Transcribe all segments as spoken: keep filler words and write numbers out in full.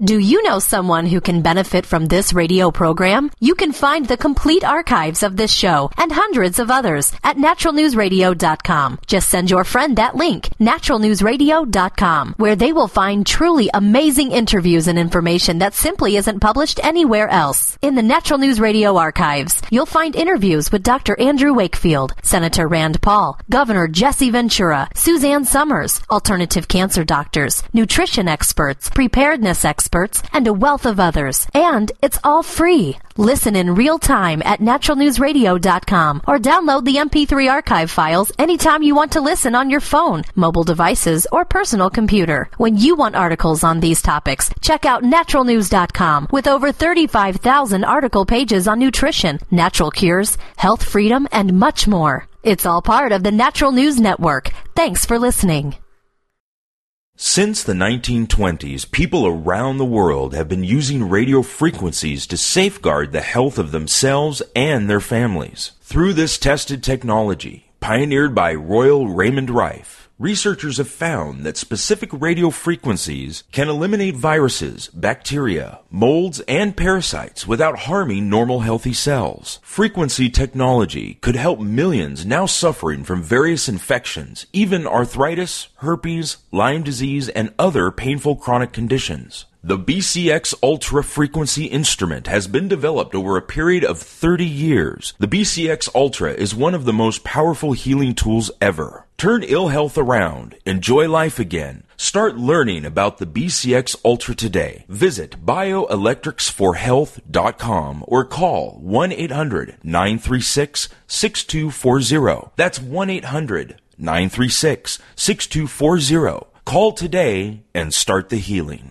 Do you know someone who can benefit from this radio program? You can find the complete archives of this show and hundreds of others at natural news radio dot com. Just send your friend that link, natural news radio dot com, where they will find truly amazing interviews and information that simply isn't published anywhere else. In the Natural News Radio archives, you'll find interviews with Doctor Andrew Wakefield, Senator Rand Paul, Governor Jesse Ventura, Suzanne Summers, alternative cancer doctors, nutrition experts, preparedness experts, and a wealth of others. And it's all free. Listen in real time at natural news radio dot com or download the M P three archive files anytime you want to listen on your phone, mobile devices, or personal computer. When you want articles on these topics, check out natural news dot com with over thirty-five thousand article pages on nutrition, natural cures, health freedom, and much more. It's all part of the Natural News Network. Thanks for listening. Since the nineteen twenties, people around the world have been using radio frequencies to safeguard the health of themselves and their families. Through this tested technology, pioneered by Royal Raymond Rife, researchers have found that specific radio frequencies can eliminate viruses, bacteria, molds, and parasites without harming normal healthy cells. Frequency technology could help millions now suffering from various infections, even arthritis, herpes, Lyme disease, and other painful chronic conditions. The B C X Ultra Frequency instrument has been developed over a period of thirty years. The B C X Ultra is one of the most powerful healing tools ever. Turn ill health around. Enjoy life again. Start learning about the B C X Ultra today. Visit bioelectrics for health dot com or call one eight hundred nine three six six two four zero. That's one eight hundred nine three six six two four zero. Call today and start the healing.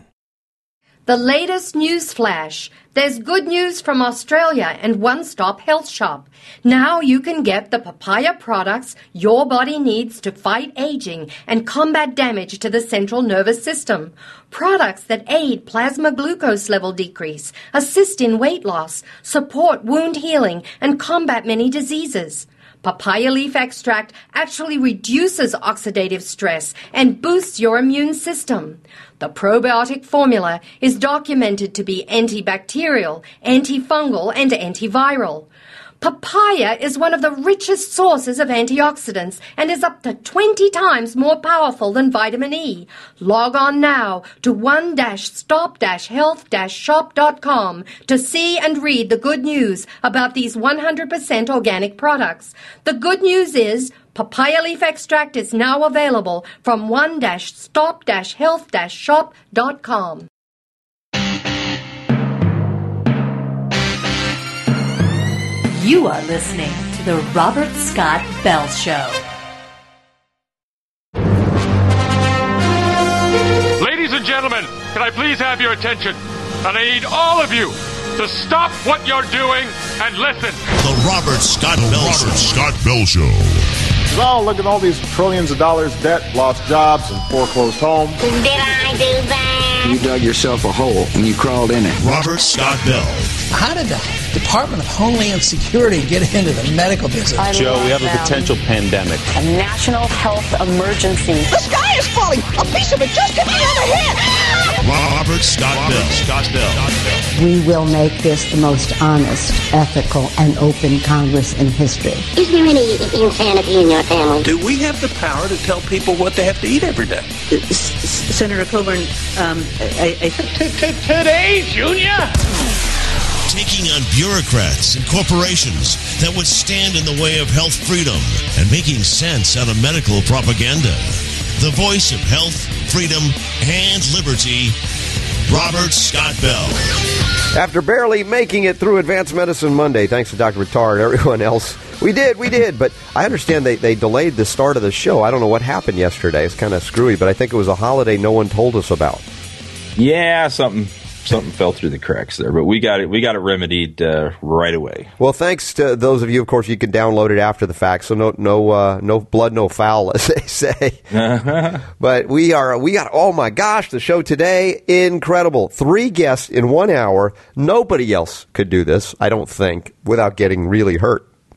The latest news flash. There's good news from Australia and One Stop Health Shop. Now you can get the papaya products your body needs to fight aging and combat damage to the central nervous system. Products that aid plasma glucose level decrease, assist in weight loss, support wound healing, and combat many diseases. Papaya leaf extract actually reduces oxidative stress and boosts your immune system. The probiotic formula is documented to be antibacterial, antifungal, and antiviral. Papaya is one of the richest sources of antioxidants and is up to twenty times more powerful than vitamin E. Log on now to one stop health shop dot com to see and read the good news about these one hundred percent organic products. The good news is papaya leaf extract is now available from one stop health shop dot com. You are listening to The Robert Scott Bell Show. Ladies and gentlemen, can I please have your attention? And I need all of you to stop what you're doing and listen. The Robert Scott the Bell Robert Show. Scott Bell Show. Oh, look at all these trillions of dollars debt, lost jobs, and foreclosed homes. Did I do that? You dug yourself a hole and you crawled in it. Robert Scott Bell. How did the Department of Homeland Security get into the medical business? I Joe, we have them. a potential pandemic. A national health emergency. The sky is falling. A piece of it just hit me on the head. Robert Scott Robert Bell. Scott Bell. We will make this the most honest, ethical, and open Congress in history. Is there any insanity in your family? Do we have the power to tell people what they have to eat every day? Senator Coburn, um, I, I think... Today, Junior? Taking on bureaucrats and corporations that would stand in the way of health freedom and making sense out of medical propaganda. The voice of health, freedom, and liberty, Robert Scott Bell. After barely making it through Advanced Medicine Monday, thanks to Doctor Bitar and everyone else, we did, we did, but I understand they, they delayed the start of the show. I don't know what happened yesterday. It's kind of screwy, but I think it was a holiday no one told us about. Yeah, something something fell through the cracks there, but we got it we got it remedied uh, right away. Well, thanks to those of you, of course, you can download it after the fact, so no no uh, no blood, no foul, as they say. But we are we got oh my gosh, the show today, incredible. Three guests in one hour. Nobody else could do this, I don't think, without getting really hurt.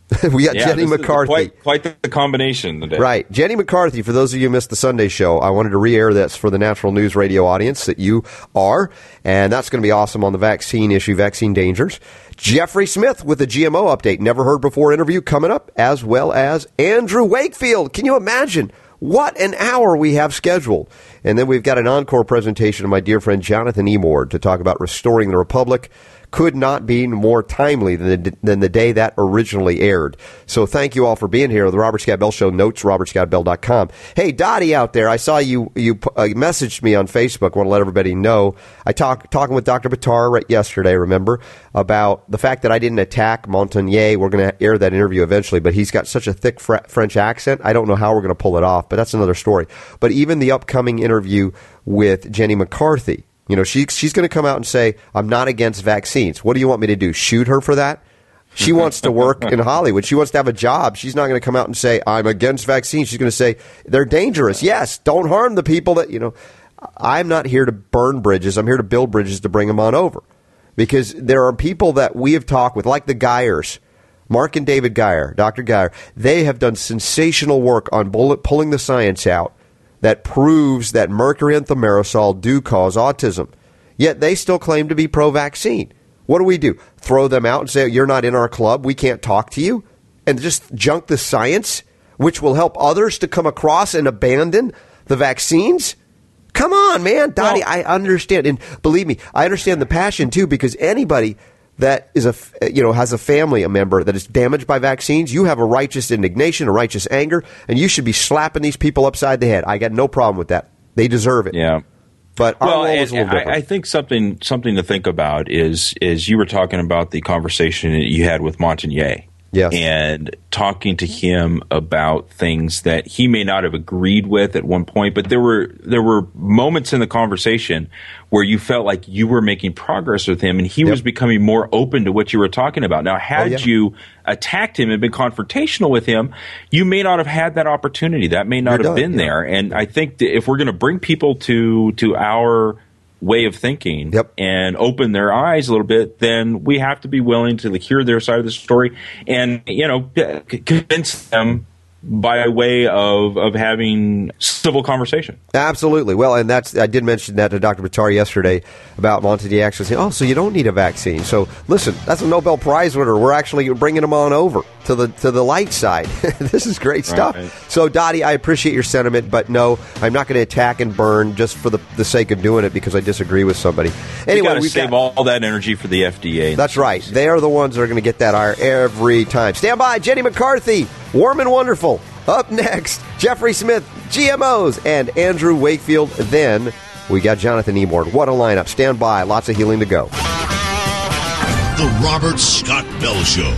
We got yeah, Jenny McCarthy. Quite, quite the combination today. Right. Jenny McCarthy, for those of you who missed the Sunday show, I wanted to re-air this for the Natural News Radio audience that you are, and that's going to be awesome on the vaccine issue, vaccine dangers. Jeffrey Smith with the G M O update, never heard before interview coming up, as well as Andrew Wakefield. Can you imagine what an hour we have scheduled? And then we've got an encore presentation of my dear friend Jonathan Emord to talk about restoring the Republic. Could not be more timely than the, than the day that originally aired. So thank you all for being here. The Robert Scott Bell Show, notes, robert scott bell dot com. Hey, Dottie out there, I saw you you uh, messaged me on Facebook. I want to let everybody know. I talked talking with Doctor Buttar right yesterday, remember, about the fact that I didn't attack Montagnier. We're going to air that interview eventually, but he's got such a thick fr- French accent. I don't know how we're going to pull it off, but that's another story. But even the upcoming interview with Jenny McCarthy, you know, she, she's going to come out and say, I'm not against vaccines. What do you want me to do? Shoot her for that? She wants to work in Hollywood. She wants to have a job. She's not going to come out and say, I'm against vaccines. She's going to say, they're dangerous. Yes, don't harm the people that, you know. I'm not here to burn bridges. I'm here to build bridges to bring them on over. Because there are people that we have talked with, like the Geyers, Mark and David Geyer, Doctor Geyer. They have done sensational work on bullet, pulling the science out that proves that mercury and thimerosal do cause autism. Yet they still claim to be pro-vaccine. What do we do? Throw them out and say, you're not in our club, we can't talk to you? And just junk the science, which will help others to come across and abandon the vaccines? Come on, man. Dottie, well, I understand. And believe me, I understand the passion, too, because anybody that is a, you know, has a family a member that is damaged by vaccines, you have a righteous indignation, a righteous anger, and you should be slapping these people upside the head. I got no problem with that. They deserve it. Yeah. But our well, role is a little different. I, I think something something to think about is is you were talking about the conversation that you had with Montagnier. Yes. And talking to him about things that he may not have agreed with at one point, but there were there were moments in the conversation where you felt like you were making progress with him and he yep. was becoming more open to what you were talking about. Now, had oh, yeah. you attacked him and been confrontational with him, you may not have had that opportunity. That may not You're have done, been yeah. there. And I think that if we're going to bring people to to our way of thinking yep. and open their eyes a little bit, then we have to be willing to hear their side of the story and, you know, convince them by way of, of having civil conversation. Absolutely. Well, and that's I did mention that to Doctor Buttar yesterday about Montagnier actually saying, oh, so you don't need a vaccine. So, listen, that's a Nobel Prize winner. We're actually bringing him on over to the to the light side. This is great stuff. Right. So, Dottie, I appreciate your sentiment, but no, I'm not going to attack and burn just for the, the sake of doing it because I disagree with somebody. Anyway, we save got, all that energy for the F D A. That's right. They are the ones that are going to get that ire every time. Stand by, Jenny McCarthy, warm and wonderful. Up next, Jeffrey Smith, G M Os, and Andrew Wakefield. Then we got Jonathan Emord. What a lineup. Stand by. Lots of healing to go. The Robert Scott Bell Show.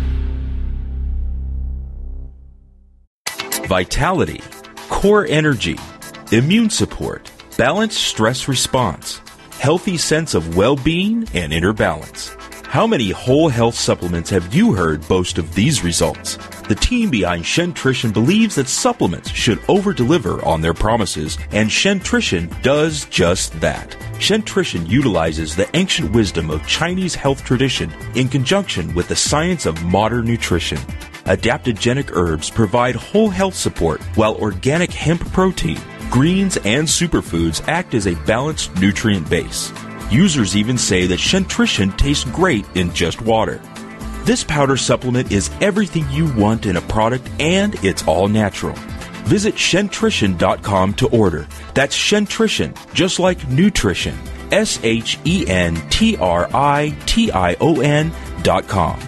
Vitality, core energy, immune support, balanced stress response, healthy sense of well-being and inner balance. How many whole health supplements have you heard boast of these results? The team behind Shentrition believes that supplements should over-deliver on their promises, and Shentrition does just that. Shentrition utilizes the ancient wisdom of Chinese health tradition in conjunction with the science of modern nutrition. Adaptogenic herbs provide whole health support, while organic hemp protein, greens, and superfoods act as a balanced nutrient base. Users even say that Shentrition tastes great in just water. This powder supplement is everything you want in a product, and it's all natural. Visit Shentrition dot com to order. That's Shentrition, just like nutrition. S H E N T R I T I O N dot com.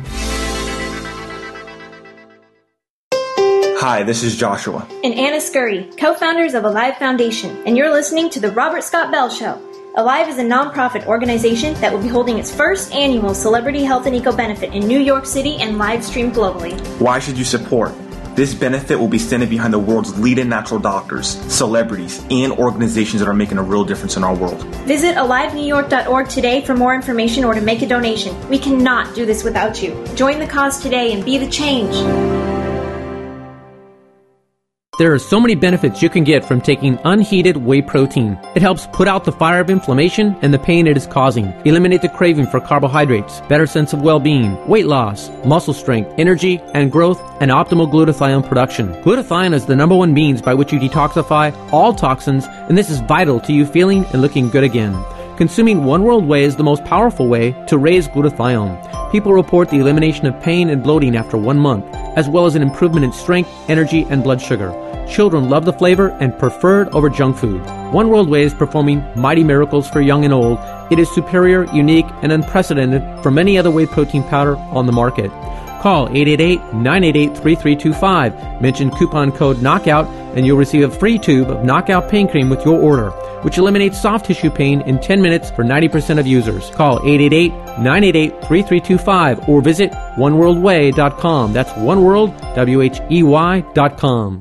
Hi, this is Joshua. And Anna Scurry, co-founders of Alive Foundation, and you're listening to The Robert Scott Bell Show. Alive is a nonprofit organization that will be holding its first annual Celebrity Health and Eco Benefit in New York City and live streamed globally. Why should you support? This benefit will be standing behind the world's leading natural doctors, celebrities, and organizations that are making a real difference in our world. Visit alive new york dot org today for more information or to make a donation. We cannot do this without you. Join the cause today and be the change. There are so many benefits you can get from taking unheated whey protein. It helps put out the fire of inflammation and the pain it is causing, eliminate the craving for carbohydrates, better sense of well-being, weight loss, muscle strength, energy and growth, and optimal glutathione production. Glutathione is the number one means by which you detoxify all toxins, and this is vital to you feeling and looking good again. Consuming One World Whey is the most powerful way to raise glutathione. People report the elimination of pain and bloating after one month, as well as an improvement in strength, energy, and blood sugar. Children love the flavor and prefer it over junk food. One World Whey is performing mighty miracles for young and old. It is superior, unique, and unprecedented from any other whey protein powder on the market. Call eight eight eight, nine eight eight, three three two five. Mention coupon code KNOCKOUT and you'll receive a free tube of Knockout Pain Cream with your order, which eliminates soft tissue pain in ten minutes for ninety percent of users. Call eight eight eight, nine eight eight, three three two five or visit one world way dot com. That's oneworld, W H E Y dot com.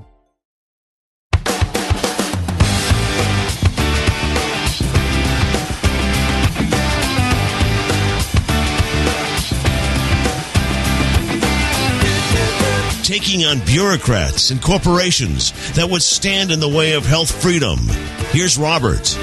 Taking on bureaucrats and corporations that would stand in the way of health freedom. Here's Robert.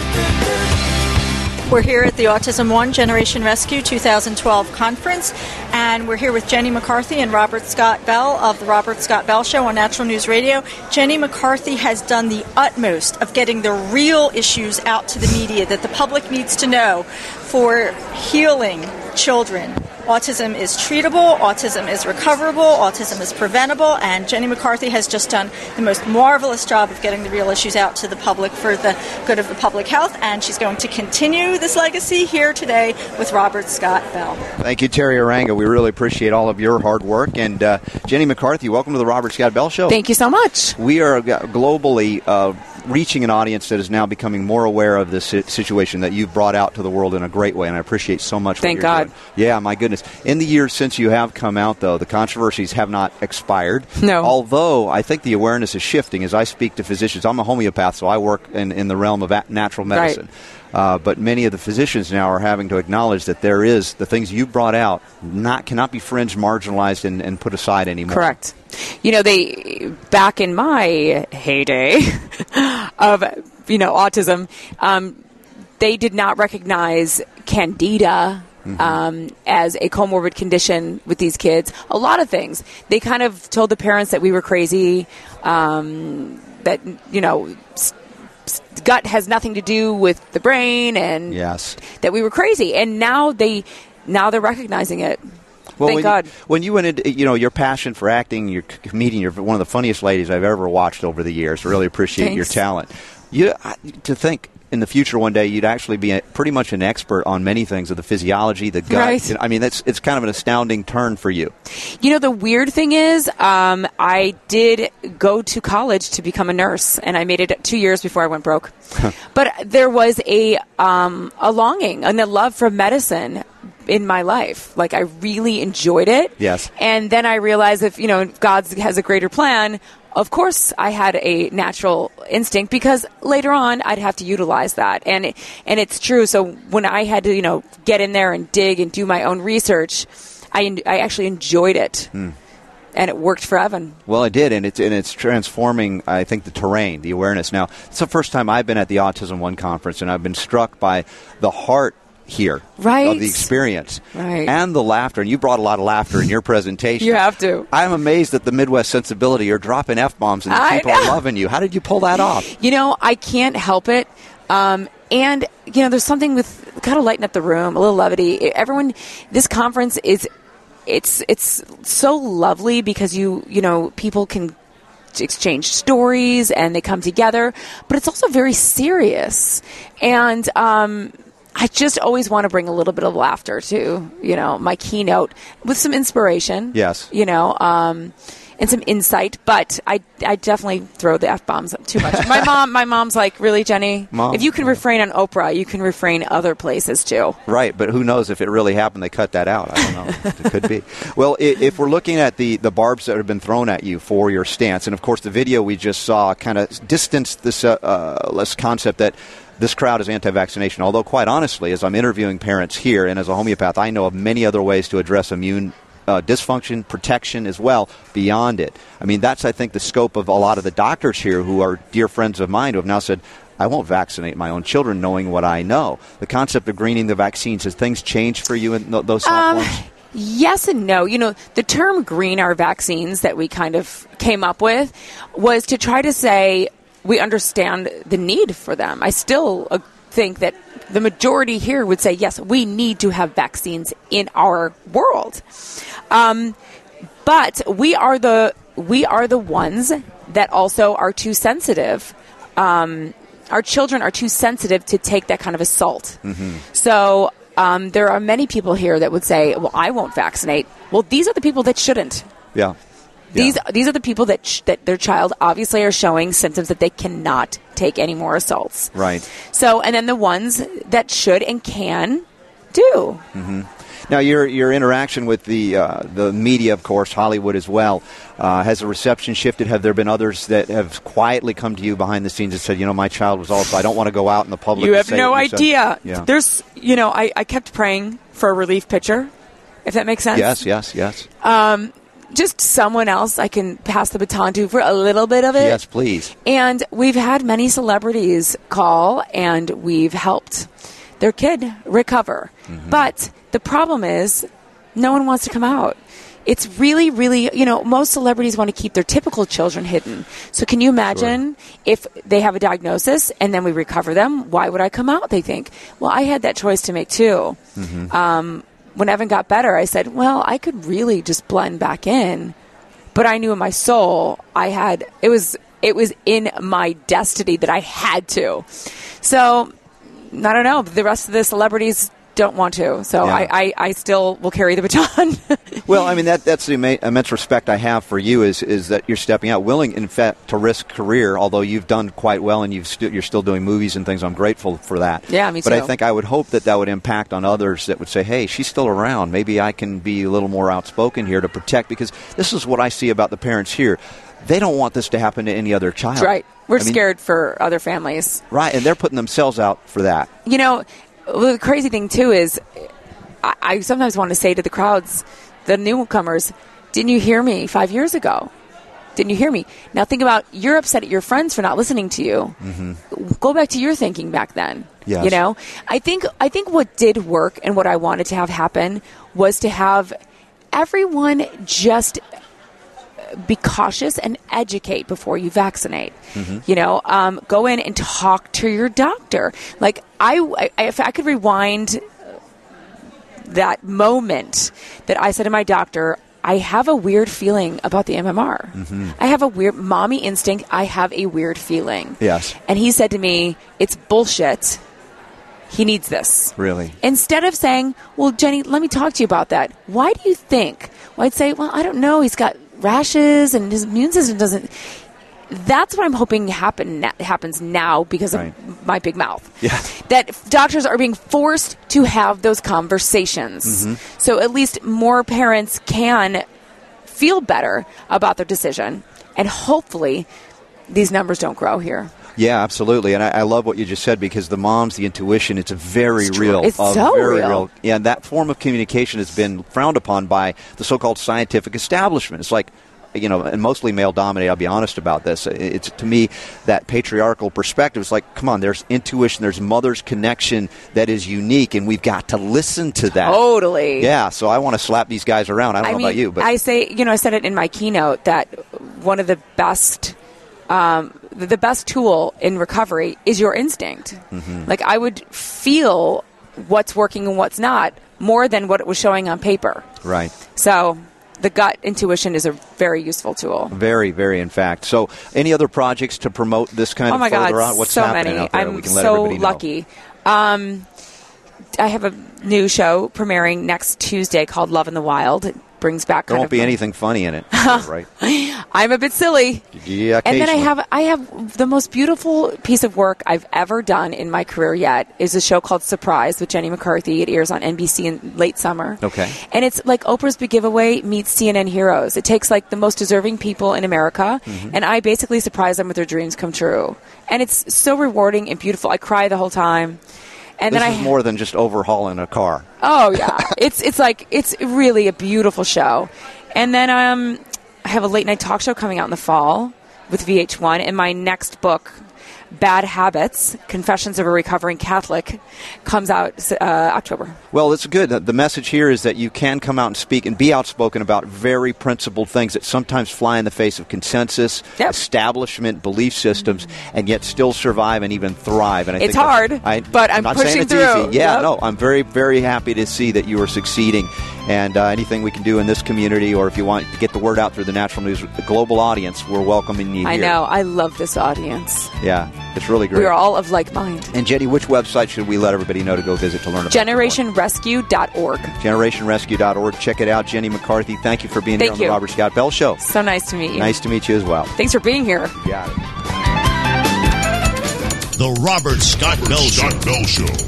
We're here at the Autism One Generation Rescue twenty twelve conference, and we're here with Jenny McCarthy and Robert Scott Bell of the Robert Scott Bell Show on Natural News Radio. Jenny McCarthy has done the utmost of getting the real issues out to the media that the public needs to know for healing children. Autism is treatable, autism is recoverable, autism is preventable, and Jenny McCarthy has just done the most marvelous job of getting the real issues out to the public for the good of the public health, and she's going to continue this legacy here today with Robert Scott Bell. Thank you, Terry Aranga. We really appreciate all of your hard work. And uh, Jenny McCarthy, welcome to the Robert Scott Bell Show. Thank you so much. We are globally uh, reaching an audience that is now becoming more aware of this situation that you've brought out to the world in a great way, and I appreciate so much what Thank you're God. doing. Yeah, my goodness. In the years since you have come out, though, the controversies have not expired. No. Although I think the awareness is shifting as I speak to physicians. I'm a homeopath, so I work in, in the realm of natural medicine. Right. Uh, but many of the physicians now are having to acknowledge that there is, the things you brought out not cannot be fringed, marginalized, and, and put aside anymore. Correct. You know, they, back in my heyday of, you know, autism, um, they did not recognize Candida Mm-hmm. Um, as a comorbid condition with these kids. A lot of things. They kind of told the parents that we were crazy, um, that, you know, s- s- gut has nothing to do with the brain, and yes. that we were crazy. And now, they, now they're recognizing it. Well, Thank when God. You, when you went into, you know, your passion for acting, your comedian, you're one of the funniest ladies I've ever watched over the years. Really appreciate Thanks. your talent. You, to think in the future one day you'd actually be a, pretty much an expert on many things of the physiology, the gut. Right. I mean, that's it's kind of an astounding turn for you. You know, the weird thing is, um, I did go to college to become a nurse, and I made it two years before I went broke. But there was a um, a longing and a love for medicine in my life. Like, I really enjoyed it. Yes. And then I realized if, you know, God has a greater plan, of course I had a natural instinct, because later on I'd have to utilize that. And it, and it's true. So when I had to, you know, get in there and dig and do my own research, I, I actually enjoyed it. Hmm. And it worked for Evan. Well, it did, and it's and it's transforming, I think, the terrain, the awareness. Now, it's the first time I've been at the Autism One conference, and I've been struck by the heart here right. of the experience right. and the laughter. And you brought a lot of laughter in your presentation. You have to. I'm amazed at the Midwest sensibility. You're dropping F-bombs, and the I people know. are loving you. How did you pull that off? You know, I can't help it. Um, and, you know, there's something with kind of lighten up the room, a little levity. Everyone, this conference is... It's it's so lovely because you you know people can exchange stories and they come together, but it's also very serious. And um, I just always want to bring a little bit of laughter to you know my keynote with some inspiration. Yes, you know. Um, and some insight, but I, I definitely throw the F-bombs too much. My mom, my mom's like, really, Jenny? Mom, if you can refrain on Oprah, you can refrain other places too. Right, but who knows if it really happened? They cut that out. I don't know. It could be. Well, if we're looking at the, the barbs that have been thrown at you for your stance, and of course the video we just saw kind of distanced this, uh, uh, this concept that this crowd is anti-vaccination, although quite honestly, as I'm interviewing parents here and as a homeopath, I know of many other ways to address immune uh, dysfunction, protection as well beyond it. I mean, that's, I think, the scope of a lot of the doctors here who are dear friends of mine who have now said, I won't vaccinate my own children knowing what I know. The concept of greening the vaccines, has things changed for you in th- those soft um, forms? Yes and no. You know, the term green our vaccines that we kind of came up with was to try to say we understand the need for them. I still uh, think that the majority here would say, yes, we need to have vaccines in our world. Um, but we are the we are the ones that also are too sensitive. Um, our children are too sensitive to take that kind of assault. Mm-hmm. So um, there are many people here that would say, well, I won't vaccinate. Well, these are the people that shouldn't. Yeah. These yeah. these are the people that sh- that their child obviously are showing symptoms that they cannot take any more assaults. Right. So, and then the ones that should and can do. Mm-hmm. Now, your your interaction with the uh, the media, of course, Hollywood as well, uh, has the reception shifted? Have there been others that have quietly come to you behind the scenes and said, you know, my child was also, I don't want to go out in the public? You and have say no what you idea. Yeah. There's, you know, I, I kept praying for a relief pitcher, if that makes sense. Yes, yes, yes. Um, just someone else I can pass the baton to for a little bit of it. Yes, please. And we've had many celebrities call, and we've helped their kid recover. Mm-hmm. But the problem is, no one wants to come out. It's really, really, you know, most celebrities want to keep their typical children hidden. So can you imagine sure. if they have a diagnosis and then we recover them, why would I come out, they think? Well, I had that choice to make too. Mm-hmm. Um, when Evan got better, I said, well, I could really just blend back in. But I knew in my soul, I had, it was, it was in my destiny that I had to. So, I don't know, the rest of the celebrities don't want to. So yeah. I, I, I still will carry the baton. Well, I mean, that that's the immense respect I have for you is is that you're stepping out, willing, in fact, to risk career, although you've done quite well and you've st- you're still doing movies and things. I'm grateful for that. Yeah, me too. But I think I would hope that that would impact on others that would say, hey, she's still around. Maybe I can be a little more outspoken here to protect, because this is what I see about the parents here. They don't want this to happen to any other child. That's right. We're I mean, scared for other families. Right, and they're putting themselves out for that. You know, well, the crazy thing, too, is I, I sometimes want to say to the crowds, the newcomers, didn't you hear me five years ago? Didn't you hear me? Now think about, you're upset at your friends for not listening to you. Mm-hmm. Go back to your thinking back then. Yes. You know, I think I think what did work and what I wanted to have happen was to have everyone just be cautious and educate before you vaccinate. Mm-hmm. You know, um, go in and talk to your doctor. Like I, I, if I could rewind that moment that I said to my doctor, I have a weird feeling about the M M R. Mm-hmm. I have a weird mommy instinct. I have a weird feeling. Yes. And he said to me, it's bullshit. He needs this. Really? Instead of saying, well, Jenny, let me talk to you about that. Why do you think? Well, I'd say, well, I don't know. He's got rashes and his immune system doesn't. That's what I'm hoping happen happens now because right. of my big mouth. Yeah. That doctors are being forced to have those conversations. Mm-hmm. So at least more parents can feel better about their decision. And hopefully these numbers don't grow here. Yeah, absolutely. And I, I love what you just said, because the moms, the intuition, it's a very it's real. It's uh, so very real. real. Yeah, and that form of communication has been frowned upon by the so-called scientific establishment. It's like, you know, and mostly male-dominated, I'll be honest about this. It's, to me, that patriarchal perspective. It's like, come on, there's intuition, there's mother's connection that is unique, and we've got to listen to that. Totally. Yeah, so I want to slap these guys around. I don't I know mean, about you. But I say, you know, I said it in my keynote that one of the best... Um, the best tool in recovery is your instinct. Mm-hmm. Like, I would feel what's working and what's not more than what it was showing on paper. Right. So the gut intuition is a very useful tool. Very, very, in fact. So any other projects to promote this kind oh of my further God, on? What's so happening many. out there? I'm We can let so everybody know. lucky. Um, I have a new show premiering next Tuesday called Love in the Wild. It brings back There kind won't of be a, anything funny in it, right? I'm a bit silly. Yeah, and then I have I have the most beautiful piece of work I've ever done in my career yet is a show called Surprise with Jenny McCarthy. It airs on N B C in late summer. Okay. And it's like Oprah's Big Giveaway meets C N N Heroes. It takes like the most deserving people in America, mm-hmm. and I basically surprise them with their dreams come true. And it's so rewarding and beautiful. I cry the whole time. And this then is I, more than just overhauling a car. Oh, yeah. it's it's like, it's really a beautiful show. And then um, I have a late night talk show coming out in the fall with V H one, and my next book, Bad Habits, Confessions of a Recovering Catholic, comes out uh, October. Well, it's good. The message here is that you can come out and speak and be outspoken about very principled things that sometimes fly in the face of consensus, yep. establishment, belief systems, mm-hmm. and yet still survive and even thrive. And I it's think hard, I, but I'm, I'm not pushing saying it's through. Easy. Yeah, yep. no, I'm very, very happy to see that you are succeeding. And uh, anything we can do in this community, or if you want to get the word out through the Natural News, the global audience, we're welcoming you I here. know. I love this audience. Yeah, it's really great. We are all of like mind. And Jenny, which website should we let everybody know to go visit to learn about generation rescue dot org. generation rescue dot org. Check it out. Jenny McCarthy, thank you for being thank here on you. the Robert Scott Bell Show. So nice to meet you. Nice to meet you as well. Thanks for being here. You got it. The Robert Scott Bell Show. Scott Bell Show.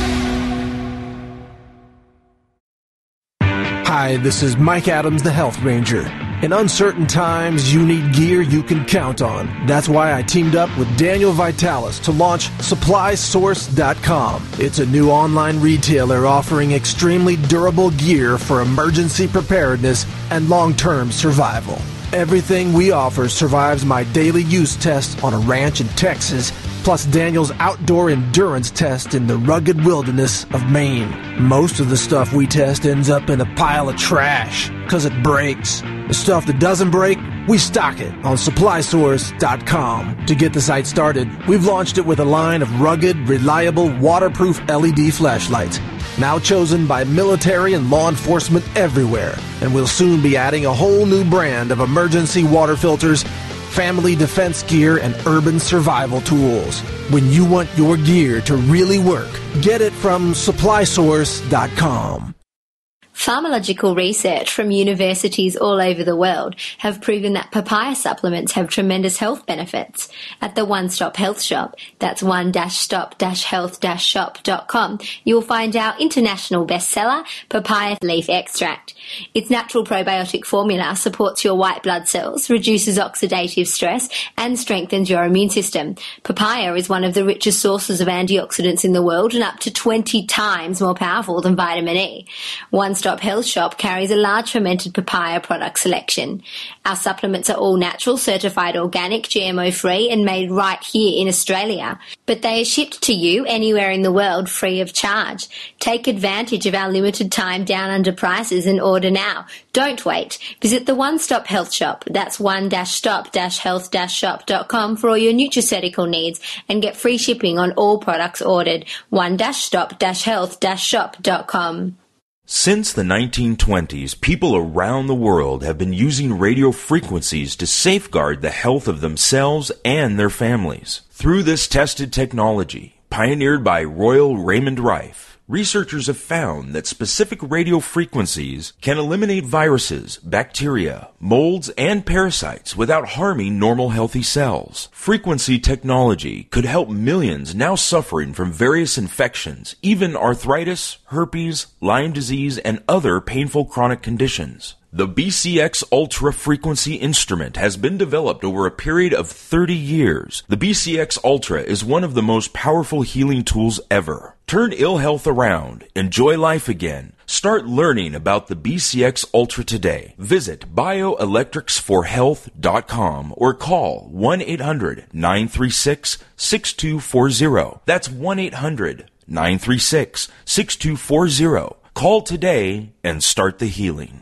Hi, this is Mike Adams, the Health Ranger. In uncertain times, you need gear you can count on. That's why I teamed up with Daniel Vitalis to launch supply source dot com. It's a new online retailer offering extremely durable gear for emergency preparedness and long-term survival. Everything we offer survives my daily use test on a ranch in Texas, plus Daniel's outdoor endurance test in the rugged wilderness of Maine. Most of the stuff we test ends up in a pile of trash, because it breaks. The stuff that doesn't break, we stock it on supply source dot com. To get the site started, we've launched it with a line of rugged, reliable, waterproof L E D flashlights, now chosen by military and law enforcement everywhere. And we'll soon be adding a whole new brand of emergency water filters, family defense gear, and urban survival tools. When you want your gear to really work, get it from supply source dot com. Pharmacological research from universities all over the world have proven that papaya supplements have tremendous health benefits. At the One Stop Health Shop, that's one stop health shop dot com, you'll find our international bestseller, papaya leaf extract. Its natural probiotic formula supports your white blood cells, reduces oxidative stress, and strengthens your immune system. Papaya is one of the richest sources of antioxidants in the world and up to twenty times more powerful than vitamin E. One Stop Health Shop carries a large fermented papaya product selection. Our supplements are all natural, certified organic, G M O free, and made right here in Australia. But they are shipped to you anywhere in the world free of charge. Take advantage of our limited time down under prices and order now. Don't wait. Visit the One Stop Health Shop. That's one stop health shop dot com for all your nutraceutical needs and get free shipping on all products ordered. one stop health shop dot com. Since the nineteen twenties, people around the world have been using radio frequencies to safeguard the health of themselves and their families. Through this tested technology, pioneered by Royal Raymond Rife, researchers have found that specific radio frequencies can eliminate viruses, bacteria, molds, and parasites without harming normal healthy cells. Frequency technology could help millions now suffering from various infections, even arthritis, herpes, Lyme disease, and other painful chronic conditions. The B C X Ultra frequency instrument has been developed over a period of thirty years. The B C X Ultra is one of the most powerful healing tools ever. Turn ill health around. Enjoy life again. Start learning about the B C X Ultra today. Visit bioelectrics for health dot com or call one eight hundred nine three six six two four zero. That's one eight hundred nine three six six two four zero. Call today and start the healing.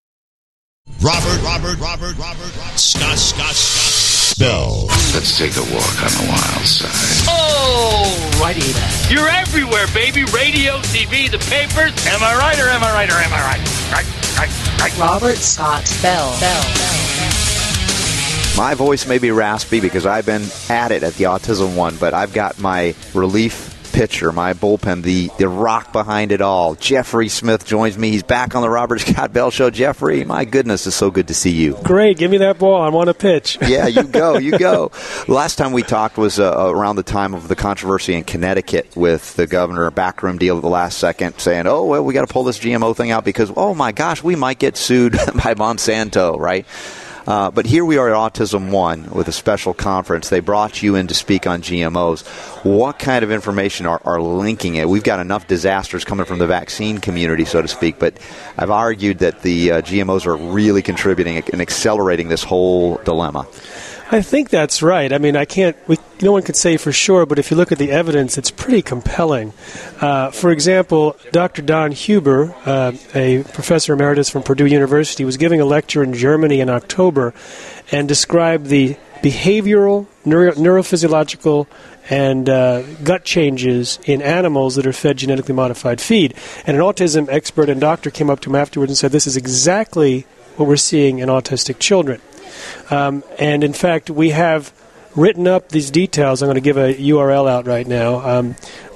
Robert, Robert, Robert, Robert, Scott, Scott, Scott, Bell. Let's take a walk on the wild side. Oh, righty then. You're everywhere, baby. Radio, T V, the papers. Am I right or am I right or am I right? Right, right, right. Robert Scott Bell. Bell. Bell. My voice may be raspy because I've been at it at the Autism One, but I've got my relief pitcher, my bullpen, the, the rock behind it all. Jeffrey Smith joins me. He's back on the Robert Scott Bell Show. Jeffrey, my goodness, it's so good to see you. Great. Give me that ball. I want to pitch. Yeah, you go. You go. Last time we talked was uh, around the time of the controversy in Connecticut with the governor, a backroom deal at the last second, saying, oh, well, we got to pull this G M O thing out because, oh, my gosh, we might get sued by Monsanto, right? Uh, but here we are at Autism One with a special conference. They brought you in to speak on G M Os. What kind of information are, are linking it? We've got enough disasters coming from the vaccine community, so to speak, but I've argued that the uh, G M Os are really contributing and accelerating this whole dilemma. I think that's right. I mean, I can't, we, no one could say for sure, but if you look at the evidence, it's pretty compelling. Uh, for example, Doctor Don Huber, uh, a professor emeritus from Purdue University, was giving a lecture in Germany in October and described the behavioral, neuro, neurophysiological, and uh, gut changes in animals that are fed genetically modified feed. And an autism expert and doctor came up to him afterwards and said, this is exactly what we're seeing in autistic children. Um, and in fact, we have written up these details. I'm going to give a U R L out right now, um,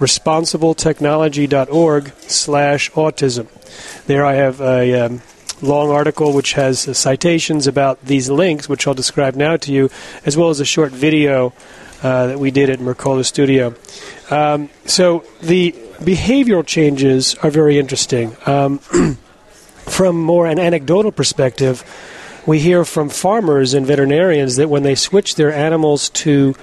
responsibletechnology.org slash autism. There I have a um, long article which has uh, citations about these links, which I'll describe now to you, as well as a short video uh, that we did at Mercola Studio. Um, so the behavioral changes are very interesting. Um, from more an anecdotal perspective, we hear from farmers and veterinarians that when they switch their animals to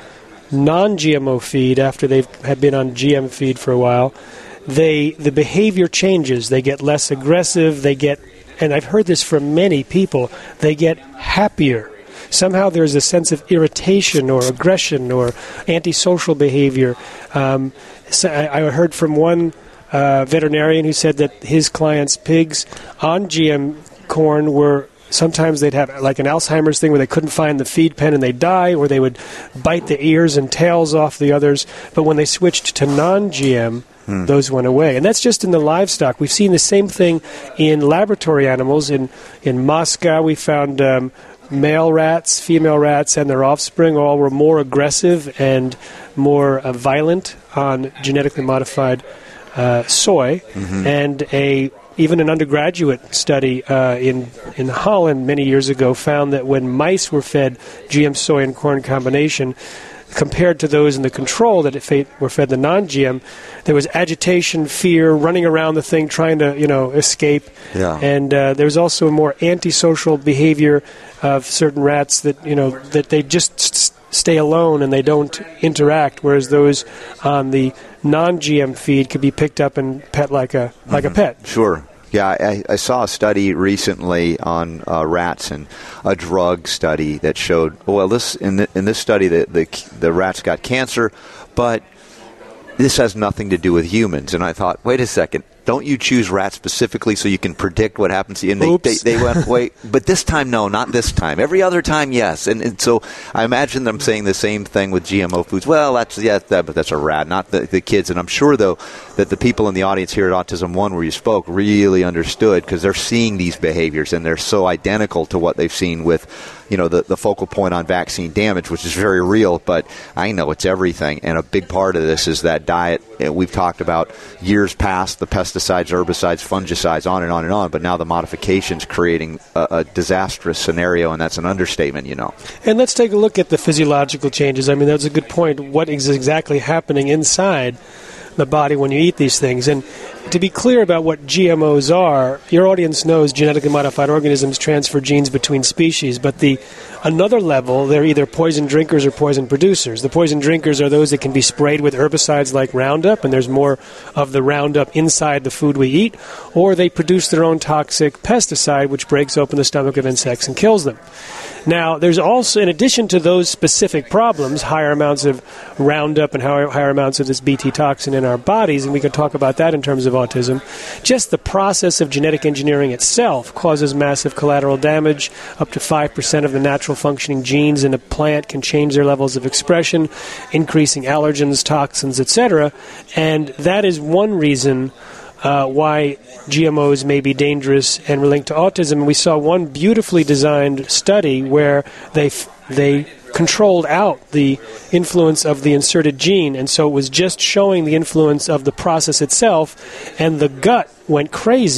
non-G M O feed after they've had been on G M feed for a while, they the behavior changes. They get less aggressive. They get, and I've heard this from many people, they get happier. Somehow there's a sense of irritation or aggression or antisocial behavior. Um, so I, I heard from one uh, veterinarian who said that his clients' pigs on G M corn were sometimes they'd have like an Alzheimer's thing where they couldn't find the feed pen and they'd die, or they would bite the ears and tails off the others. But when they switched to non-G M, hmm. those went away. And that's just in the livestock. We've seen the same thing in laboratory animals. In, in Moscow, we found um, male rats, female rats, and their offspring all were more aggressive and more uh, violent on genetically modified uh, soy. Mm-hmm. And a Even an undergraduate study uh, in in Holland many years ago found that when mice were fed G M soy and corn combination, compared to those in the control that it were fed the non-G M, there was agitation, fear, running around the thing, trying to you know escape. Yeah. And uh, there was also a more antisocial behavior of certain rats that you know that they just st- stay alone and they don't interact, whereas those on the non-G M feed could be picked up and pet like a like mm-hmm. a pet. Sure. Yeah, I, I saw a study recently on uh, rats, and a drug study that showed, well, this in, the, in this study the, the the rats got cancer, but this has nothing to do with humans. And I thought, wait a second, don't you choose rats specifically so you can predict what happens to you? And they, they, they went, wait, but this time, no, not this time. Every other time, yes. And, and so I imagine them saying the same thing with G M O foods. Well, that's yeah, that, but that's a rat, not the, the kids. And I'm sure, though, that the people in the audience here at Autism One where you spoke really understood, because they're seeing these behaviors and they're so identical to what they've seen with, you know, the, the focal point on vaccine damage, which is very real, but I know it's everything. And a big part of this is that diet. We've talked about years past, the pesticides, herbicides, fungicides, on and on and on, but now the modifications creating a, a disastrous scenario, and that's an understatement, you know. And let's take a look at the physiological changes. I mean, that's a good point. What is exactly happening inside the body when you eat these things? And to be clear about what G M Os are, your audience knows genetically modified organisms transfer genes between species, but the another level, they're either poison drinkers or poison producers. The poison drinkers are those that can be sprayed with herbicides like Roundup, and there's more of the Roundup inside the food we eat, or they produce their own toxic pesticide which breaks open the stomach of insects and kills them. Now, there's also, in addition to those specific problems, higher amounts of Roundup and higher, higher amounts of this Bt toxin in our bodies, and we could talk about that in terms of autism. Just the process of genetic engineering itself causes massive collateral damage. Up to five percent of the natural functioning genes in a plant can change their levels of expression, increasing allergens, toxins, et cetera. And that is one reason Uh, why G M Os may be dangerous and linked to autism. And we saw one beautifully designed study where they f- they controlled out the influence of the inserted gene, and so it was just showing the influence of the process itself, and the gut went crazy.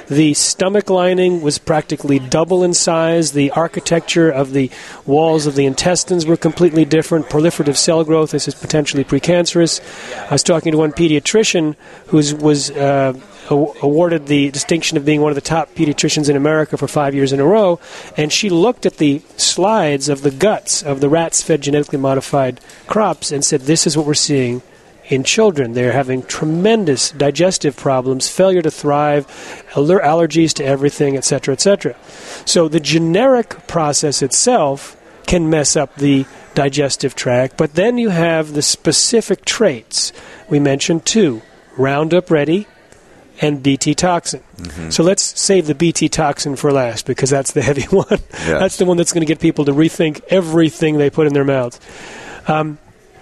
The stomach lining was practically double in size. The architecture of the walls of the intestines were completely different. Proliferative cell growth, this is potentially precancerous. I was talking to one pediatrician who was uh, awarded the distinction of being one of the top pediatricians in America for five years in a row, and she looked at the slides of the guts of the rats fed genetically modified crops and said, this is what we're seeing in children. They're having tremendous digestive problems, failure to thrive, aller- allergies to everything, et cetera, et cetera. So the generic process itself can mess up the digestive tract, but then you have the specific traits. We mentioned two, Roundup Ready and B T toxin. Mm-hmm. So let's save the B T toxin for last, because that's the heavy one. Yes. That's the one that's going to get people to rethink everything they put in their mouths. Um,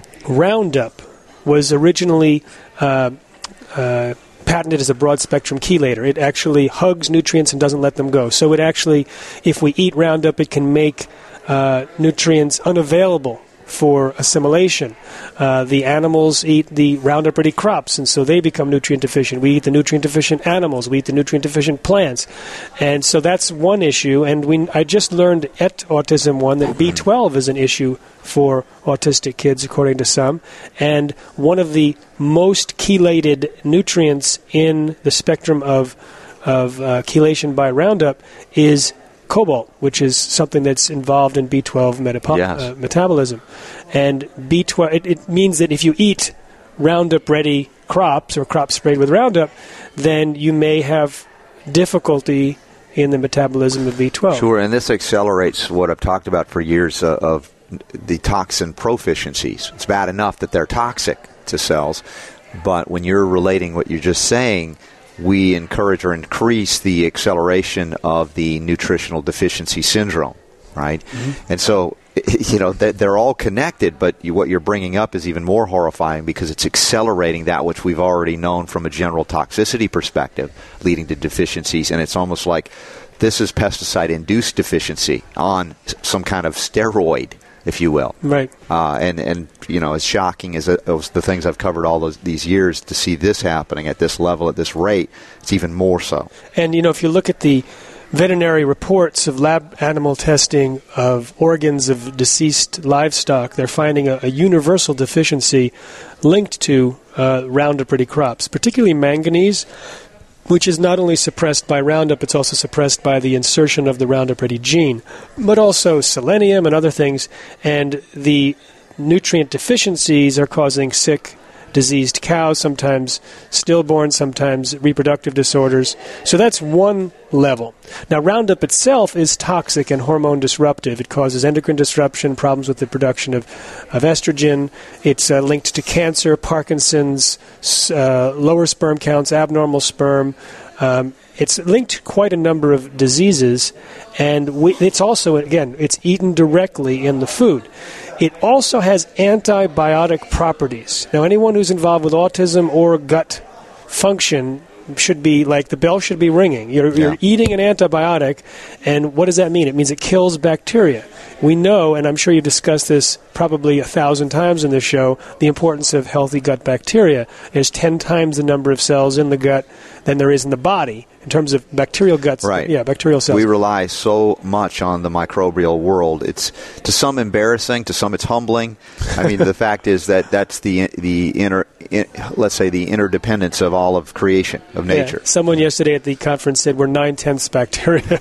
Roundup was originally uh, uh, patented as a broad-spectrum chelator. It actually hugs nutrients and doesn't let them go. So it actually, if we eat Roundup, it can make uh, nutrients unavailable for assimilation. Uh, the animals eat the Roundup Ready crops, and so they become nutrient deficient. We eat the nutrient deficient animals. We eat the nutrient deficient plants. And so that's one issue. And we, I just learned at Autism One that B twelve is an issue for autistic kids, according to some. And one of the most chelated nutrients in the spectrum of, of uh, chelation by Roundup is cobalt, which is something that's involved in B twelve metapo- yes. uh, metabolism. And B twelve, it, it means that if you eat Roundup Ready crops or crops sprayed with Roundup, then you may have difficulty in the metabolism of B twelve. Sure, and this accelerates what I've talked about for years uh, of the toxin proficiencies. It's bad enough that they're toxic to cells, but when you're relating what you're just saying, we encourage or increase the acceleration of the nutritional deficiency syndrome, right? Mm-hmm. And so, you know, they're all connected, but you, what you're bringing up is even more horrifying because it's accelerating that which we've already known from a general toxicity perspective, leading to deficiencies. And it's almost like this is pesticide-induced deficiency on some kind of steroid, if you will. Right. Uh, and, and, you know, as shocking as, it, as the things I've covered all those, these years, to see this happening at this level, at this rate, it's even more so. And, you know, if you look at the veterinary reports of lab animal testing of organs of deceased livestock, they're finding a, a universal deficiency linked to uh, Roundup Ready crops, particularly manganese, which is not only suppressed by Roundup, it's also suppressed by the insertion of the Roundup Ready gene, but also selenium and other things. And the nutrient deficiencies are causing sick, diseased cows, sometimes stillborn, sometimes reproductive disorders. So that's one level. Now, Roundup itself is toxic and hormone disruptive. It causes endocrine disruption, problems with the production of, of estrogen. It's uh, linked to cancer, Parkinson's, uh, lower sperm counts, abnormal sperm. Um, it's linked to quite a number of diseases, and we, it's also, again, it's eaten directly in the food. It also has antibiotic properties. Now, anyone who's involved with autism or gut function should be, like, the bell should be ringing. You're, yeah. you're eating an antibiotic, and what does that mean? It means it kills bacteria. We know, and I'm sure you've discussed this probably a thousand times in this show, the importance of healthy gut bacteria. There's ten times the number of cells in the gut than there is in the body in terms of bacterial guts. Right. Yeah, bacterial cells. We rely so much on the microbial world. It's to some embarrassing, to some it's humbling. I mean, the fact is that that's the the inner, in, let's say, the interdependence of all of creation, of nature. Yeah. Someone yesterday at the conference said we're nine-tenths bacteria.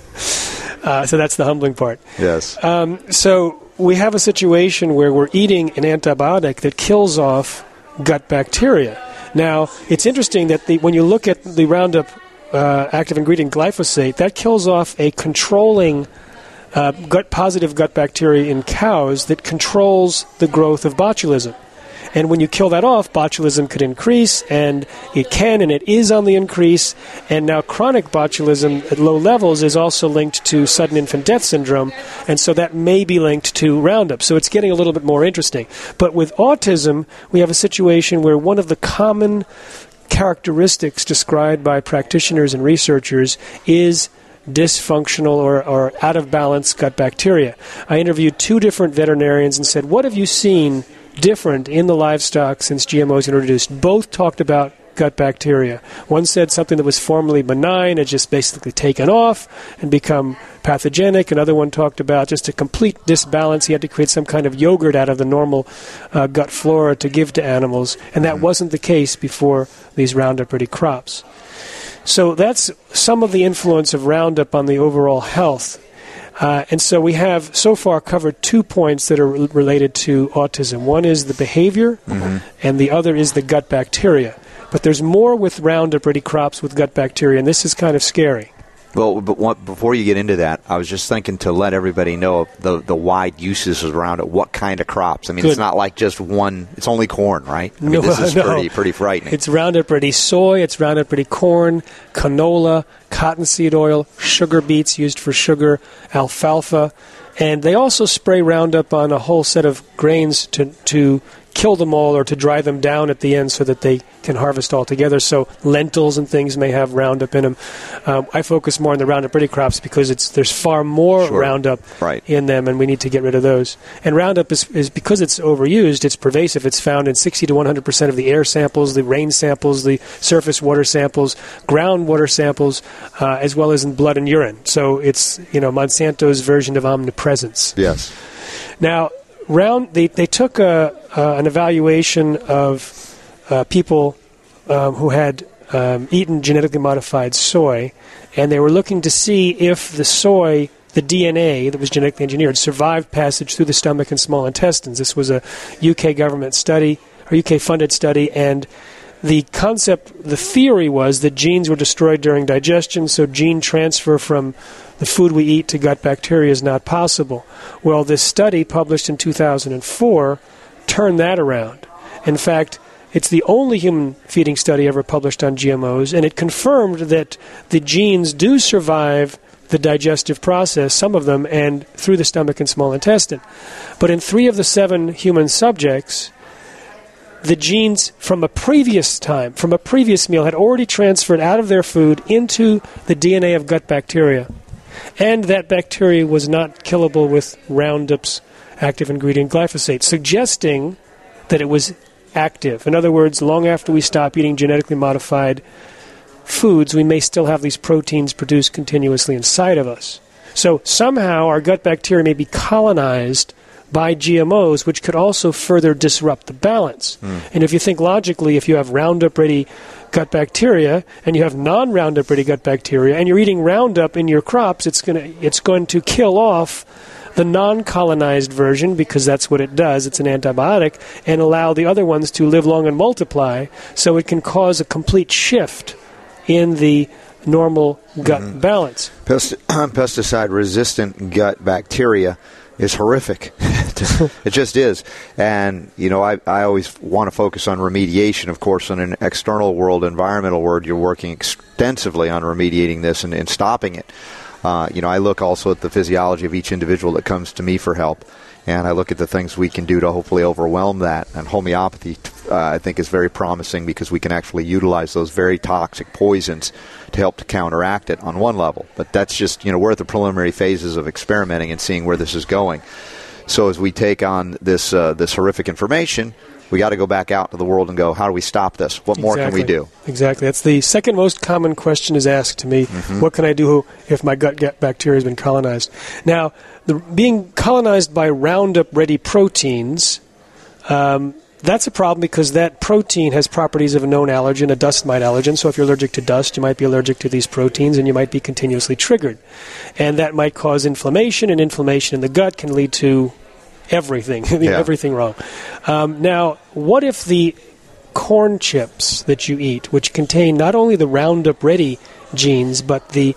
uh, so that's the humbling part. Yes. Um, so we have a situation where we're eating an antibiotic that kills off gut bacteria. Now, it's interesting that the, when you look at the Roundup uh, active ingredient glyphosate, that kills off a controlling uh, gut positive gut bacteria in cows that controls the growth of botulism. And when you kill that off, botulism could increase, and it can, and it is on the increase. And now chronic botulism at low levels is also linked to sudden infant death syndrome, and so that may be linked to Roundup. So it's getting a little bit more interesting. But with autism, we have a situation where one of the common characteristics described by practitioners and researchers is dysfunctional or, or out-of-balance gut bacteria. I interviewed two different veterinarians and said, what have you seen different in the livestock since G M Os introduced? Both talked about gut bacteria. One said something that was formerly benign had just basically taken off and become pathogenic. Another one talked about just a complete disbalance. He had to create some kind of yogurt out of the normal uh, gut flora to give to animals, and that wasn't the case before these Roundup Ready crops. So that's some of the influence of Roundup on the overall health. Uh, and so we have so far covered two points that are re- related to autism. One is the behavior, mm-hmm. and the other is the gut bacteria. But there's more with Roundup Ready crops with gut bacteria, and this is kind of scary. Well, but what, before you get into that, I was just thinking to let everybody know the the wide uses around it. What kind of crops? I mean, Good. It's not like just one. It's only corn, right? I mean, no, this is no. pretty pretty frightening. It's Roundup Ready soy. It's Roundup Ready corn, canola, cottonseed oil, sugar beets used for sugar, alfalfa, and they also spray Roundup on a whole set of grains to to kill them all or to dry them down at the end so that they can harvest all together. So lentils and things may have Roundup in them. Um, I focus more on the Roundup Ready crops because it's there's far more sure. Roundup right. in them, and we need to get rid of those. And Roundup is, is because it's overused, it's pervasive. It's found in sixty to one hundred percent of the air samples, the rain samples, the surface water samples, groundwater samples, uh, as well as in blood and urine. So it's, you know, Monsanto's version of omnipresence. Yes. Now, Round, they, they took a, uh, an evaluation of uh, people um, who had um, eaten genetically modified soy, and they were looking to see if the soy, the D N A that was genetically engineered, survived passage through the stomach and small intestines. This was a U K government study, or U K-funded study, and the concept, the theory was that genes were destroyed during digestion, so gene transfer from the food we eat to gut bacteria is not possible. Well, this study, published in two thousand four, turned that around. In fact, it's the only human feeding study ever published on G M Os, and it confirmed that the genes do survive the digestive process, some of them, and through the stomach and small intestine. But in three of the seven human subjects, the genes from a previous time, from a previous meal, had already transferred out of their food into the D N A of gut bacteria. And that bacteria was not killable with Roundup's active ingredient glyphosate, suggesting that it was active. In other words, long after we stop eating genetically modified foods, we may still have these proteins produced continuously inside of us. So somehow our gut bacteria may be colonized by G M Os, which could also further disrupt the balance. Mm. And if you think logically, if you have Roundup Ready gut bacteria and you have non-Roundup Ready gut bacteria and you're eating Roundup in your crops, it's going to it's going to kill off the non-colonized version, because that's what it does. It's an antibiotic, and allow the other ones to live long and multiply, so it can cause a complete shift in the normal gut mm-hmm. balance. Pest- pesticide-resistant gut bacteria is horrific. It just is. And, you know, I, I always want to focus on remediation. Of course, in an external world, environmental world, you're working extensively on remediating this and, and stopping it. Uh, you know, I look also at the physiology of each individual that comes to me for help, and I look at the things we can do to hopefully overwhelm that. And homeopathy, uh, I think, is very promising, because we can actually utilize those very toxic poisons to help to counteract it on one level. But that's just, you know, we're at the preliminary phases of experimenting and seeing where this is going. So as we take on this uh, this horrific information, we got to go back out to the world and go, how do we stop this? What more exactly. can we do? Exactly. That's the second most common question is asked to me. Mm-hmm. What can I do if my gut bacteria has been colonized? Now, the, being colonized by Roundup Ready proteins, um, that's a problem, because that protein has properties of a known allergen, a dust mite allergen. So if you're allergic to dust, you might be allergic to these proteins, and you might be continuously triggered. And that might cause inflammation, and inflammation in the gut can lead to everything, yeah. everything wrong. Um, now, what if the corn chips that you eat, which contain not only the Roundup Ready genes, but the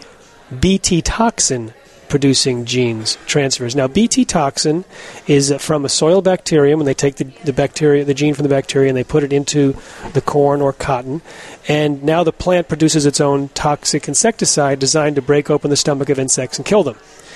Bt toxin producing genes transfers? Now, Bt toxin is from a soil bacterium, and they take the, the bacteria, the gene from the bacteria, and they put it into the corn or cotton, and now the plant produces its own toxic insecticide designed to break open the stomach of insects and kill them.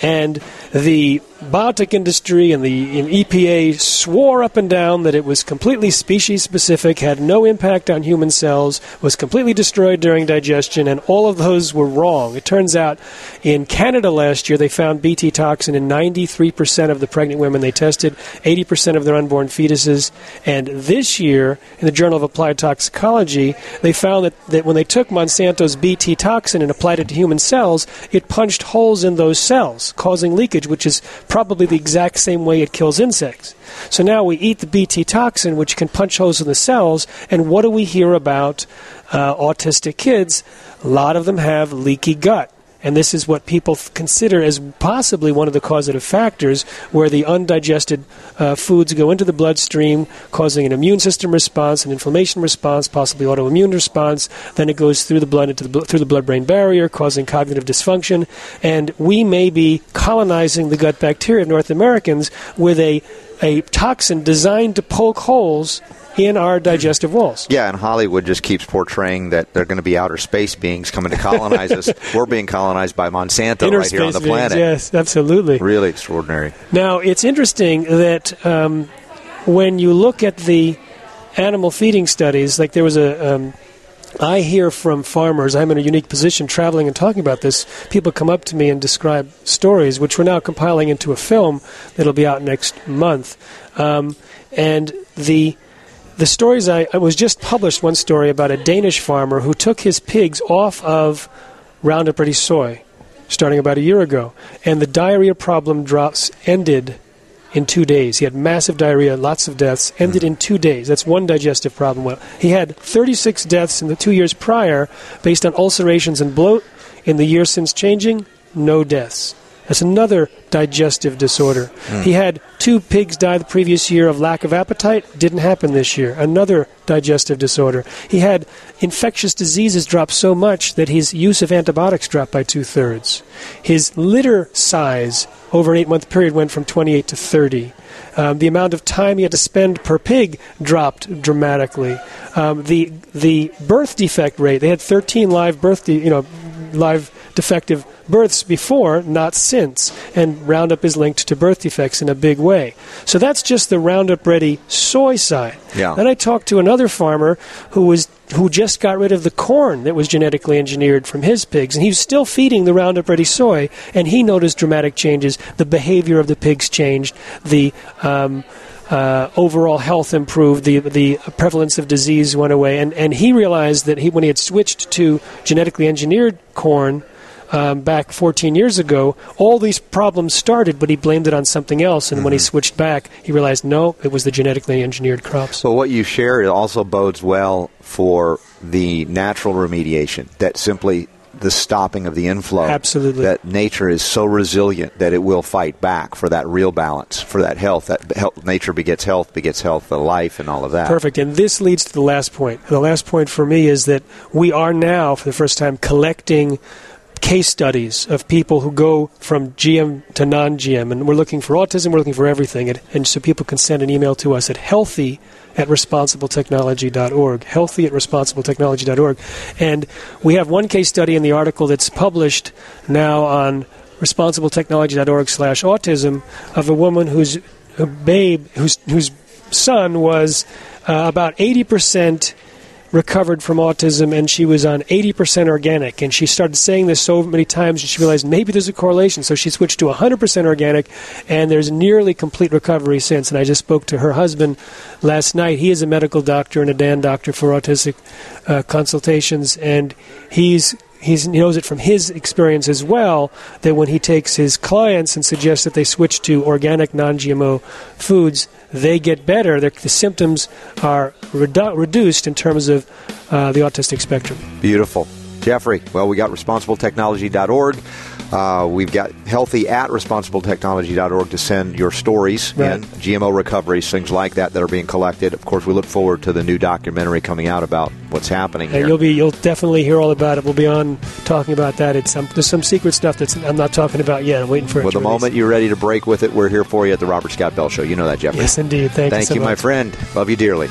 And the biotech industry and the and E P A swore up and down that it was completely species-specific, had no impact on human cells, was completely destroyed during digestion, and all of those were wrong. It turns out in Canada last year they found B T toxin in ninety-three percent of the pregnant women they tested, eighty percent of their unborn fetuses. And this year, in the Journal of Applied Toxicology, they found that, that when they took Monsanto's B T toxin and applied it to human cells, it punched holes in those cells, causing leakage, which is probably the exact same way it kills insects. So now we eat the B T toxin, which can punch holes in the cells, and what do we hear about uh, autistic kids? A lot of them have leaky gut. And this is what people f- consider as possibly one of the causative factors, where the undigested uh, foods go into the bloodstream, causing an immune system response, an inflammation response, possibly autoimmune response. Then it goes through the blood into the bl- through the blood-brain barrier, causing cognitive dysfunction. And we may be colonizing the gut bacteria of North Americans with a a toxin designed to poke holes in our digestive walls. Yeah, and Hollywood just keeps portraying that they're going to be outer space beings coming to colonize us. We're being colonized by Monsanto Inner right here on the beings, planet. yes, absolutely. Really extraordinary. Now, it's interesting that um, when you look at the animal feeding studies, like there was a... Um, I hear from farmers, I'm in a unique position traveling and talking about this. People come up to me and describe stories, which we're now compiling into a film that'll be out next month. Um, and the... The stories, I, I was just published one story about a Danish farmer who took his pigs off of Roundup Ready soy starting about a year ago, and the diarrhea problem drops ended in two days. He had massive diarrhea, lots of deaths, ended mm. in two days. That's one digestive problem. Well, he had thirty-six deaths in the two years prior based on ulcerations and bloat. In the year since changing, no deaths. That's another digestive disorder. Mm. He had two pigs die the previous year of lack of appetite. Didn't happen this year. Another digestive disorder. He had infectious diseases drop so much that his use of antibiotics dropped by two-thirds. His litter size over an eight-month period went from twenty-eight to thirty. Um, the amount of time he had to spend per pig dropped dramatically. Um, the the birth defect rate, they had thirteen live birth, de- you know, live defective births before, not since, and Roundup is linked to birth defects in a big way. So that's just the Roundup Ready soy side. Yeah. Then I talked to another farmer who was who just got rid of the corn that was genetically engineered from his pigs, and he was still feeding the Roundup Ready soy, and he noticed dramatic changes. The behavior of the pigs changed. The um, Uh, overall health improved, the the prevalence of disease went away, and, and he realized that he when he had switched to genetically engineered corn um, back fourteen years ago, all these problems started, but he blamed it on something else, and mm-hmm. when he switched back, he realized, no, it was the genetically engineered crops. So what you share also bodes well for the natural remediation, that simply the stopping of the inflow. Absolutely. That nature is so resilient that it will fight back for that real balance, for that health. That health, nature begets health, begets health, the life, and all of that. Perfect. And this leads to the last point. The last point for me is that we are now, for the first time, collecting case studies of people who go from G M to non-G M. And we're looking for autism, we're looking for everything. And, and so people can send an email to us at healthy at responsible technology dot org, healthy at responsible technology dot org. And we have one case study in the article that's published now on responsible technology dot org slash autism of a woman whose a babe, whose, whose son was uh, about eighty percent recovered from autism, and she was on eighty percent organic. And she started saying this so many times, and she realized maybe there's a correlation. So she switched to one hundred percent organic, and there's nearly complete recovery since. And I just spoke to her husband last night. He is a medical doctor and a D A N doctor for autistic uh, consultations, and he's He's, he knows it from his experience as well, that when he takes his clients and suggests that they switch to organic, non-G M O foods, they get better. Their, the symptoms are redu- reduced in terms of uh, the autistic spectrum. Beautiful. Jeffrey, well, we got responsible technology dot org. Uh, we've got healthy at responsible technology dot org to send your stories right. in, G M O recoveries, things like that that are being collected. Of course, we look forward to the new documentary coming out about what's happening and here. You'll be, you'll definitely hear all about it. We'll be on talking about that. It's some, there's some secret stuff that I'm not talking about yet. I'm waiting for it Well, to the release. moment you're ready to break with it, we're here for you at the Robert Scott Bell Show. You know that, Jeffrey. Yes, indeed. Thank, Thank you so you, much. my friend. Love you dearly.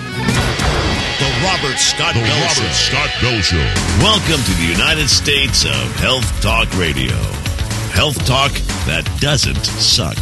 The Robert Scott the Bell Robert Show. Scott Bell Show. Welcome to the United States of Health Talk Radio. health talk that doesn't suck.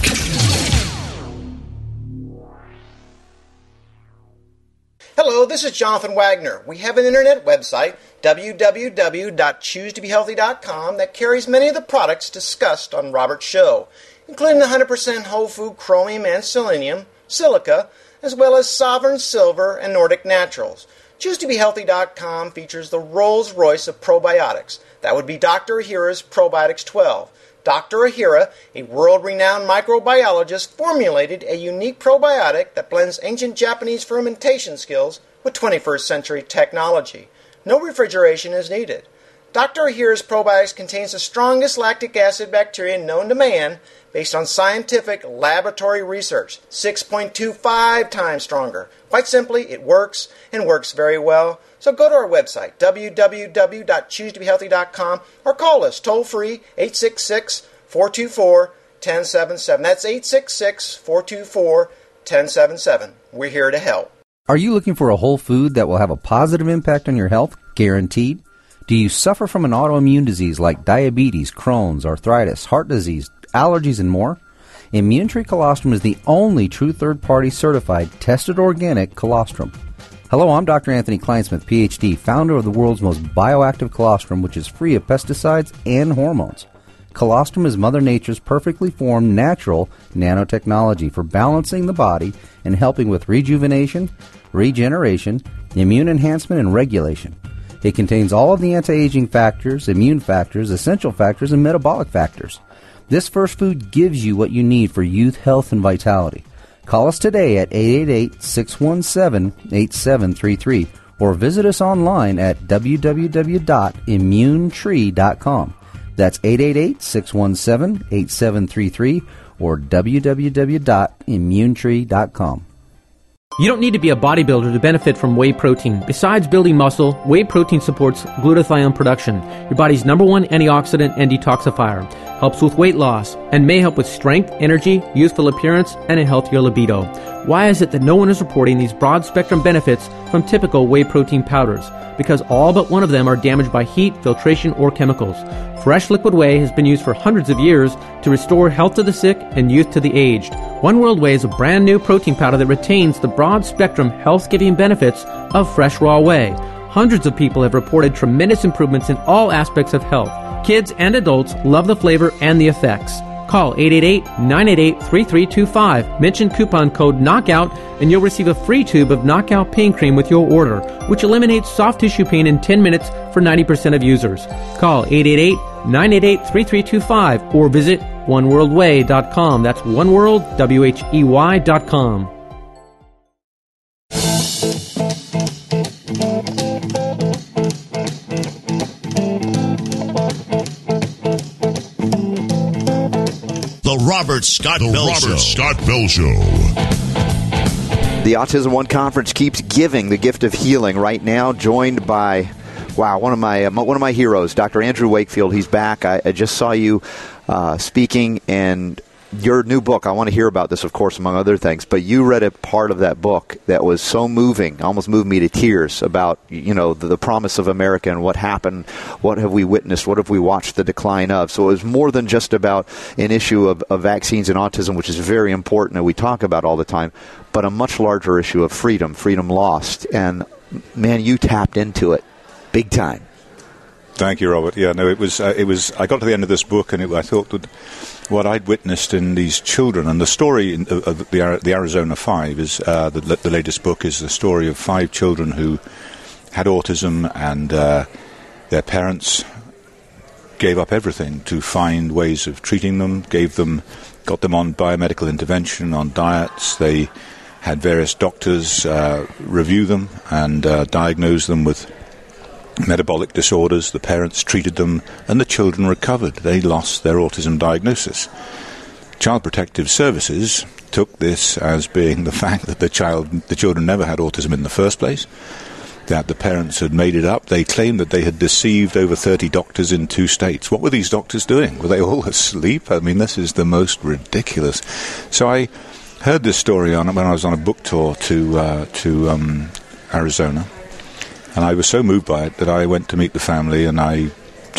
Hello, this is Jonathan Wagner. We have an internet website, w w w dot choose to be healthy dot com, that carries many of the products discussed on Robert's show, including one hundred percent whole food chromium and selenium, silica, as well as Sovereign Silver and Nordic Naturals. choose to be healthy dot com features the Rolls-Royce of probiotics. That would be Doctor Ahira's Probiotics twelve. Doctor Ahira, a world-renowned microbiologist, formulated a unique probiotic that blends ancient Japanese fermentation skills with twenty-first century technology. No refrigeration is needed. Doctor Ahira's probiotics contains the strongest lactic acid bacteria known to man based on scientific laboratory research, six point two five times stronger. Quite simply, it works, and works very well. So go to our website, w w w dot choose to be healthy dot com, or call us toll-free, eight six six, four two four, one zero seven seven. That's eight six six, four two four, one zero seven seven. We're here to help. Are you looking for a whole food that will have a positive impact on your health? Guaranteed. Do you suffer from an autoimmune disease like diabetes, Crohn's, arthritis, heart disease, allergies, and more? Immune Tree Colostrum is the only true third-party certified, tested organic colostrum. Hello, I'm Doctor Anthony Kleinsmith, P H D, founder of the world's most bioactive colostrum, which is free of pesticides and hormones. Colostrum is Mother Nature's perfectly formed natural nanotechnology for balancing the body and helping with rejuvenation, regeneration, immune enhancement, and regulation. It contains all of the anti-aging factors, immune factors, essential factors, and metabolic factors. This first food gives you what you need for youth, health, and vitality. Call us today at eight eight eight, six one seven, eight seven three three or visit us online at w w w dot immune tree dot com. That's eight eight eight, six one seven, eight seven three three or w w w dot immune tree dot com. You don't need to be a bodybuilder to benefit from whey protein. Besides building muscle, whey protein supports glutathione production, your body's number one antioxidant and detoxifier, helps with weight loss, and may help with strength, energy, youthful appearance, and a healthier libido. Why is it that no one is reporting these broad-spectrum benefits from typical whey protein powders? Because all but one of them are damaged by heat, filtration, or chemicals. Fresh liquid whey has been used for hundreds of years to restore health to the sick and youth to the aged. One World Whey is a brand new protein powder that retains the broad-spectrum health-giving benefits of fresh raw whey. Hundreds of people have reported tremendous improvements in all aspects of health. Kids and adults love the flavor and the effects. Call eight eight eight, nine eight eight, three three two five. Mention coupon code KNOCKOUT and you'll receive a free tube of Knockout Pain Cream with your order, which eliminates soft tissue pain in ten minutes for ninety percent of users. Call eight eight eight, nine eight eight, three three two five or visit one world way dot com. That's oneworld, W H E Y dot com. The Robert Scott the Bell Robert Show. Scott Bell Show. The Autism One Conference keeps giving the gift of healing. Right now, joined by, wow, one of my uh, one of my heroes, Doctor Andrew Wakefield. He's back. I, I just saw you uh, speaking, and your new book. I want to hear about this, of course, among other things. But you read a part of that book that was so moving, almost moved me to tears. About you know the, the promise of America and what happened. What have we witnessed? What have we watched the decline of? So it was more than just about an issue of, of vaccines and autism, which is very important and we talk about all the time, but a much larger issue of freedom, freedom lost. And man, you tapped into it big time. Thank you, Robert. Yeah, no, it was. Uh, it was. I got to the end of this book, and it, I thought that what I'd witnessed in these children, and the story in, of, of the, the Arizona Five is uh, the, the latest book is the story of five children who had autism, and uh, their parents gave up everything to find ways of treating them. Gave them, got them on biomedical intervention, on diets. They had various doctors uh, review them and uh, diagnose them with metabolic disorders. The parents treated them, and the children recovered. They lost their autism diagnosis. Child Protective Services took this as being the fact that the child, the children never had autism in the first place, that the parents had made it up. They claimed that they had deceived over thirty doctors in two states. What were these doctors doing? Were they all asleep? I mean, this is the most ridiculous. So I heard this story on when I was on a book tour to uh, to um, Arizona. And I was so moved by it that I went to meet the family, and I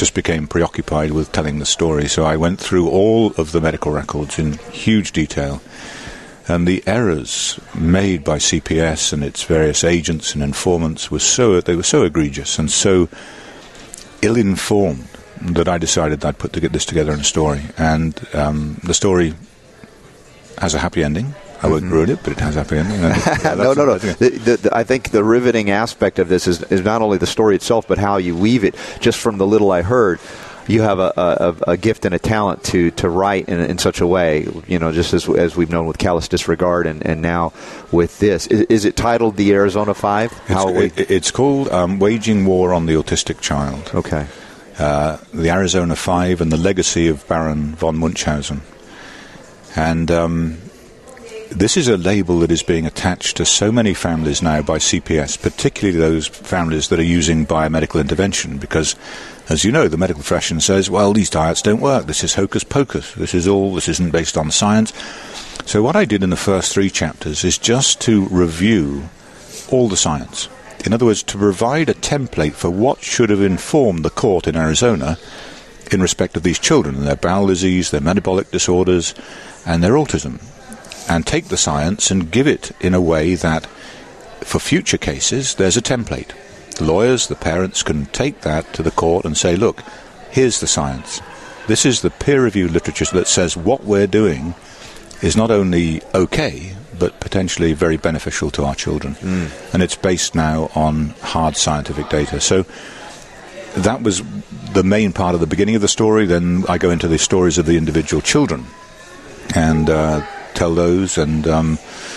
just became preoccupied with telling the story. So I went through all of the medical records in huge detail. And the errors made by C P S and its various agents and informants were so they were so egregious and so ill-informed that I decided I'd put to get this together in a story. And um, the story has a happy ending. I won't Mm-hmm. ruin it, but it has a happy ending. And no, no, no. I think- The, the, the, I think the riveting aspect of this is, is not only the story itself, but how you weave it. Just from the little I heard, you have a, a, a gift and a talent to, to write in, in such a way, you know, just as, as we've known with Callous Disregard and, and now with this. Is, is it titled The Arizona Five? It's, it, it's called um, Waging War on the Autistic Child. Okay. Uh, the Arizona Five and the Legacy of Baron von Munchausen. And um, this is a label that is being attached to so many families now by C P S, particularly those families that are using biomedical intervention, because, as you know, the medical profession says, well, these diets don't work. This is hocus pocus. This is all, this isn't based on science. So what I did in the first three chapters is just to review all the science. In other words, to provide a template for what should have informed the court in Arizona in respect of these children and their bowel disease, their metabolic disorders, and their autism. And take the science and give it in a way that, for future cases, there's a template. The lawyers, the parents can take that to the court and say, look, here's the science. This is the peer-reviewed literature that says what we're doing is not only okay, but potentially very beneficial to our children. Mm. And it's based now on hard scientific data. So that was the main part of the beginning of the story. Then I go into the stories of the individual children and uh, tell those. And um,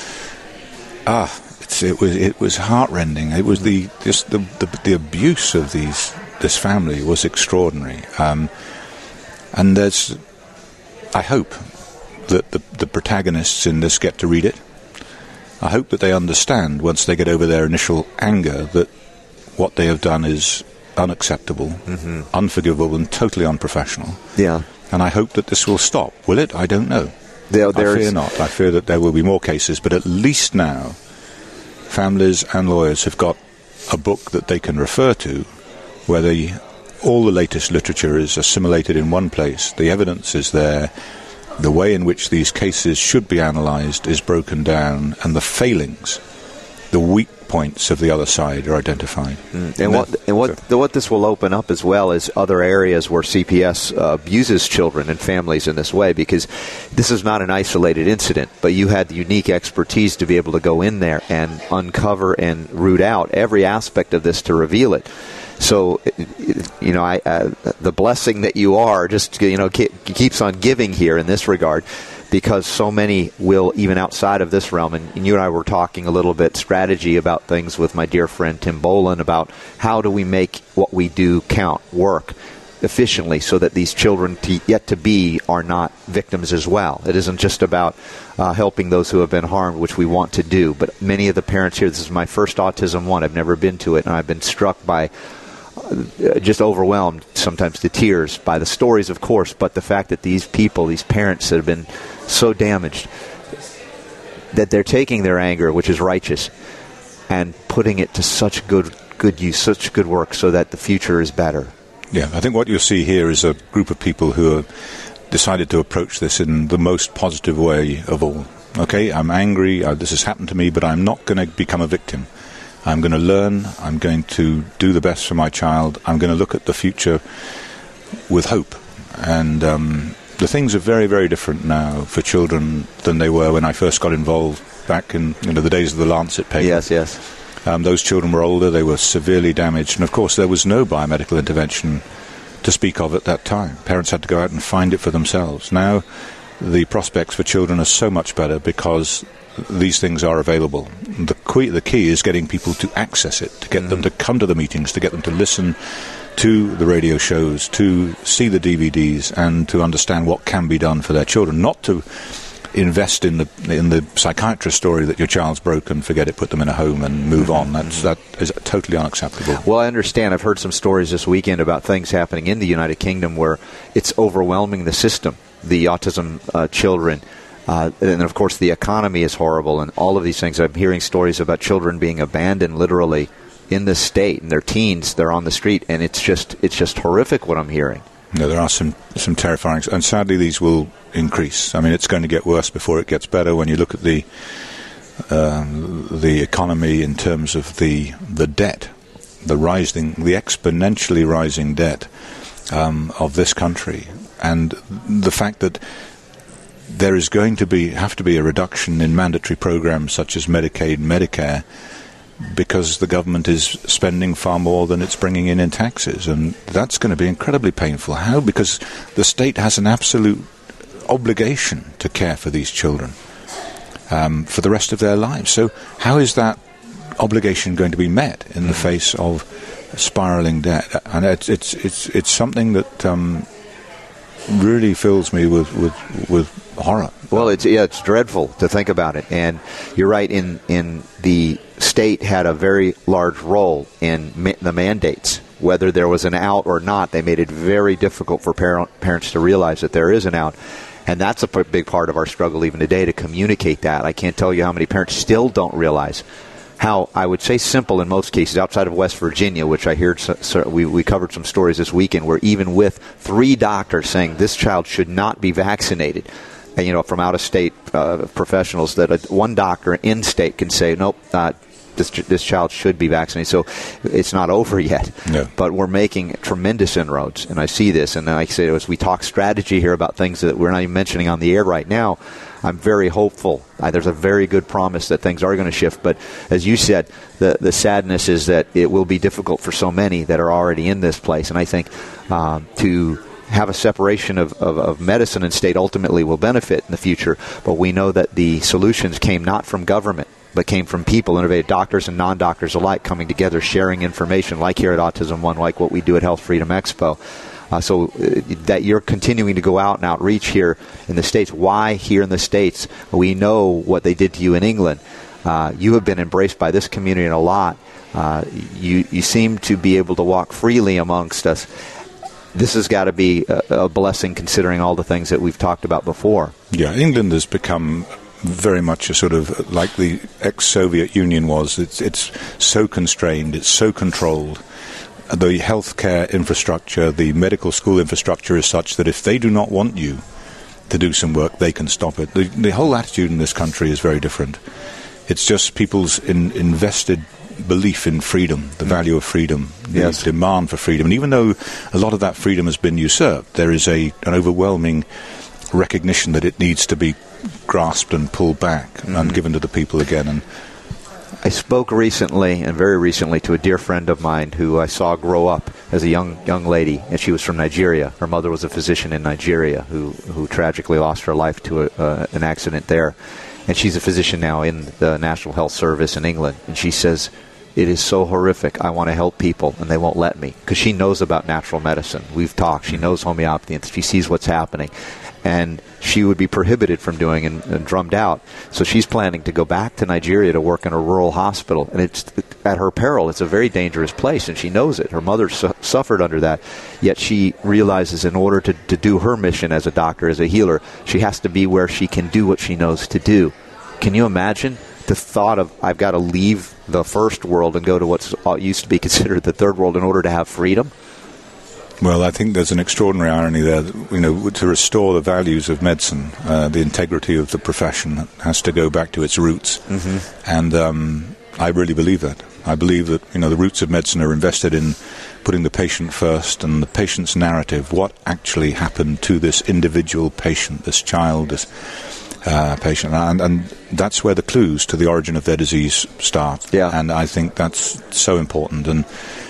ah, it's, it was it was heartrending. It was the just the, the the abuse of these this family was extraordinary. Um, and there's, I hope that the the protagonists in this get to read it. I hope that they understand, once they get over their initial anger, that what they have done is unacceptable, mm-hmm. unforgivable, and totally unprofessional. Yeah. And I hope that this will stop. Will it? I don't know. There, I fear not. I fear that there will be more cases, but at least now, families and lawyers have got a book that they can refer to, where the, all the latest literature is assimilated in one place. The evidence is there. The way in which these cases should be analysed is broken down, and the failings, the weak points of the other side are identified. Mm. And what and what the, what this will open up as well is other areas where C P S uh, abuses children and families in this way, because this is not an isolated incident, but you had the unique expertise to be able to go in there and uncover and root out every aspect of this to reveal it. So, you know, I, uh, the blessing that you are just, you know, keep, keeps on giving here in this regard, because so many will, even outside of this realm, and, and you and I were talking a little bit strategy about things with my dear friend Tim Boland about how do we make what we do count, work efficiently, so that these children to, yet to be are not victims as well. It isn't just about uh, helping those who have been harmed, which we want to do, but many of the parents here, this is my first Autism One, I've never been to it, and I've been struck by Uh, just overwhelmed sometimes to tears by the stories, of course, but the fact that these people, these parents that have been so damaged, that they're taking their anger, which is righteous, and putting it to such good good use, such good work, so that the future is better. Yeah, I think what you'll see here is a group of people who have decided to approach this in the most positive way of all. Okay, I'm angry, uh, this has happened to me, but I'm not going to become a victim. I'm going to learn, I'm going to do the best for my child, I'm going to look at the future with hope. And um, the things are very, very different now for children than they were when I first got involved back in, you know, the days of the Lancet paper. Yes, yes. Um, those children were older, they were severely damaged, and of course there was no biomedical intervention to speak of at that time. Parents had to go out and find it for themselves. Now the prospects for children are so much better because these things are available. The key, the key is getting people to access it, to get mm. them to come to the meetings, to get them to listen to the radio shows, to see the D V Ds, and to understand what can be done for their children. Not to invest in the in the psychiatrist story that your child's broken, forget it, put them in a home and move on. That's that is totally unacceptable. Well, I understand. I've heard some stories this weekend about things happening in the United Kingdom where it's overwhelming the system, the autism uh, children. Uh, and, of course, the economy is horrible and all of these things. I'm hearing stories about children being abandoned literally in this state, and they're teens, they're on the street, and it's just it's just horrific what I'm hearing. No, there are some, some terrifying, and sadly these will increase. I mean, it's going to get worse before it gets better. When you look at the um, the economy in terms of the the debt, the rising, the exponentially rising debt um, of this country, and the fact that there is going to be have to be a reduction in mandatory programs such as Medicaid and Medicare, because the government is spending far more than it's bringing in in taxes, and that's going to be incredibly painful. How? Because the state has an absolute obligation to care for these children um, for the rest of their lives. So how is that obligation going to be met in the face of spiraling debt? And it's it's it's, it's something that um, really fills me with, with, with horror. Well, it's yeah, it's dreadful to think about it. And you're right, in in the state had a very large role in ma- the mandates. Whether there was an out or not, they made it very difficult for parent, parents to realize that there is an out. And that's a p- big part of our struggle even today, to communicate that. I can't tell you how many parents still don't realize how, I would say simple in most cases, outside of West Virginia, which I heard, so, so we, we covered some stories this weekend, where even with three doctors saying this child should not be vaccinated, and, you know, from out-of-state uh, professionals, that a, one doctor in-state can say, nope, uh, this this child should be vaccinated. So it's not over yet. No. But we're making tremendous inroads, and I see this. And like I say, as we talk strategy here about things that we're not even mentioning on the air right now, I'm very hopeful. Uh, there's a very good promise that things are going to shift. But as you said, the, the sadness is that it will be difficult for so many that are already in this place. And I think um, to have a separation of, of, of medicine and state ultimately will benefit in the future. But we know that the solutions came not from government, but came from people, innovative doctors and non-doctors alike, coming together, sharing information, like here at Autism One, like what we do at Health Freedom Expo. Uh, so uh, that you're continuing to go out and outreach here in the States. Why here in the States? We know what they did to you in England. Uh, you have been embraced by this community a lot. Uh, you, you seem to be able to walk freely amongst us. This has got to be a, a blessing, considering all the things that we've talked about before. Yeah, England has become very much a sort of like the ex-Soviet Union was. It's, it's so constrained, it's so controlled. The healthcare infrastructure, the medical school infrastructure is such that if they do not want you to do some work, they can stop it. The, the whole attitude in this country is very different. It's just people's in, invested belief in freedom, the value of freedom, the yes. demand for freedom. And even though a lot of that freedom has been usurped, there is a an overwhelming recognition that it needs to be grasped and pulled back mm-hmm. and given to the people again. And I spoke recently, and very recently, to a dear friend of mine who I saw grow up as a young young lady, and she was from Nigeria. Her mother was a physician in Nigeria who, who tragically lost her life to a, uh, an accident there. And she's a physician now in the National Health Service in England. And she says, it is so horrific. I want to help people, and they won't let me. Because she knows about natural medicine. We've talked. She knows homeopathy, and she sees what's happening. And she would be prohibited from doing and, and drummed out. So she's planning to go back to Nigeria to work in a rural hospital. And it's at her peril. It's a very dangerous place, and she knows it. Her mother su- suffered under that. Yet she realizes in order to, to do her mission as a doctor, as a healer, she has to be where she can do what she knows to do. Can you imagine the thought of, I've got to leave the first world and go to what used to be considered the third world in order to have freedom? Well, I think there's an extraordinary irony there. That, you know, to restore the values of medicine, uh, the integrity of the profession has to go back to its roots. Mm-hmm. And um, I really believe that. I believe that, you know, the roots of medicine are invested in putting the patient first and the patient's narrative, what actually happened to this individual patient, this child, this uh, patient. And, and that's where the clues to the origin of their disease start. Yeah. And I think that's so important. And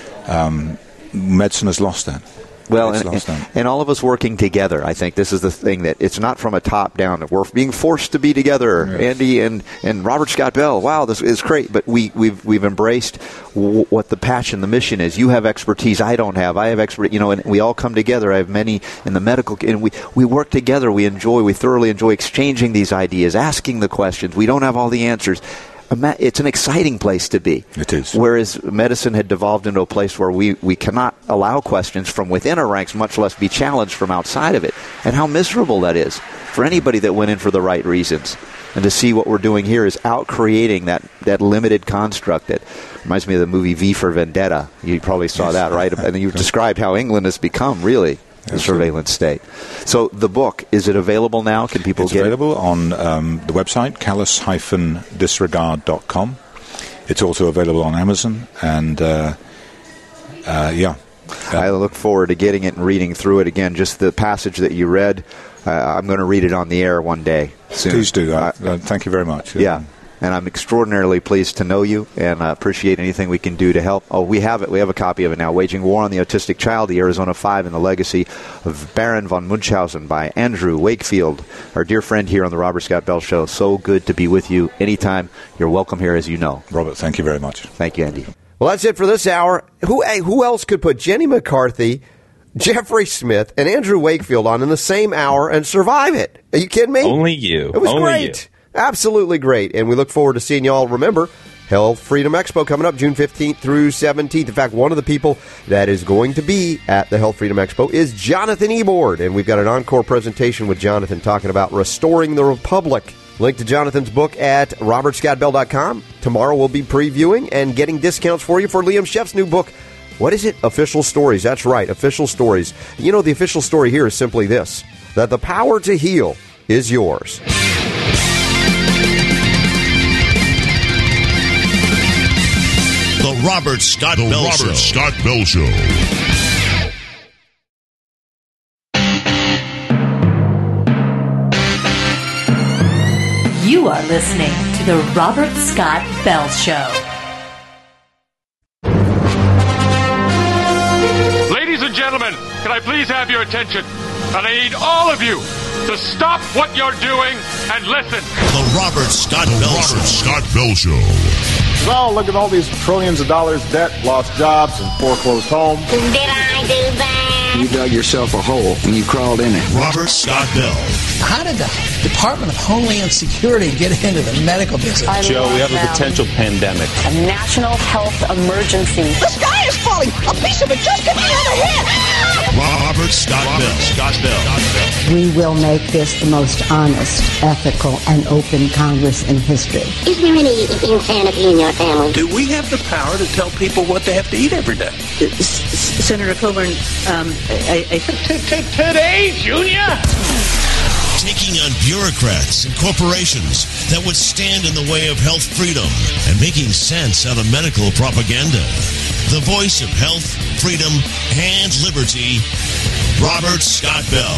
um, medicine has lost that. Well, and, and, and all of us working together, I think this is the thing, that it's not from a top down. We're being forced to be together. Yes. Andy and, and Robert Scott Bell, wow, this is great. But we, we've we've embraced w- what the passion, the mission is. You have expertise I don't have. I have expertise, you know, and we all come together. I have many in the medical, and we, we work together. We enjoy, we thoroughly enjoy exchanging these ideas, asking the questions. We don't have all the answers. It's an exciting place to be. It is. Whereas medicine had devolved into a place where we, we cannot allow questions from within our ranks, much less be challenged from outside of it. And how miserable that is. for anybody that went in for the right reasons. And to see what we're doing here is out-creating that, that limited construct that reminds me of the movie V for Vendetta. You probably saw that, right? And you described how England has become, really, the surveillance state. So the book, is it available now? Can people it's get available it? on um, the website, callous dash disregard dot com. It's also available on Amazon, and uh, uh, yeah. I look forward to getting it and reading through it again. Just the passage that you read, uh, I'm going to read it on the air one day soon. Please do. Uh, uh, thank you very much. Yeah. And I'm extraordinarily pleased to know you, and uh, appreciate anything we can do to help. Oh, we have it. We have a copy of it now. Waging War on the Autistic Child, the Arizona Five, and the Legacy of Baron von Munchausen by Andrew Wakefield, our dear friend here on the Robert Scott Bell Show. So good to be with you anytime. You're welcome here, as you know. Robert, thank you very much. Thank you, Andy. Well, that's it for this hour. Who hey, who else could put Jenny McCarthy, Jeffrey Smith, and Andrew Wakefield on in the same hour and survive it? Are you kidding me? Only you. It was Only great. You. Absolutely great. And we look forward to seeing you all. Remember, Health Freedom Expo coming up June fifteenth through seventeenth. In fact, one of the people that is going to be at the Health Freedom Expo is Jonathan Ebord. And we've got an encore presentation with Jonathan talking about restoring the Republic. Link to Jonathan's book at robert scott bell dot com. Tomorrow we'll be previewing and getting discounts for you for Liam Sheff's new book. What is it? Official Stories. That's right, Official Stories. You know, the official story here is simply this, that the power to heal is yours. The Robert Scott the Bell Robert Show. Scott Bell Show. You are listening to the Robert Scott Bell Show. Ladies and gentlemen, can I please have your attention? And I need all of you to stop what you're doing and listen. The Robert Scott the Bell Robert Show. Scott Bell Show. Oh, look at all these trillions of dollars debt, lost jobs, and foreclosed homes. Did I do that? You dug yourself a hole and you crawled in it. Robert Scott Bell. How did the Department of Homeland Security get into the medical business? I Joe, we have them. a potential pandemic. A national health emergency. The sky is falling. A piece of it just hit me on the head. Robert Scott Robert Bell. Scott Bell. We will make this the most honest, ethical, and open Congress in history. Is there any insanity in your family? Do we have the power to tell people what they have to eat every day? Senator Coburn, um, I, I today, Junior. Taking on bureaucrats and corporations that would stand in the way of health freedom and making sense out of medical propaganda. The voice of health, freedom, and liberty, Robert Scott Bell.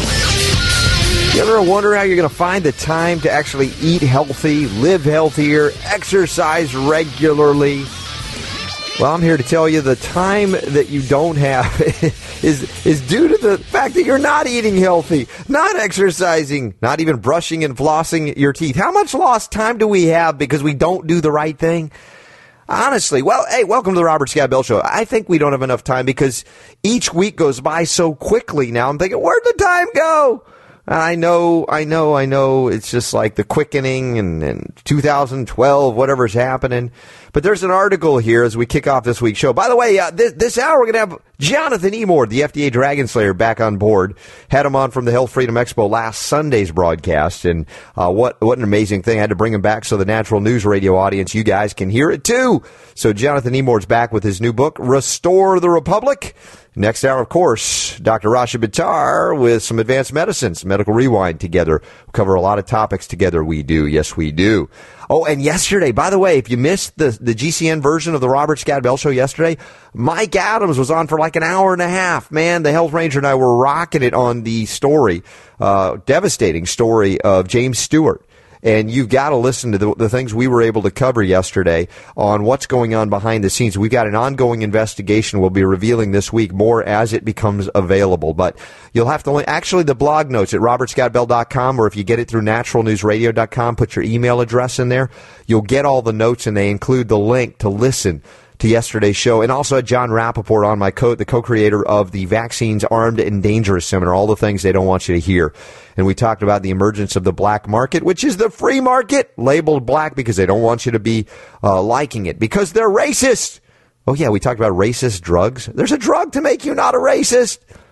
You ever wonder how you're going to find the time to actually eat healthy, live healthier, exercise regularly? Well, I'm here to tell you the time that you don't have is is due to the fact that you're not eating healthy, not exercising, not even brushing and flossing your teeth. How much lost time do we have because we don't do the right thing? Honestly, well, hey, welcome to the Robert Scott Bell Show. I think we don't have enough time because each week goes by so quickly now. I'm thinking, where'd the time go? I know, I know, I know. It's just like the quickening and, and two thousand twelve, whatever's happening. But there's an article here as we kick off this week's show. By the way, uh, this, this hour we're going to have Jonathan Ebord, the F D A Dragon Slayer, back on board. Had him on from the Health Freedom Expo last Sunday's broadcast. And uh, what what an amazing thing. I had to bring him back so the Natural News Radio audience, you guys can hear it too. So Jonathan Ebord's back with his new book, Restore the Republic. Next hour, of course, Doctor Rasha Buttar with some advanced medicines, Medical Rewind together. We'll cover a lot of topics together. We do. Yes, we do. Oh, and yesterday, by the way, if you missed the, the G C N version of the Robert Scott Bell Show yesterday, Mike Adams was on for like an hour and a half. Man, the Health Ranger and I were rocking it on the story, uh, devastating story of James Stewart. And you've got to listen to the, the things we were able to cover yesterday on what's going on behind the scenes. We've got an ongoing investigation we'll be revealing this week more as it becomes available. But you'll have to link, actually, the blog notes at robert scott bell dot com, or if you get it through natural news radio dot com, put your email address in there. You'll get all the notes, and they include the link to listen to yesterday's show. And also John Rappaport on, my co- the co-creator of the Vaccines Armed and Dangerous seminar, all the things they don't want you to hear. And we talked about the emergence of the black market, which is the free market, labeled black because they don't want you to be uh, liking it, because they're racist. Oh, yeah, we talked about racist drugs. There's a drug to make you not a racist.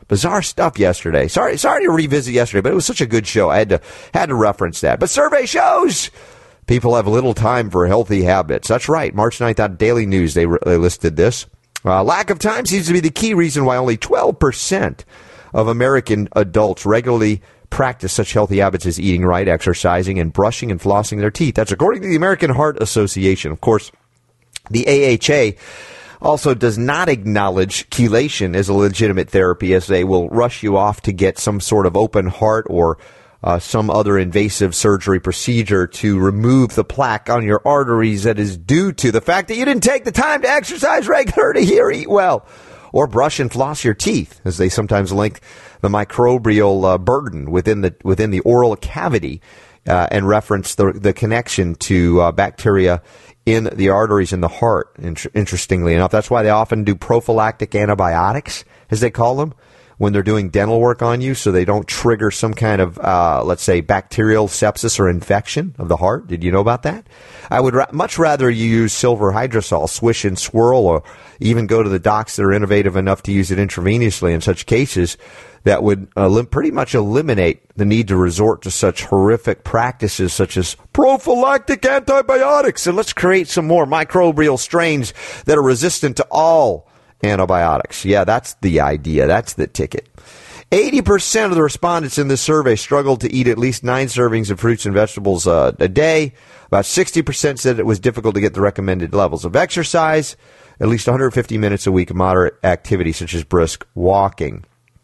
Bizarre stuff yesterday. Sorry, sorry to revisit yesterday, but it was such a good show. I had to had to reference that. But survey shows people have little time for healthy habits. That's right. March ninth out of Daily News, they, they listed this. Uh, lack of time seems to be the key reason why only twelve percent of American adults regularly practice such healthy habits as eating right, exercising, and brushing and flossing their teeth. That's according to the American Heart Association. Of course, the A H A also does not acknowledge chelation as a legitimate therapy, as they will rush you off to get some sort of open heart or uh, some other invasive surgery procedure to remove the plaque on your arteries that is due to the fact that you didn't take the time to exercise regularly or eat well, or brush and floss your teeth, as they sometimes link the microbial uh, burden within the within the oral cavity uh, and reference the the connection to uh, bacteria in the arteries in the heart. Inter- interestingly enough, that's why they often do prophylactic antibiotics, as they call them, when they're doing dental work on you, so they don't trigger some kind of, uh, let's say, bacterial sepsis or infection of the heart. Did you know about that? I would ra- much rather you use silver hydrosol, swish and swirl, or even go to the docs that are innovative enough to use it intravenously in such cases. That would uh, pretty much eliminate the need to resort to such horrific practices such as prophylactic antibiotics. And let's create some more microbial strains that are resistant to all antibiotics. Yeah, that's the idea. That's the ticket. eighty percent of the respondents in this survey struggled to eat at least nine servings of fruits and vegetables uh, a day. About sixty percent said it was difficult to get the recommended levels of exercise, at least one hundred fifty minutes a week of moderate activity such as brisk walking.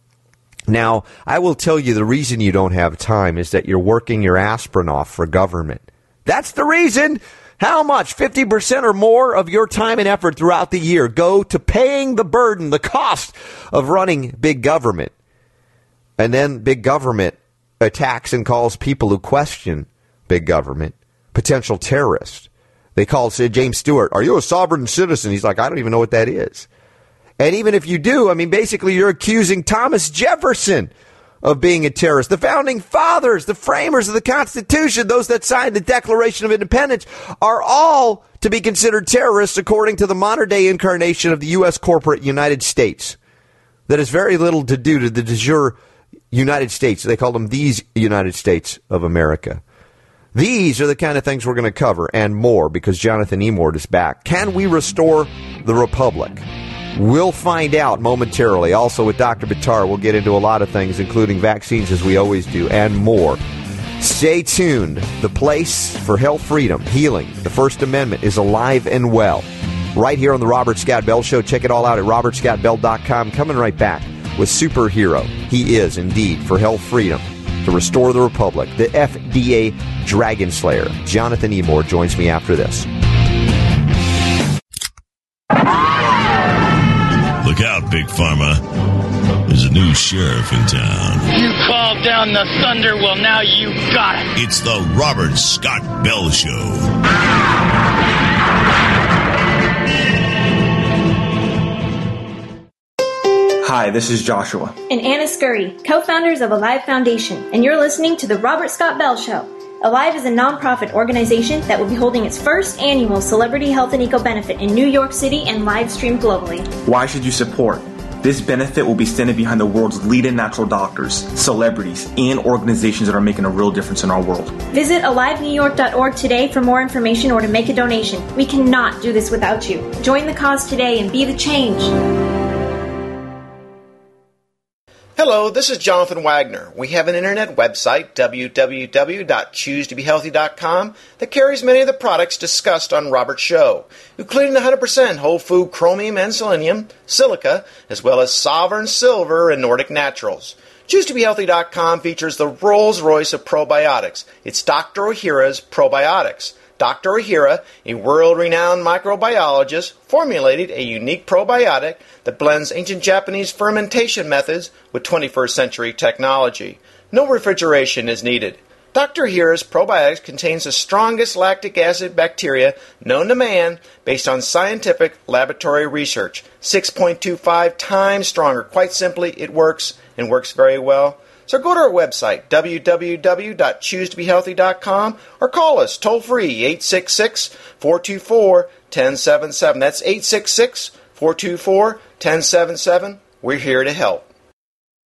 Now, I will tell you the reason you don't have time is that you're working your aspirin off for government. That's the reason. How much? fifty percent or more of your time and effort throughout the year go to paying the burden, the cost of running big government. And then big government attacks and calls people who question big government potential terrorists. They called said James Stewart, "Are you a sovereign citizen?" He's like, "I don't even know what that is." And even if you do, I mean, basically you're accusing Thomas Jefferson of being a terrorist. The founding fathers, the framers of the Constitution, those that signed the Declaration of Independence, are all to be considered terrorists according to the modern-day incarnation of the U S corporate United States. That has very little to do to the de jure United States. They call them these United States of America. These are the kind of things we're going to cover and more because Jonathan Emord is back. Can we restore the Republic? We'll find out momentarily. Also with Doctor Buttar, we'll get into a lot of things, including vaccines, as we always do, and more. Stay tuned. The place for health, freedom, healing, the First Amendment is alive and well. Right here on the Robert Scott Bell Show. Check it all out at robert scott bell dot com. Coming right back with Superhero. He is, indeed, for health, freedom, to restore the Republic, the F D A Dragon Slayer. Jonathan Emord joins me after this. Look out, Big Pharma. There's a new sheriff in town. You called down the thunder, well, now you got it. It's the Robert Scott Bell Show. Hi, this is Joshua. And Anna Scurry, co-founders of Alive Foundation, and you're listening to the Robert Scott Bell Show. Alive is a nonprofit organization that will be holding its first annual Celebrity Health and Eco Benefit in New York City and live streamed globally. Why should you support? This benefit will be standing behind the world's leading natural doctors, celebrities, and organizations that are making a real difference in our world. Visit alive new york dot org today for more information or to make a donation. We cannot do this without you. Join the cause today and be the change. Hello, this is Jonathan Wagner. We have an internet website, w w w dot choose to be healthy dot com, that carries many of the products discussed on Robert's show, including the one hundred percent whole food chromium and selenium, silica, as well as Sovereign Silver and Nordic Naturals. choose to be healthy dot com features the Rolls-Royce of probiotics. It's Doctor Ohhira's Probiotics. Doctor Ohhira, a world-renowned microbiologist, formulated a unique probiotic that blends ancient Japanese fermentation methods with twenty-first century technology. No refrigeration is needed. Doctor Ohhira's probiotics contains the strongest lactic acid bacteria known to man based on scientific laboratory research. six point two five times stronger. Quite simply, it works and works very well. So go to our website, w w w dot choose to be healthy dot com, or call us toll-free, eight six six, four two four, one zero seven seven. That's eight six six, four two four, one zero seven seven. We're here to help.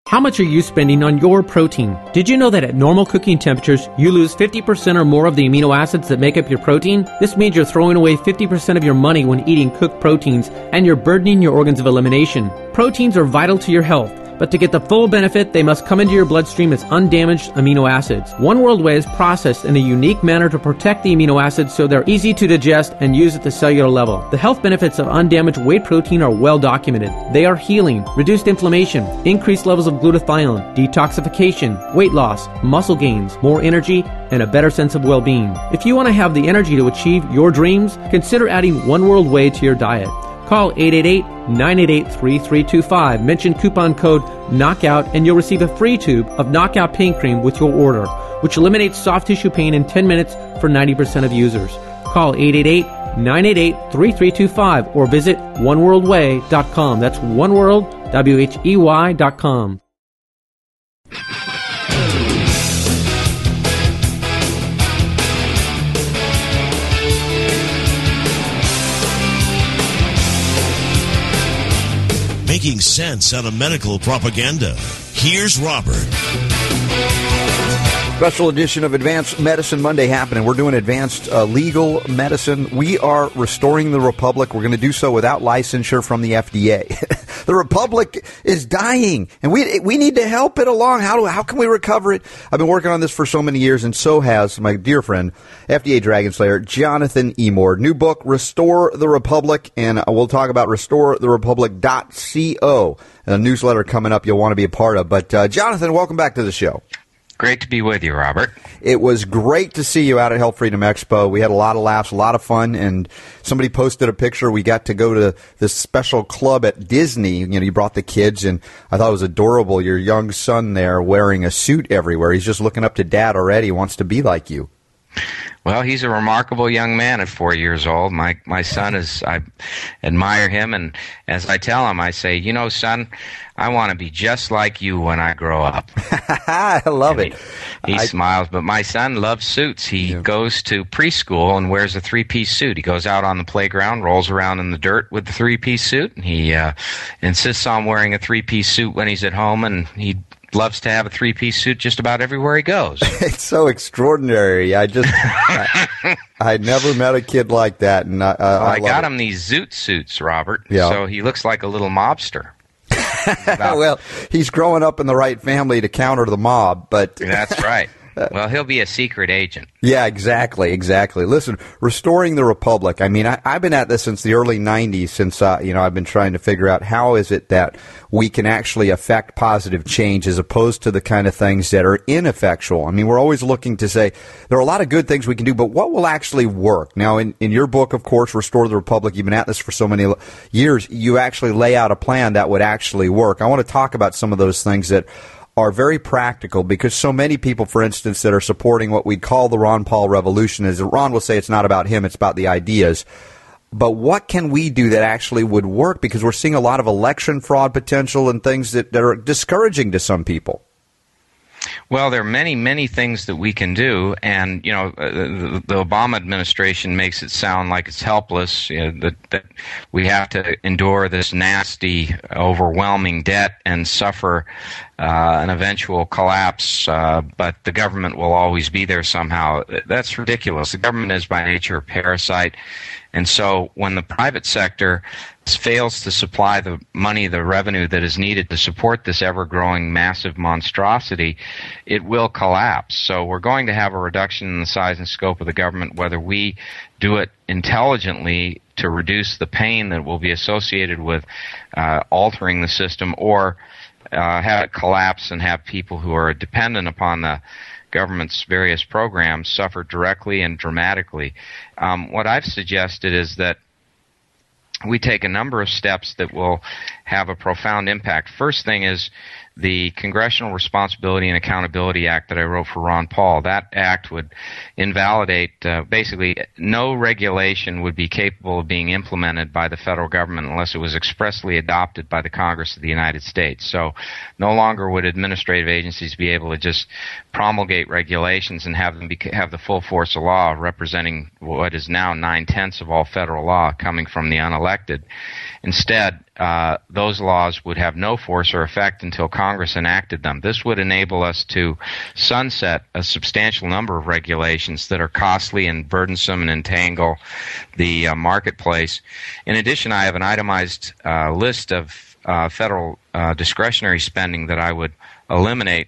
How much are you spending on your protein? Did you know that at normal cooking temperatures, you lose fifty percent or more of the amino acids that make up your protein? This means you're throwing away fifty percent of your money when eating cooked proteins, and you're burdening your organs of elimination. Proteins are vital to your health, but to get the full benefit, they must come into your bloodstream as undamaged amino acids. One World Whey is processed in a unique manner to protect the amino acids so they're easy to digest and use at the cellular level. The health benefits of undamaged whey protein are well documented. They are healing, reduced inflammation, increased levels of glutathione, detoxification, weight loss, muscle gains, more energy, and a better sense of well-being. If you want to have the energy to achieve your dreams, consider adding One World Whey to your diet. Call eight eight eight, nine eight eight, three three two five. Mention coupon code KNOCKOUT and you'll receive a free tube of Knockout Pain Cream with your order, which eliminates soft tissue pain in ten minutes for ninety percent of users. Call eight eight eight, nine eight eight, three three two five or visit one world way dot com. That's oneworld, W H E Y dot com. Making sense out of medical propaganda. Here's Robert. Special edition of Advanced Medicine Monday happening. We're doing advanced uh, legal medicine. We are restoring the Republic. We're going to do so without licensure from the F D A. The Republic is dying, and we we need to help it along. How do how can we recover it? I've been working on this for so many years, and so has my dear friend, F D A Dragon Slayer, Jonathan Emord. New book, Restore the Republic, and we'll talk about restore the republic dot co, a newsletter coming up you'll want to be a part of. But, uh, Jonathan, welcome back to the show. Great to be with you, Robert. It was great to see you out at Health Freedom Expo. We had a lot of laughs, a lot of fun, and somebody posted a picture. We got to go to this special club at Disney. You know, you brought the kids, and I thought it was adorable. Your young son there wearing a suit everywhere. He's just looking up to Dad already. He wants to be like you. Well, he's a remarkable young man at four years old. My my son is, I admire him, and as I tell him, I say, you know, son, I want to be just like you when I grow up. I love and it. He, he I, smiles, but my son loves suits. He yeah. goes to preschool and wears a three-piece suit. He goes out on the playground, rolls around in the dirt with the three-piece suit, and he uh, insists on wearing a three-piece suit when he's at home, and he loves to have a three-piece suit just about everywhere he goes. It's so extraordinary. I just, I, I never met a kid like that, and I, well, I, I got it. him these zoot suits, Robert. Yeah. So he looks like a little mobster. Well, he's growing up in the right family to counter the mob, but that's right. Well, he'll be a secret agent. Yeah, exactly, exactly. Listen, restoring the Republic. I mean, I, I've been at this since the early nineties, since, uh, you know, I've been trying to figure out how is it that we can actually affect positive change as opposed to the kind of things that are ineffectual. I mean, we're always looking to say there are a lot of good things we can do, but what will actually work? Now, in, in your book, of course, Restore the Republic, you've been at this for so many years, you actually lay out a plan that would actually work. I want to talk about some of those things that are very practical, because so many people, for instance, that are supporting what we call the Ron Paul revolution, is Ron will say it's not about him, it's about the ideas. But what can we do that actually would work? Because we're seeing a lot of election fraud potential and things that, that are discouraging to some people. Well, there are many, many things that we can do, and, you know, the, the Obama administration makes it sound like it's helpless, you know, that, that we have to endure this nasty, overwhelming debt and suffer uh, an eventual collapse, uh, but the government will always be there somehow. That's ridiculous. The government is by nature a parasite, and so when the private sector fails to supply the money, the revenue that is needed to support this ever-growing massive monstrosity, it will collapse. So we're going to have a reduction in the size and scope of the government, whether we do it intelligently to reduce the pain that will be associated with uh, altering the system, or uh, have it collapse and have people who are dependent upon the government's various programs suffer directly and dramatically. Um, what I've suggested is that we take a number of steps that will have a profound impact. First thing is the Congressional Responsibility and Accountability Act that I wrote for Ron Paul. That act would invalidate, uh, basically, no regulation would be capable of being implemented by the federal government unless it was expressly adopted by the Congress of the United States. So no longer would administrative agencies be able to just promulgate regulations and have them be, have the full force of law, representing what is now nine-tenths of all federal law coming from the unelected. Instead, uh, those laws would have no force or effect until Congress enacted them. This would enable us to sunset a substantial number of regulations that are costly and burdensome and entangle the uh, marketplace. In addition, I have an itemized uh, list of uh, federal uh, discretionary spending that I would eliminate,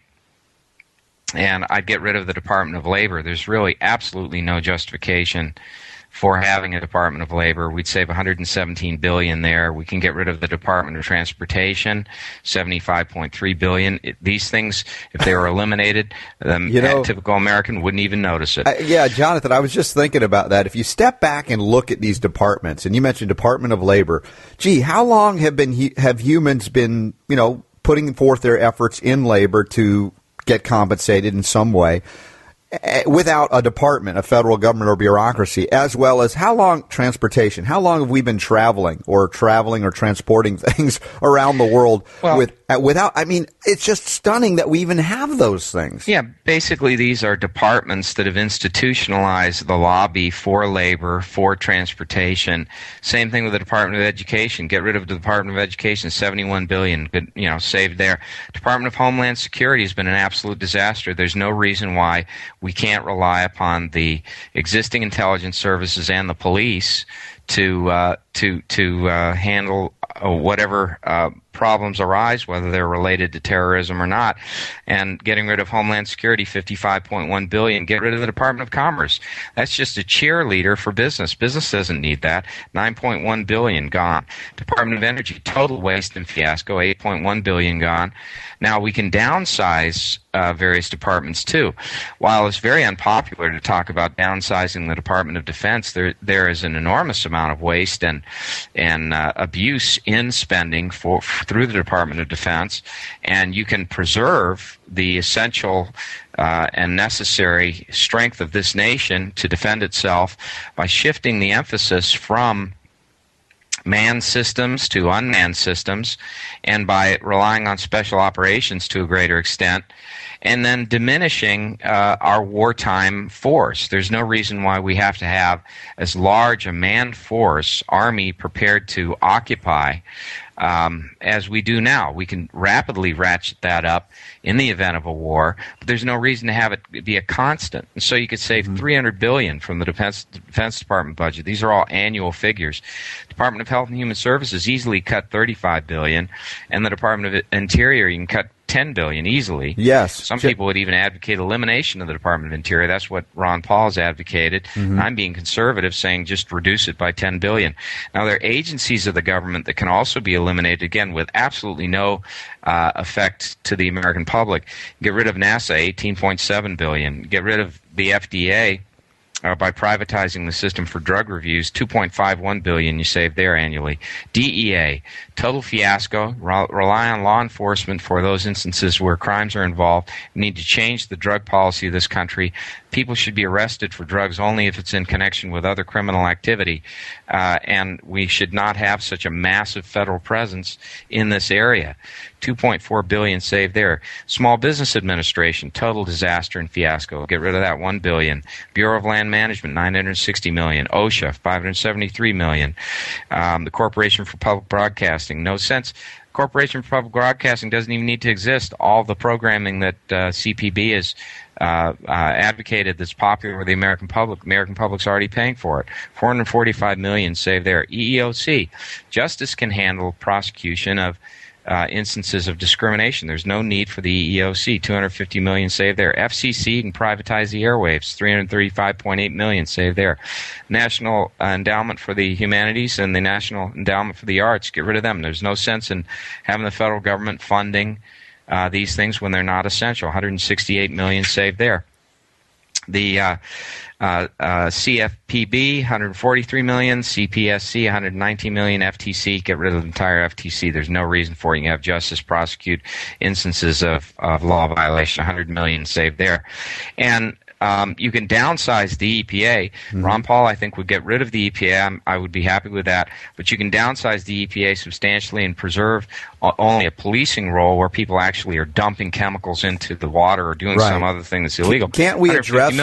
and I'd get rid of the Department of Labor. There's really absolutely no justification for having a Department of Labor. We'd save one hundred seventeen billion dollars there. We can get rid of the Department of Transportation, seventy-five point three billion dollars. It, these things, if they were eliminated, um, you know, a typical American wouldn't even notice it. Uh, yeah, Jonathan, I was just thinking about that. If you step back and look at these departments, and you mentioned Department of Labor, gee, how long have been have humans been, you know, putting forth their efforts in labor to get compensated in some way without a department, a federal government or bureaucracy, as well as how long transportation, how long have we been traveling or traveling or transporting things around the world well, with without, I mean, it's just stunning that we even have those things. Yeah, basically these are departments that have institutionalized the lobby for labor, for transportation. Same thing with the Department of Education. Get rid of the Department of Education, seventy-one billion dollars, good, you know, saved there. Department of Homeland Security has been an absolute disaster. There's no reason why we can't rely upon the existing intelligence services and the police to uh, to to uh, handle uh, whatever uh, problems arise, whether they're related to terrorism or not. And getting rid of Homeland Security, fifty-five point one billion dollars. Get rid of the Department of Commerce. That's just a cheerleader for business. Business doesn't need that. nine point one billion dollars gone. Department of Energy, total waste and fiasco, eight point one billion dollars gone. Now, we can downsize uh, various departments, too. While it's very unpopular to talk about downsizing the Department of Defense, there there is an enormous amount of waste and and uh, abuse in spending for, for through the Department of Defense, and you can preserve the essential uh, and necessary strength of this nation to defend itself by shifting the emphasis from manned systems to unmanned systems, and by relying on special operations to a greater extent, and then diminishing uh, our wartime force. There's no reason why we have to have as large a manned force, army prepared to occupy, um, as we do now. We can rapidly ratchet that up in the event of a war, but there's no reason to have it be a constant. And so you could save mm-hmm. three hundred billion dollars from the Defense, Defense Department budget. These are all annual figures. Department of Health and Human Services easily cut thirty-five billion dollars, and the Department of Interior, you can cut ten billion dollars easily. Yes. Some people would even advocate elimination of the Department of Interior. That's what Ron Paul has advocated. Mm-hmm. I'm being conservative, saying just reduce it by ten billion dollars. Now, there are agencies of the government that can also be eliminated, again, with absolutely no uh, effect to the American public. Get rid of NASA, eighteen point seven billion dollars. Get rid of the F D A. Uh, by privatizing the system for drug reviews, two point five one billion dollars you save there annually. D E A, total fiasco. Re- rely on law enforcement for those instances where crimes are involved. We need to change the drug policy of this country. People should be arrested for drugs only if it's in connection with other criminal activity, uh, and we should not have such a massive federal presence in this area. two point four billion dollars saved there. Small Business Administration, total disaster and fiasco. Get rid of that, one billion dollars. Bureau of Land Management, nine hundred sixty million dollars. OSHA, five hundred seventy-three million dollars. Um, the Corporation for Public Broadcasting, no sense. Corporation for Public Broadcasting doesn't even need to exist. All the programming that uh, C P B has uh, uh, advocated that's popular with the American public, the American public's already paying for it. four hundred forty-five million dollars saved there. E E O C, Justice can handle prosecution of Uh, instances of discrimination. There's no need for the E E O C. two hundred fifty million dollars saved there. F C C can privatize the airwaves. three hundred thirty-five point eight million dollars saved there. National uh, Endowment for the Humanities and the National Endowment for the Arts. Get rid of them. There's no sense in having the federal government funding uh, these things when they're not essential. one hundred sixty-eight million dollars saved there. The uh, uh, uh, C F P B, one hundred forty-three million dollars, C P S C, one hundred nineteen million dollars, F T C, get rid of the entire F T C. There's no reason for it. You can have justice prosecute instances of, of law violation, one hundred million dollars saved there. And um, you can downsize the E P A. Mm-hmm. Ron Paul, I think, would get rid of the E P A. I'm, I would be happy with that. But you can downsize the E P A substantially and preserve only a policing role where people actually are dumping chemicals into the water or doing right. some other thing that's illegal. Can't we address million.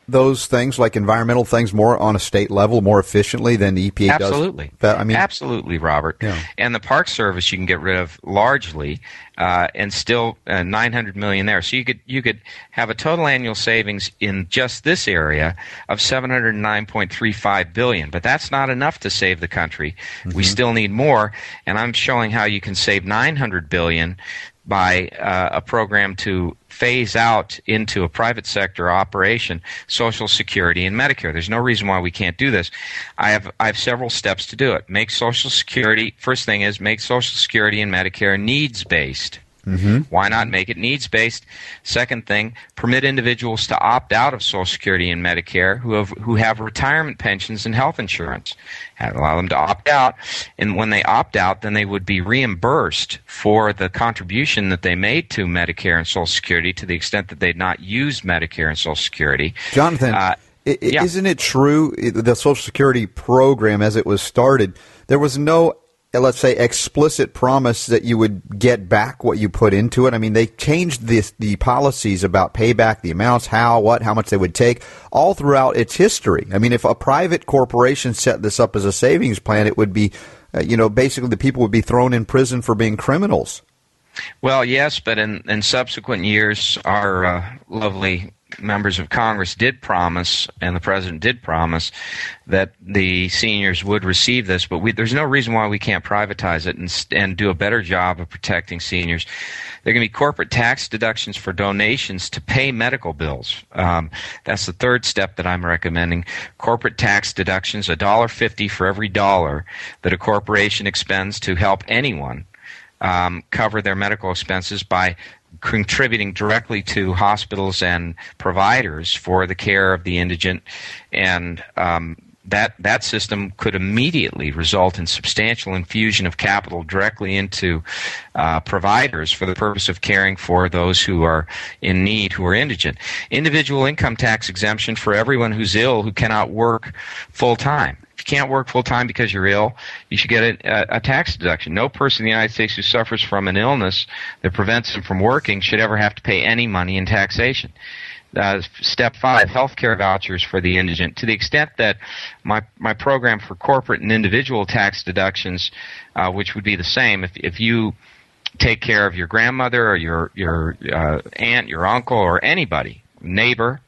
those things, like environmental things, more on a state level, more efficiently than the E P A does? Absolutely. I mean, Absolutely, Robert. Yeah. And the Park Service you can get rid of largely, uh, and still uh, nine hundred million dollars there. So you could you could have a total annual savings in just this area of seven hundred nine point three five billion dollars. But that's not enough to save the country. Mm-hmm. We still need more. And I'm showing how you can save nine hundred billion dollars by uh, a program to phase out into a private sector operation Social Security and Medicare. There's no reason why we can't do this. I have I have several steps to do it. Make Social Security, first thing is make Social Security and Medicare needs-based. Mm-hmm. Why not make it needs-based? Second thing, permit individuals to opt out of Social Security and Medicare who have who have retirement pensions and health insurance. Allow them to opt out, and when they opt out, then they would be reimbursed for the contribution that they made to Medicare and Social Security to the extent that they'd not used Medicare and Social Security. Jonathan, uh, I- yeah. isn't it true, the Social Security program as it was started, there was no, let's say, explicit promise that you would get back what you put into it? I mean, they changed this, the policies about payback, the amounts, how, what, how much they would take, all throughout its history. I mean, if a private corporation set this up as a savings plan, it would be, uh, you know, basically the people would be thrown in prison for being criminals. Well, yes, but in, in subsequent years, our uh, lovely members of Congress did promise, and the President did promise, that the seniors would receive this, but we, there's no reason why we can't privatize it and, and do a better job of protecting seniors. There are going to be corporate tax deductions for donations to pay medical bills. Um, that's the third step that I'm recommending. Corporate tax deductions, one dollar fifty for every dollar that a corporation expends to help anyone um, cover their medical expenses by contributing directly to hospitals and providers for the care of the indigent, and um, that that system could immediately result in substantial infusion of capital directly into uh, providers for the purpose of caring for those who are in need, who are indigent. Individual income tax exemption for everyone who's ill who cannot work full time. If you can't work full-time because you're ill, you should get a, a tax deduction. No person in the United States who suffers from an illness that prevents them from working should ever have to pay any money in taxation. Uh, step five, health care vouchers for the indigent. To the extent that my my program for corporate and individual tax deductions, uh, which would be the same, if if you take care of your grandmother or your, your uh, aunt, your uncle, or anybody, neighbor,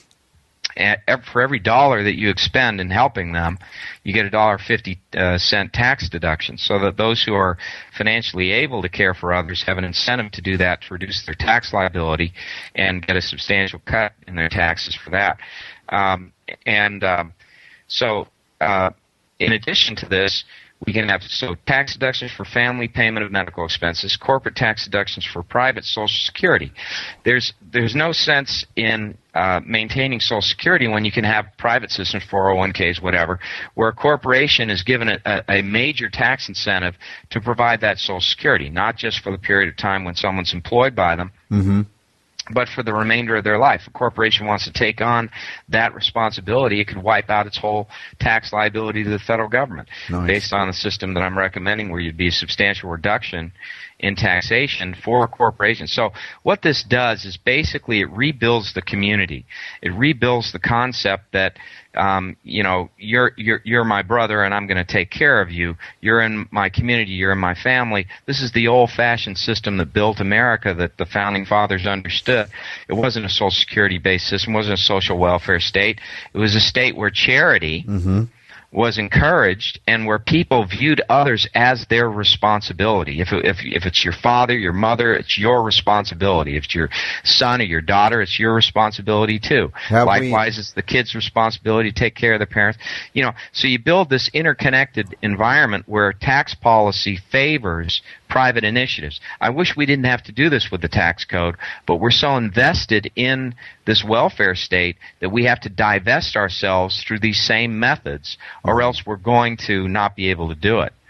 for every dollar that you expend in helping them, you get a dollar fifty uh, cent tax deduction, so that those who are financially able to care for others have an incentive to do that, to reduce their tax liability and get a substantial cut in their taxes for that. Um, and um, so, uh, in addition to this, we can have so tax deductions for family payment of medical expenses, corporate tax deductions for private Social Security. There's there's no sense in uh, maintaining Social Security when you can have private systems, four oh one k's, whatever, where a corporation is given a, a major tax incentive to provide that Social Security, not just for the period of time when someone's employed by them, Mm-hmm. but for the remainder of their life. If a corporation wants to take on that responsibility, it could wipe out its whole tax liability to the federal government. Nice. Based on the system that I'm recommending, where you'd be a substantial reduction in taxation for a corporation. So what this does is basically it rebuilds the community. It rebuilds the concept that um, you know, you're you're you're my brother and I'm going to take care of you. You're in my community. You're in my family. This is the old-fashioned system that built America, that the founding fathers understood. It wasn't a Social Security-based system. It wasn't a social welfare state. It was a state where charity Mm-hmm. was encouraged and where people viewed others as their responsibility. If, if, if it's your father, your mother, it's your responsibility. If it's your son or your daughter, it's your responsibility too. Have Likewise, we- it's the kid's responsibility to take care of their parents. You know, so you build this interconnected environment where tax policy favors private initiatives. I wish we didn't have to do this with the tax code, but we're so invested in this welfare state that we have to divest ourselves through these same methods, or else we're going to not be able to do it.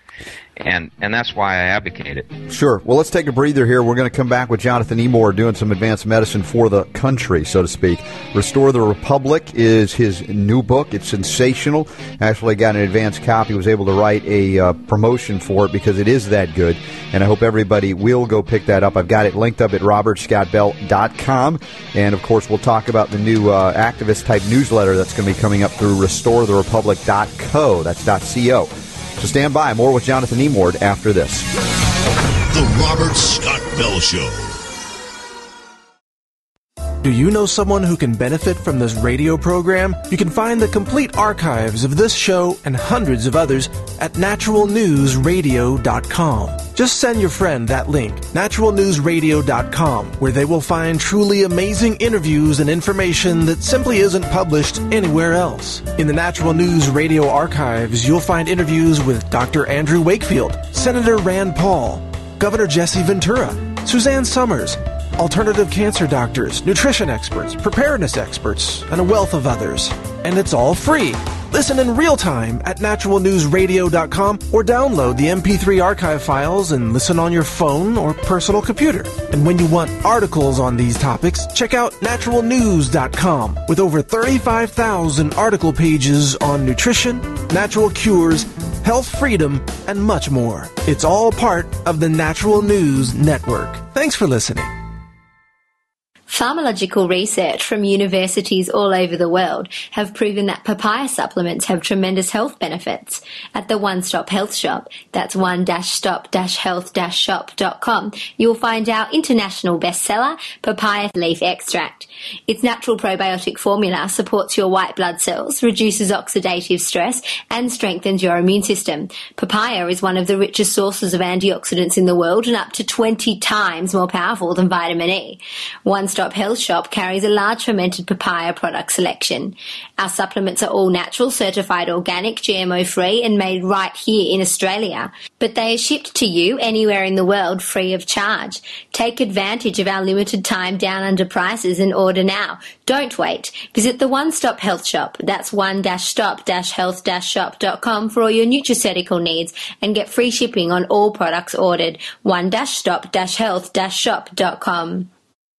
And and that's why I advocate it. Sure. Well, let's take a breather here. We're going to come back with Jonathan Emord doing some advanced medicine for the country, so to speak. Restore the Republic is his new book. It's sensational. Actually got an advanced copy. Was able to write a uh, promotion for it because it is that good. And I hope everybody will go pick that up. I've got it linked up at robert scott bell dot com. And, of course, we'll talk about the new uh, activist-type newsletter that's going to be coming up through restore the republic dot co. That's .co. So stand by. More with Jonathan Emord after this. The Robert Scott Bell Show. Do you know someone who can benefit from this radio program? You can find the complete archives of this show and hundreds of others at natural news radio dot com. Just send your friend that link, natural news radio dot com, where they will find truly amazing interviews and information that simply isn't published anywhere else. In the Natural News Radio archives, you'll find interviews with Doctor Andrew Wakefield, Senator Rand Paul, Governor Jesse Ventura, Suzanne Summers, alternative cancer doctors, nutrition experts, preparedness experts, and a wealth of others. And it's all free. Listen in real time at natural news radio dot com or download the M P three archive files and listen on your phone or personal computer. And when you want articles on these topics, check out natural news dot com with over thirty-five thousand article pages on nutrition, natural cures, health freedom, and much more. It's all part of the Natural News Network. Thanks for listening. Pharmacological research from universities all over the world have proven that papaya supplements have tremendous health benefits. At the One Stop Health Shop, that's one stop health shop dot com, you'll find our international bestseller, papaya leaf extract. Its natural probiotic formula supports your white blood cells, reduces oxidative stress, and strengthens your immune system. Papaya is one of the richest sources of antioxidants in the world and up to twenty times more powerful than vitamin E. One Stop Health Shop carries a large fermented papaya product selection. Our supplements are all natural, certified organic, G M O free, and made right here in Australia. But they are shipped to you anywhere in the world free of charge. Take advantage of our limited time down under prices and order now. Don't wait. Visit the One Stop Health Shop. That's one stop health shop dot com for all your nutraceutical needs and get free shipping on all products ordered. one stop health shop dot com.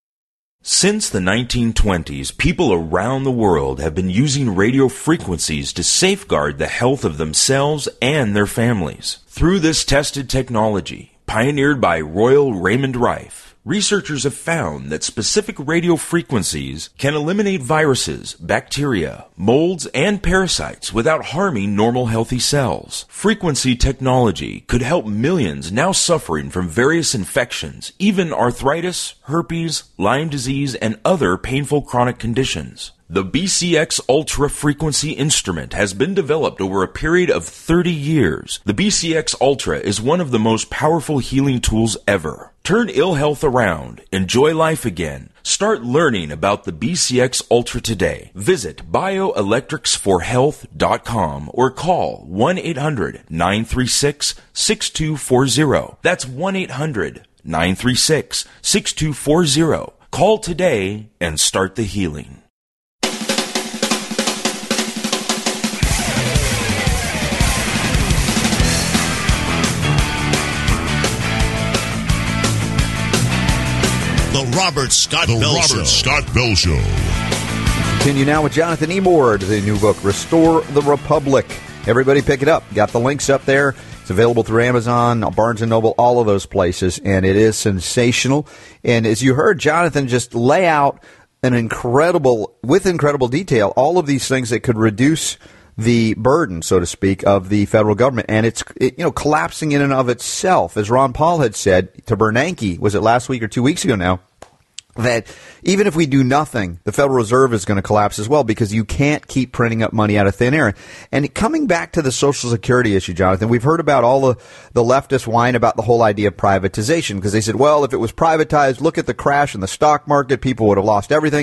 Since the nineteen twenties, people around the world have been using radio frequencies to safeguard the health of themselves and their families. Through this tested technology, pioneered by Royal Raymond Rife, researchers have found that specific radio frequencies can eliminate viruses, bacteria, molds, and parasites without harming normal healthy cells. Frequency technology could help millions now suffering from various infections, even arthritis, herpes, Lyme disease, and other painful chronic conditions. The B C X Ultra Frequency instrument has been developed over a period of thirty years. The B C X Ultra is one of the most powerful healing tools ever. Turn ill health around. Enjoy life again. Start learning about the B C X Ultra today. Visit bioelectrics for health dot com or call one eight hundred nine three six six two four zero. That's one eight hundred nine three six six two four zero. Call today and start the healing. The Robert Scott the Bell Robert Show. Scott Bell Show. Continue now with Jonathan Emord, the new book, Restore the Republic. Everybody pick it up. Got the links up there. It's available through Amazon, Barnes and Noble, all of those places, and it is sensational. And as you heard Jonathan just lay out an incredible, with incredible detail, all of these things that could reduce the burden, so to speak, of the federal government, and it's it, you know collapsing in and of itself, as Ron Paul had said to Bernanke, was it last week or two weeks ago now, that even if we do nothing, the Federal Reserve is going to collapse as well, because you can't keep printing up money out of thin air. And coming back to the Social Security issue, Jonathan, we've heard about all the, the leftist whine about the whole idea of privatization, because they said, well, if it was privatized, look at the crash in the stock market, people would have lost everything.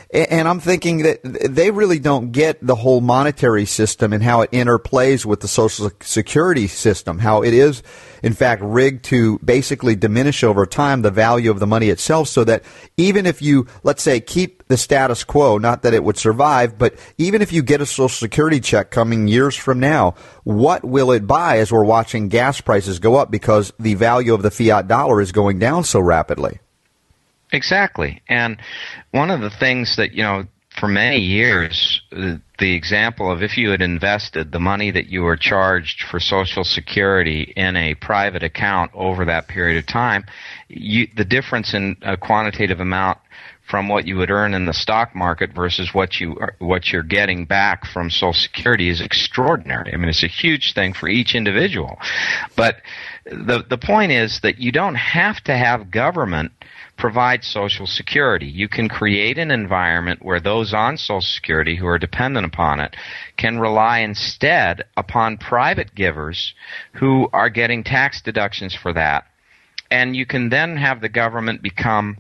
And I'm thinking that they really don't get the whole monetary system and how it interplays with the Social Security system, how it is, in fact, rigged to basically diminish over time the value of the money itself, so that even if you, let's say, keep the status quo, not that it would survive, but even if you get a Social Security check coming years from now, what will it buy as we're watching gas prices go up because the value of the fiat dollar is going down so rapidly? Exactly. And one of the things that, you know, for many years, uh, the example of if you had invested the money that you were charged for Social Security in a private account over that period of time, you, the difference in a quantitative amount from what you would earn in the stock market versus what you are, what you're getting back from Social Security is extraordinary. I mean, it's a huge thing for each individual. But the the point is that you don't have to have government provide Social Security. You can create an environment where those on Social Security who are dependent upon it can rely instead upon private givers who are getting tax deductions for that. And you can then have the government become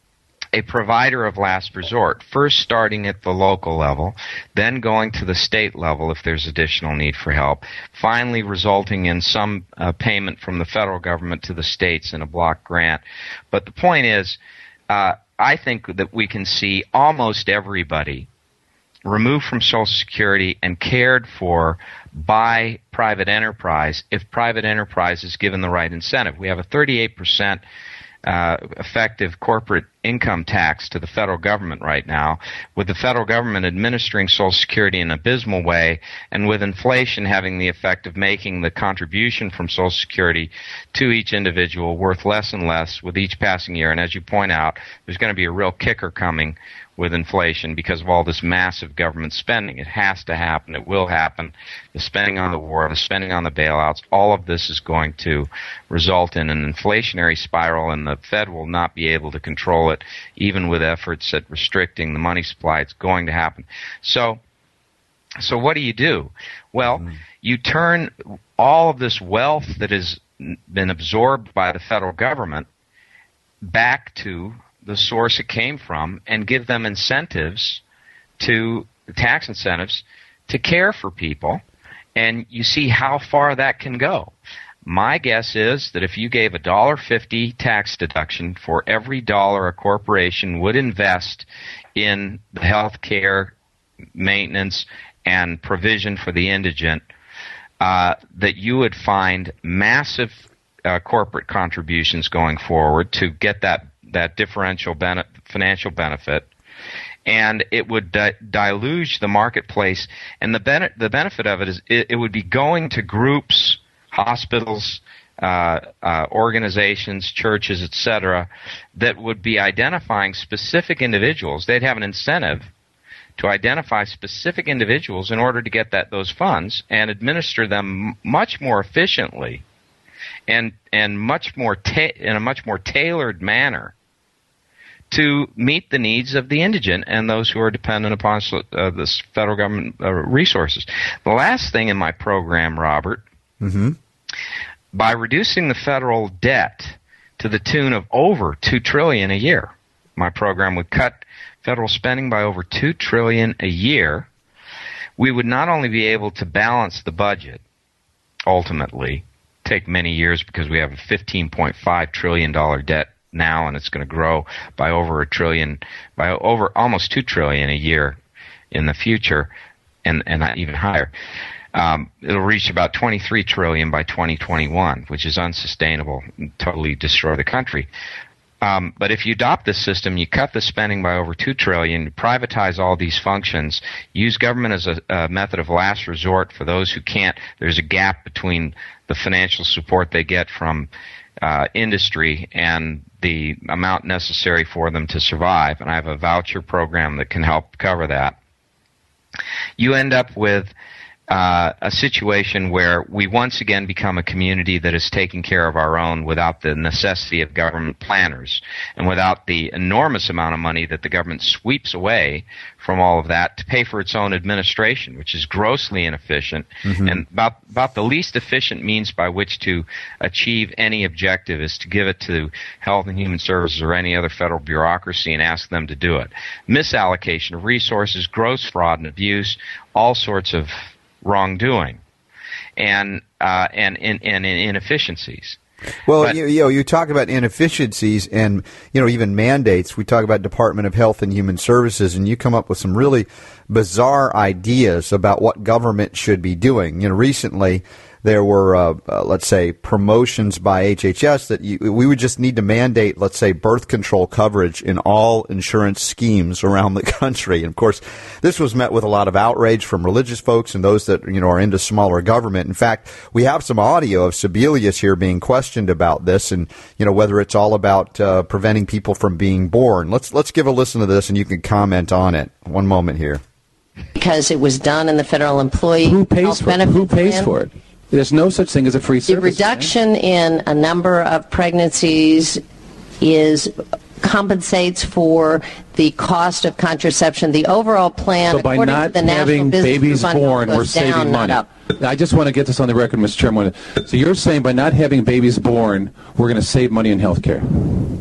a provider of last resort, first starting at the local level, then going to the state level if there's additional need for help, finally resulting in some uh, payment from the federal government to the states in a block grant. But the point is, uh, I think that we can see almost everybody removed from Social Security and cared for by private enterprise if private enterprise is given the right incentive. We have a thirty-eight percent Uh, effective corporate income tax to the federal government right now, with the federal government administering Social Security in an abysmal way, and with inflation having the effect of making the contribution from Social Security to each individual worth less and less with each passing year. And as you point out, there's going to be a real kicker coming with inflation because of all this massive government spending. It has to happen. It will happen. The spending on the war, the spending on the bailouts, all of this is going to result in an inflationary spiral, and the Fed will not be able to control it, even with efforts at restricting the money supply. It's going to happen. So, so what do you do? Well, mm-hmm. you turn all of this wealth that has been absorbed by the federal government back to the source it came from and give them incentives to tax incentives to care for people, and you see how far that can go. My guess is that if you gave a one dollar fifty tax deduction for every dollar a corporation would invest in the health care, maintenance, and provision for the indigent, uh, that you would find massive uh, corporate contributions going forward to get that that differential bene- financial benefit, and it would di- deluge the marketplace. And the, bene- the benefit of it is it, it would be going to groups, hospitals, uh, uh, organizations, churches, et cetera, that would be identifying specific individuals. They'd have an incentive to identify specific individuals in order to get that those funds and administer them m- much more efficiently and and much more ta- in a much more tailored manner to meet the needs of the indigent and those who are dependent upon uh, this federal government uh, resources. The last thing in my program, Robert, mm-hmm. by reducing the federal debt to the tune of over two trillion dollars a year, my program would cut federal spending by over two trillion dollars a year. We would not only be able to balance the budget, ultimately, take many years because we have a fifteen point five trillion dollars debt now, and it's going to grow by over a trillion, by over almost two trillion a year in the future, and and even higher. Um, it'll reach about twenty-three trillion by twenty twenty-one, which is unsustainable, and totally destroy the country. Um, but if you adopt this system, you cut the spending by over two trillion dollars, privatize all these functions, use government as a, a method of last resort for those who can't. There's a gap between the financial support they get from uh, industry and the amount necessary for them to survive. And I have a voucher program that can help cover that. You end up with uh, a situation where we once again become a community that is taking care of our own without the necessity of government planners and without the enormous amount of money that the government sweeps away from all of that to pay for its own administration, which is grossly inefficient. Mm-hmm. And about, about the least efficient means by which to achieve any objective is to give it to Health and Human Services or any other federal bureaucracy and ask them to do it. Misallocation of resources, gross fraud and abuse, all sorts of wrongdoing and uh, and, and, and inefficiencies. Well, but, you, you know, you talk about inefficiencies and, you know, even mandates. We talk about Department of Health and Human Services, and you come up with some really bizarre ideas about what government should be doing. You know, recently there were, uh, uh, let's say, promotions by H H S that you, we would just need to mandate, let's say, birth control coverage in all insurance schemes around the country. And, of course, this was met with a lot of outrage from religious folks and those that, you know, are into smaller government. In fact, we have some audio of Sebelius here being questioned about this and, you know, whether it's all about uh, preventing people from being born. Let's, let's give a listen to this, and you can comment on it. One moment here. Because it was done in the federal employee Who pays health for it? benefit Who pays plan. for it? There's no such thing as a free The service. reduction in a number of pregnancies is compensates for the cost of contraception. The overall plan, So by according not to the National having having Business babies Fund, born, goes we're saving down, not money. up. I just want to get this on the record, Mister Chairman. So you're saying by not having babies born, we're going to save money in health care?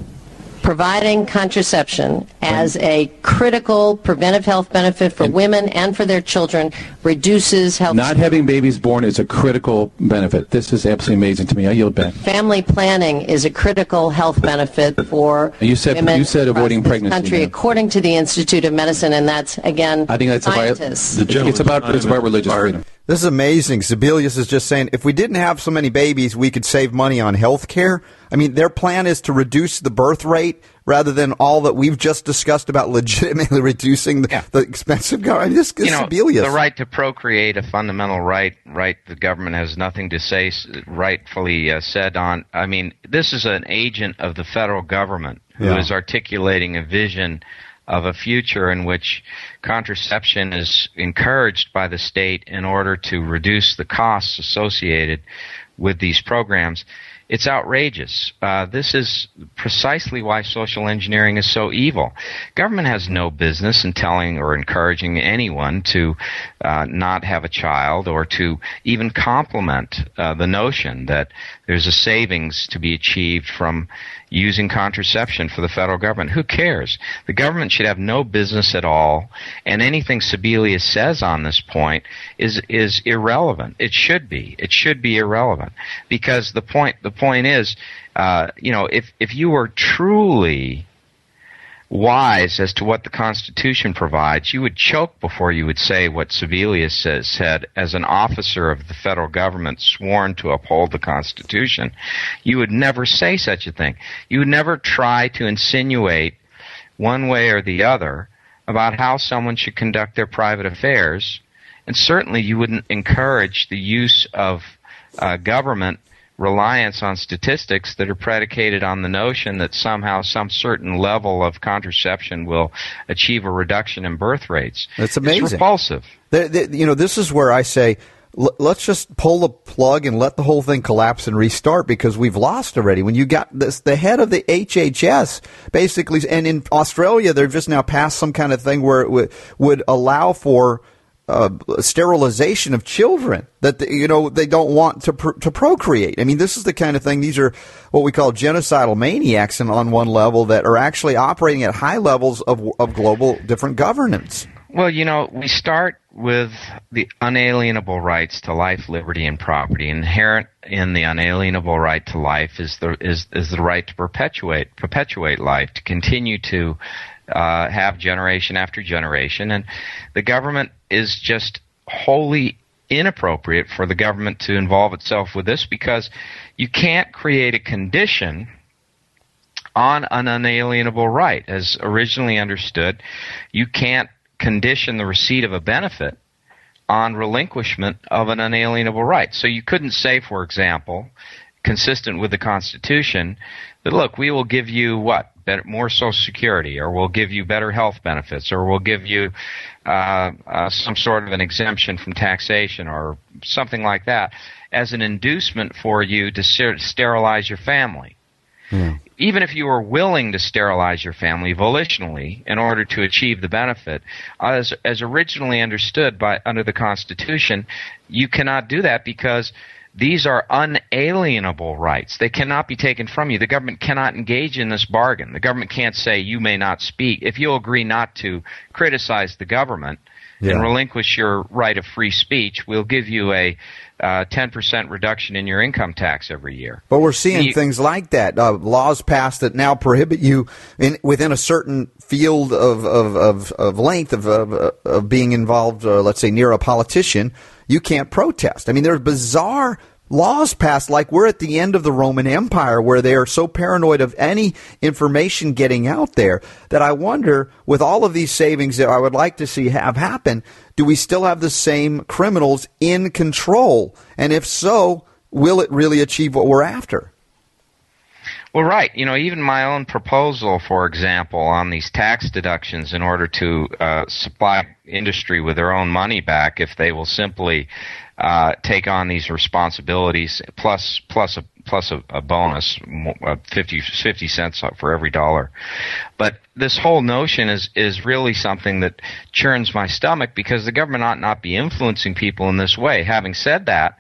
Providing contraception as a critical preventive health benefit for women and for their children reduces health. Not having babies born is a critical benefit. This is absolutely amazing to me. I yield back. Family planning is a critical health benefit for You said women you said across avoiding this pregnancy. country, now. according to the Institute of Medicine, and that's again I think that's about scientists. it's about it's about religious freedom. This is amazing. Sebelius is just saying if we didn't have so many babies, we could save money on health care. I mean, their plan is to reduce the birth rate rather than all that we've just discussed about legitimately reducing the, yeah. the expensive government. This is you know, Sebelius. The right to procreate, a fundamental right, right the government has nothing to say, rightfully uh, said on. I mean, this is an agent of the federal government who Yeah. is articulating a vision of a future in which contraception is encouraged by the state in order to reduce the costs associated with these programs. It's outrageous. Uh, this is precisely why social engineering is so evil. Government has no business in telling or encouraging anyone to uh, not have a child or to even compliment uh, the notion that there's a savings to be achieved from using contraception for the federal government. Who cares? The government should have no business at all, and anything Sebelius says on this point is is irrelevant. It should be. It should be irrelevant because the point the point is, uh, you know, if if you were truly wise as to what the Constitution provides, you would choke before you would say what Sebelius says, said as an officer of the federal government sworn to uphold the Constitution. You would never say such a thing. You would never try to insinuate one way or the other about how someone should conduct their private affairs, and certainly you wouldn't encourage the use of uh, government reliance on statistics that are predicated on the notion that somehow some certain level of contraception will achieve a reduction in birth rates. That's amazing. It's repulsive. The, the, you know, this is where I say, l- let's just pull the plug and let the whole thing collapse and restart because we've lost already. When you got this, the head of the H H S basically, and in Australia, they've just now passed some kind of thing where it w- would allow for Uh, sterilization of children that the, you know they don't want to pr- to procreate. I mean, this is the kind of thing. These are what we call genocidal maniacs, and on one level that are actually operating at high levels of of global different governance. Well, you know, we start with the unalienable rights to life, liberty, and property. Inherent in the unalienable right to life is the is is the right to perpetuate perpetuate life, to continue to uh, have generation after generation, and the government is just wholly inappropriate for the government to involve itself with this because you can't create a condition on an unalienable right. As originally understood, you can't condition the receipt of a benefit on relinquishment of an unalienable right. So you couldn't say, for example, consistent with the Constitution, that, look, we will give you what? better, more Social Security, or we'll give you better health benefits, or we'll give you uh, uh, some sort of an exemption from taxation or something like that as an inducement for you to ser- sterilize your family. Yeah. Even if you were willing to sterilize your family volitionally in order to achieve the benefit, as, as originally understood by under the Constitution, you cannot do that because these are unalienable rights. They cannot be taken from you. The government cannot engage in this bargain. The government can't say you may not speak. If you'll agree not to criticize the government yeah. and relinquish your right of free speech, we'll give you a uh, ten percent reduction in your income tax every year. But we're seeing you, things like that. Uh, laws passed that now prohibit you in, within a certain field of, of, of, of length of, of, of being involved, uh, let's say, near a politician. You can't protest. I mean, there's bizarre laws passed like we're at the end of the Roman Empire where they are so paranoid of any information getting out there that I wonder, with all of these savings that I would like to see have happen, do we still have the same criminals in control? And if so, will it really achieve what we're after? Well, right. You know, even my own proposal, for example, on these tax deductions in order to uh, supply industry with their own money back if they will simply uh, take on these responsibilities plus plus a plus a, a bonus, uh, fifty, fifty cents for every dollar. But this whole notion is, is really something that churns my stomach because the government ought not be influencing people in this way. Having said that,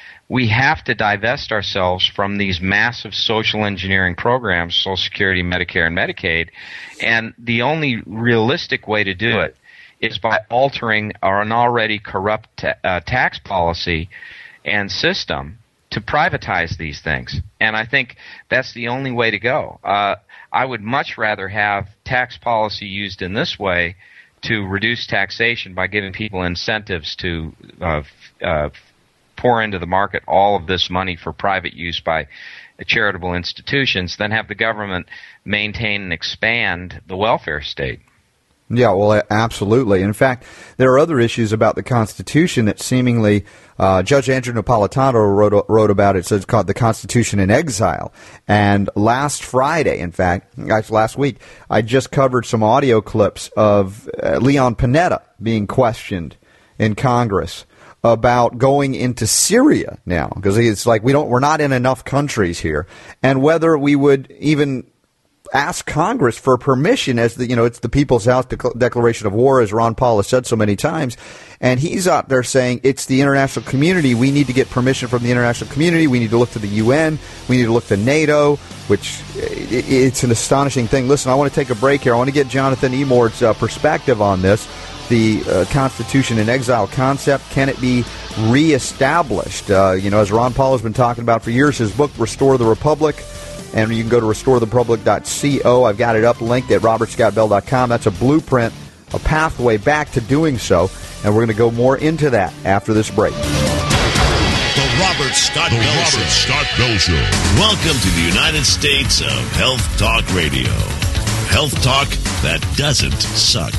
we have to divest ourselves from these massive social engineering programs, Social Security, Medicare, and Medicaid, and the only realistic way to do it is by altering our an already corrupt ta- uh, tax policy and system to privatize these things. And I think that's the only way to go. Uh, I would much rather have tax policy used in this way to reduce taxation by giving people incentives to uh, uh, pour into the market all of this money for private use by charitable institutions than have the government maintain and expand the welfare state. Yeah, well, absolutely. In fact, there are other issues about the Constitution that seemingly uh, Judge Andrew Napolitano wrote, wrote about it. So it's called The Constitution in Exile. And last Friday, in fact, actually last week, I just covered some audio clips of uh, Leon Panetta being questioned in Congress about going into Syria now, because it's like we don't, we're not in enough countries here, and whether we would even ask Congress for permission, as the, you know, it's the People's House Dec- Declaration of War, as Ron Paul has said so many times, and he's out there saying it's the international community. We need to get permission from the international community. We need to look to the U N. We need to look to NATO, which it's an astonishing thing. Listen, I want to take a break here. I want to get Jonathan Emord's uh, perspective on this. The uh, Constitution in Exile concept, can it be reestablished? Uh, you know, as Ron Paul has been talking about for years, his book, Restore the Republic, and you can go to restore the republic dot co. I've got it up linked at robert scott bell dot com. That's a blueprint, a pathway back to doing so, and we're going to go more into that after this break. The Robert Scott the Bell Robert Show. Scott Bell Show. Welcome to the United States of Health Talk Radio. Health talk that doesn't suck.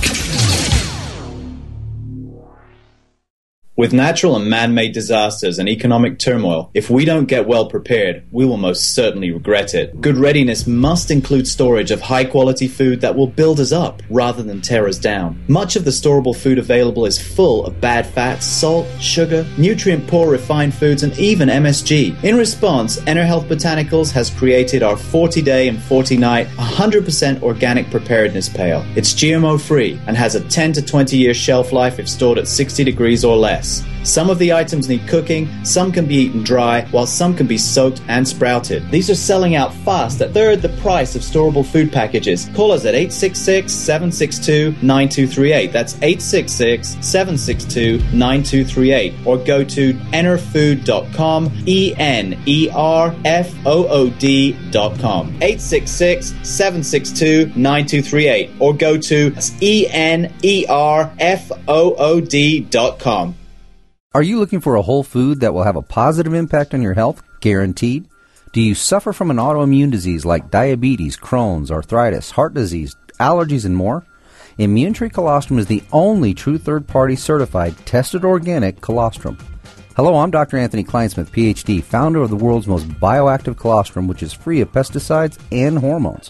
With natural and man-made disasters and economic turmoil, if we don't get well prepared, we will most certainly regret it. Good readiness must include storage of high-quality food that will build us up rather than tear us down. Much of the storable food available is full of bad fats, salt, sugar, nutrient-poor refined foods, and even M S G. In response, EnerHealth Botanicals has created our forty-day and forty-night one hundred percent organic preparedness pail. It's G M O-free and has a ten to twenty year shelf life if stored at sixty degrees or less. Some of the items need cooking, some can be eaten dry, while some can be soaked and sprouted. These are selling out fast at third the price of storable food packages. Call us at eight six six, seven six two, nine two three eight. That's eight six six, seven six two, nine two three eight. Or go to enerfood dot com, E N E R F O O D dot com. eight six six, seven six two, nine two three eight. Or go to E N E R F O O D dot com. Are you looking for a whole food that will have a positive impact on your health? Guaranteed. Do you suffer from an autoimmune disease like diabetes, Crohn's, arthritis, heart disease, allergies, and more? Immune Tree Colostrum is the only true third-party certified, tested organic colostrum. Hello, I'm Doctor Anthony Kleinsmith, P H D, founder of the world's most bioactive colostrum, which is free of pesticides and hormones.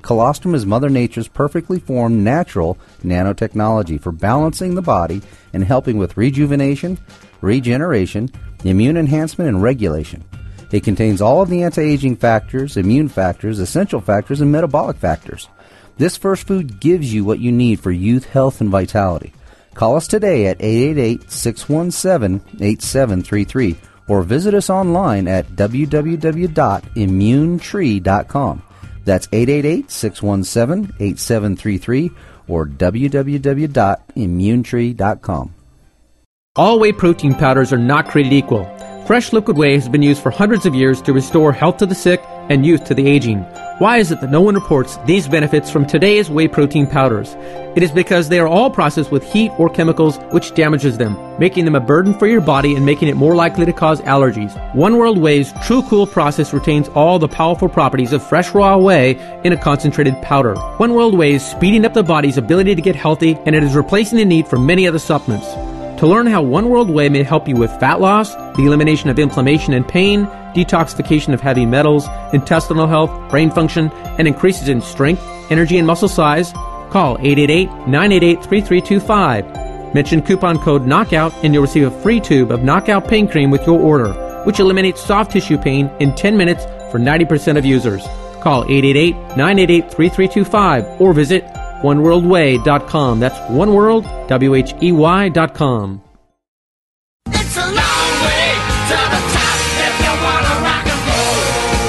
Colostrum is Mother Nature's perfectly formed natural nanotechnology for balancing the body and helping with rejuvenation, regeneration, immune enhancement, and regulation. It contains all of the anti-aging factors, immune factors, essential factors, and metabolic factors. This first food gives you what you need for youth, health, and vitality. Call us today at eight eight eight, six one seven, eight seven three three or visit us online at w w w dot immune tree dot com. That's eight eight eight, six one seven, eight seven three three or w w w dot immune tree dot com. All whey protein powders are not created equal. Fresh liquid whey has been used for hundreds of years to restore health to the sick and youth to the aging. Why is it that no one reports these benefits from today's whey protein powders? It is because they are all processed with heat or chemicals which damages them, making them a burden for your body and making it more likely to cause allergies. One World Whey's True Cool process retains all the powerful properties of fresh raw whey in a concentrated powder. One World Whey is speeding up the body's ability to get healthy, and it is replacing the need for many other supplements. To learn how One World Whey may help you with fat loss, the elimination of inflammation and pain, detoxification of heavy metals, intestinal health, brain function, and increases in strength, energy, and muscle size, call eight eight eight, nine eight eight, three three two five. Mention coupon code KNOCKOUT and you'll receive a free tube of Knockout Pain Cream with your order, which eliminates soft tissue pain in ten minutes for ninety percent of users. Call eight eight eight, nine eight eight, three three two five or visit one world whey dot com. That's oneworld, W H E Y dot com. It's a long way to the top if you want to rock and roll.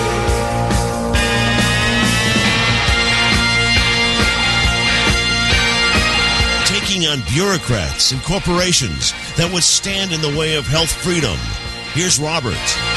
Taking on bureaucrats and corporations that would stand in the way of health freedom. Here's Robert.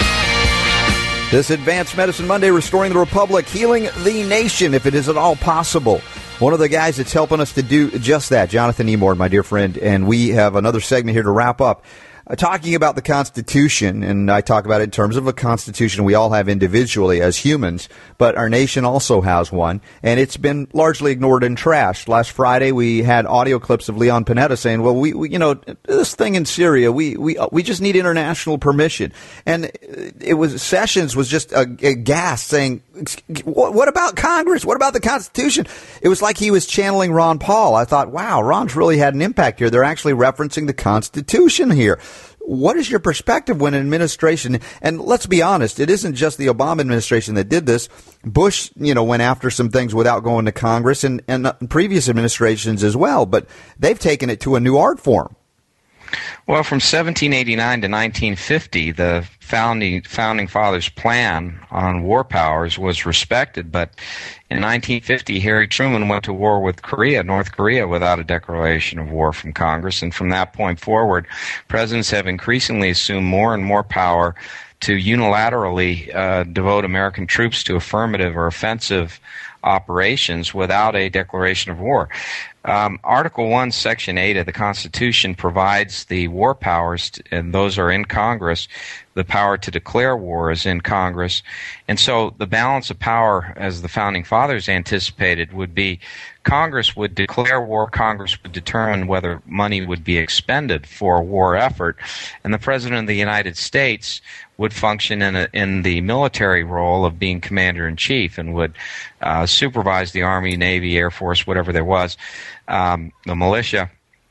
This Advanced Medicine Monday, restoring the Republic, healing the nation if it is at all possible. One of the guys that's helping us to do just that, Jonathan Emord, my dear friend, and we have another segment here to wrap up. Uh, talking about the Constitution, and I talk about it in terms of a Constitution we all have individually as humans, but our nation also has one, and it's been largely ignored and trashed. Last Friday, we had audio clips of Leon Panetta saying, well, we, we you know, this thing in Syria, we we we just need international permission. And it was, Sessions was just aghast saying, what about Congress? What about the Constitution? It was like he was channeling Ron Paul. I thought, wow, Ron's really had an impact here. They're actually referencing the Constitution here. What is your perspective when an administration, and let's be honest, it isn't just the Obama administration that did this. Bush, you know, went after some things without going to Congress, and, and previous administrations as well, but they've taken it to a new art form. Well, from seventeen eighty-nine to nineteen fifty, the founding founding fathers' plan on war powers was respected, but in nineteen fifty, Harry Truman went to war with Korea, North Korea, without a declaration of war from Congress, and from that point forward, presidents have increasingly assumed more and more power to unilaterally uh, devote American troops to affirmative or offensive operations without a declaration of war. Um, Article one, Section eight of the Constitution provides the war powers, to, and those are in Congress. The power to declare war is in Congress. And so the balance of power, as the Founding Fathers anticipated, would be Congress would declare war, Congress would determine whether money would be expended for a war effort, and the President of the United States would function in a, in the military role of being commander-in-chief and would uh, supervise the Army, Navy, Air Force, whatever there was, um, the militia,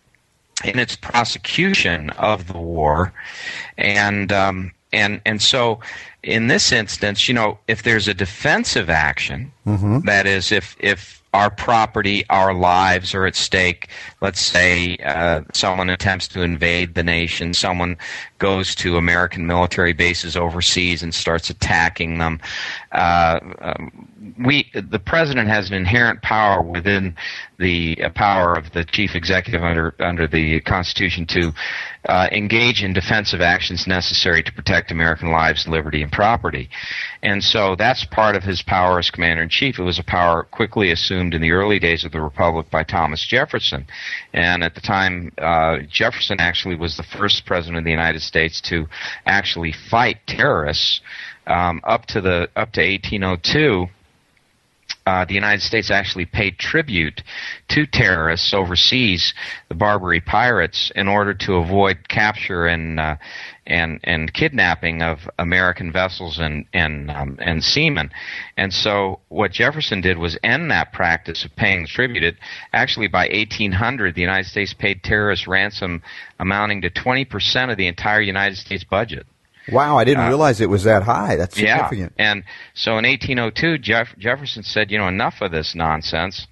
in its prosecution of the war. And um, and and so in this instance, you know, if there's a defensive action, mm-hmm. that is, if if our property, our lives are at stake. Let's say uh, someone attempts to invade the nation. Someone goes to American military bases overseas and starts attacking them. Uh, um, we, the president has an inherent power within the uh, power of the chief executive under under the Constitution to uh, engage in defensive actions necessary to protect American lives, liberty, and property. And so that's part of his power as commander-in-chief. It was a power quickly assumed in the early days of the Republic by Thomas Jefferson. And at the time, uh, Jefferson actually was the first president of the United States to actually fight terrorists. Um, up to the up to eighteen oh two, uh, the United States actually paid tribute to terrorists overseas, the Barbary pirates, in order to avoid capture and uh, and and kidnapping of American vessels and and um, and seamen. And so what Jefferson did was end that practice of paying tribute. It, actually, by eighteen hundred, the United States paid terrorist ransom amounting to twenty percent of the entire United States budget. Wow, I didn't Uh, realize it was that high. That's significant. Yeah, and so in eighteen oh two, Jeff- Jefferson said, you know, enough of this nonsense.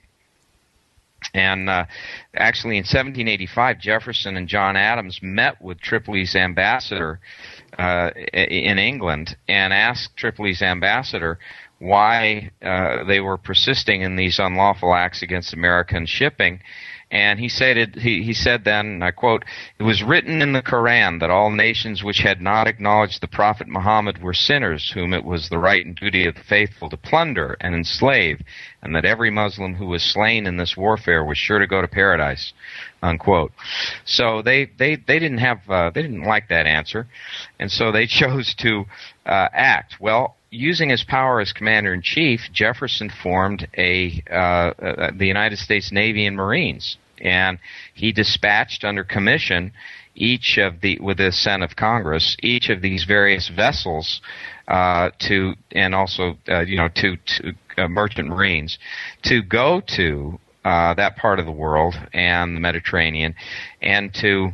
And uh, actually in seventeen eighty-five, Jefferson and John Adams met with Tripoli's ambassador uh, in England and asked Tripoli's ambassador why uh, they were persisting in these unlawful acts against American shipping. And he said, it, he, he said then, and I quote, "It was written in the Koran that all nations which had not acknowledged the Prophet Muhammad were sinners, whom it was the right and duty of the faithful to plunder and enslave, and that every Muslim who was slain in this warfare was sure to go to paradise," unquote. So they, they, they didn't have uh, they didn't like that answer, and so they chose to uh, act. Well, using his power as commander-in-chief, Jefferson formed a uh, uh, the United States Navy and Marines. And he dispatched under commission each of the, with the assent of Congress, each of these various vessels uh, to, and also, uh, you know, to, to uh, merchant marines, to go to uh, that part of the world and the Mediterranean, and to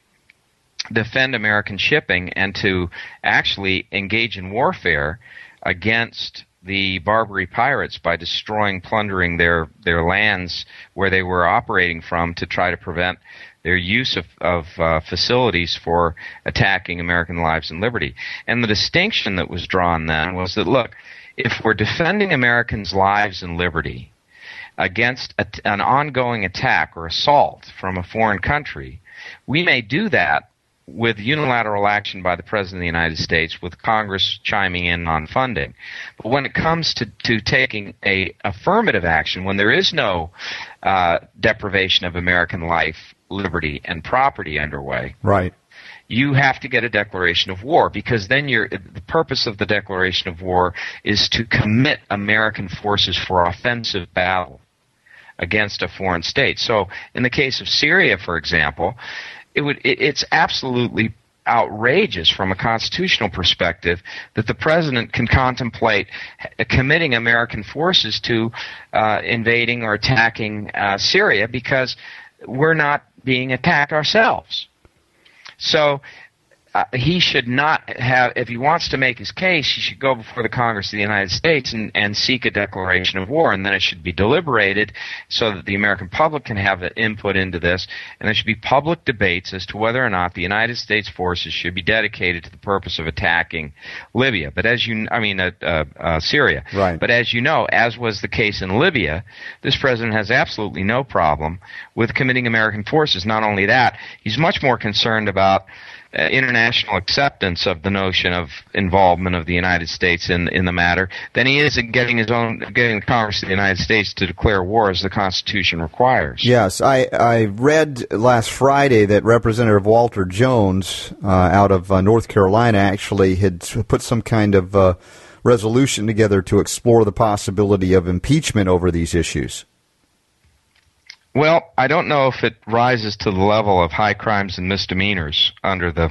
defend American shipping and to actually engage in warfare against the Barbary pirates by destroying, plundering their, their lands where they were operating from to try to prevent their use of, of uh, facilities for attacking American lives and liberty. And the distinction that was drawn then was that, look, if we're defending Americans' lives and liberty against a, an ongoing attack or assault from a foreign country, we may do that with unilateral action by the President of the United States, with Congress chiming in on funding. But when it comes to, to taking a affirmative action, when there is no uh, deprivation of American life, liberty, and property underway, right, you have to get a declaration of war, because then you're, the purpose of the declaration of war is to commit American forces for offensive battle against a foreign state. So in the case of Syria, for example, It would, it, it's absolutely outrageous from a constitutional perspective that the president can contemplate committing American forces to uh, invading or attacking uh, Syria, because we're not being attacked ourselves. So uh, he should not have, if he wants to make his case, he should go before the Congress of the United States and, and seek a declaration of war, and then it should be deliberated so that the American public can have an input into this, and there should be public debates as to whether or not the United States forces should be dedicated to the purpose of attacking Libya. But as you, I mean, uh, uh, uh, Syria. Right. But as you know, as was the case in Libya, this president has absolutely no problem with committing American forces. Not only that, he's much more concerned about Uh, international acceptance of the notion of involvement of the United States in in the matter than he is in getting his own getting the Congress of the United States to declare war as the Constitution requires. Yes, I, I read last Friday that Representative Walter Jones uh, out of uh, North Carolina actually had put some kind of uh, resolution together to explore the possibility of impeachment over these issues. Well, I don't know if it rises to the level of high crimes and misdemeanors under the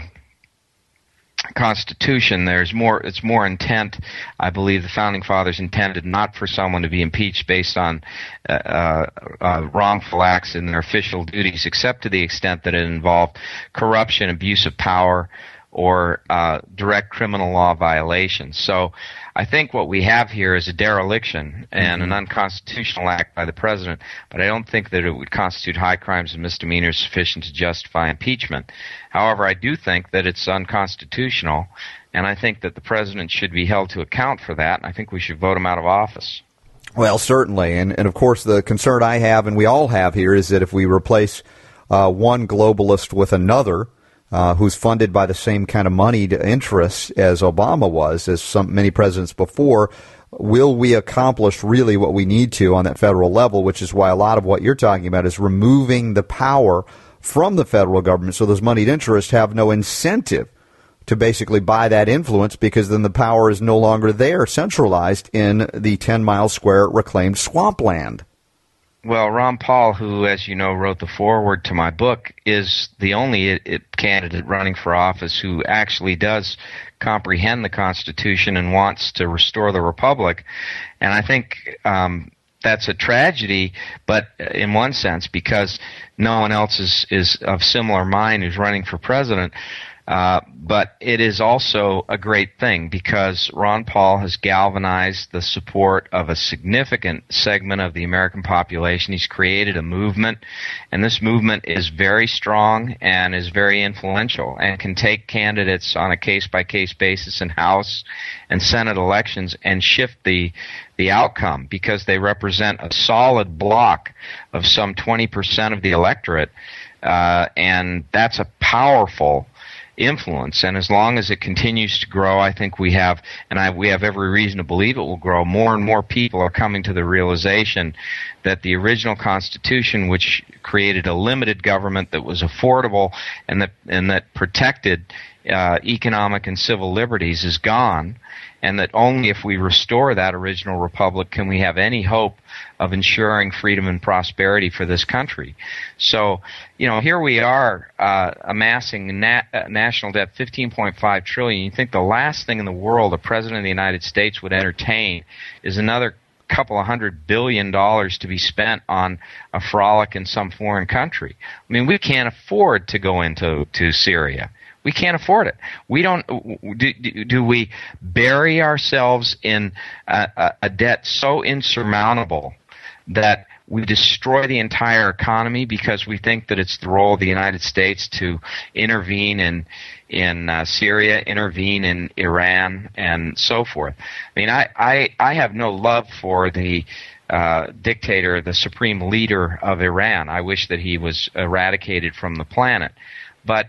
Constitution. There's more, it's more intent. I believe the Founding Fathers intended not for someone to be impeached based on uh, uh, uh, wrongful acts in their official duties, except to the extent that it involved corruption, abuse of power, or uh, direct criminal law violations. So I think what we have here is a dereliction and an unconstitutional act by the president, but I don't think that it would constitute high crimes and misdemeanors sufficient to justify impeachment. However, I do think that it's unconstitutional, and I think that the president should be held to account for that, and I think we should vote him out of office. Well, certainly, and, and of course the concern I have, and we all have here, is that if we replace uh, one globalist with another, Uh, who's funded by the same kind of moneyed interests as Obama was, as some many presidents before, will we accomplish really what we need to on that federal level, which is why a lot of what you're talking about is removing the power from the federal government so those moneyed interests have no incentive to basically buy that influence, because then the power is no longer there, centralized in the ten mile square reclaimed swampland. Well, Ron Paul, who, as you know, wrote the foreword to my book, is the only it, it candidate running for office who actually does comprehend the Constitution and wants to restore the Republic. And I think um, that's a tragedy, but in one sense, because no one else is, is of similar mind who's running for president. Uh, but it is also a great thing, because Ron Paul has galvanized the support of a significant segment of the American population. He's created a movement, and this movement is very strong and is very influential and can take candidates on a case-by-case basis in House and Senate elections and shift the the outcome, because they represent a solid block of some twenty percent of the electorate, uh, and that's a powerful influence. And as long as it continues to grow, I think we have, and I, we have every reason to believe it will grow, more and more people are coming to the realization that the original Constitution, which created a limited government that was affordable and that and that protected uh, economic and civil liberties, is gone, and that only if we restore that original republic can we have any hope of ensuring freedom and prosperity for this country. So, you know, here we are uh, amassing nat- uh, national debt, fifteen point five trillion dollars. You think the last thing in the world a president of the United States would entertain is another couple of hundred billion dollars to be spent on a frolic in some foreign country. I mean, we can't afford to go into to Syria. We can't afford it. We don't. Do, do we bury ourselves in a, a debt so insurmountable that we destroy the entire economy because we think that it's the role of the United States to intervene in in uh, Syria, intervene in Iran, and so forth? I mean, I I, I have no love for the uh, dictator, the supreme leader of Iran. I wish that he was eradicated from the planet, but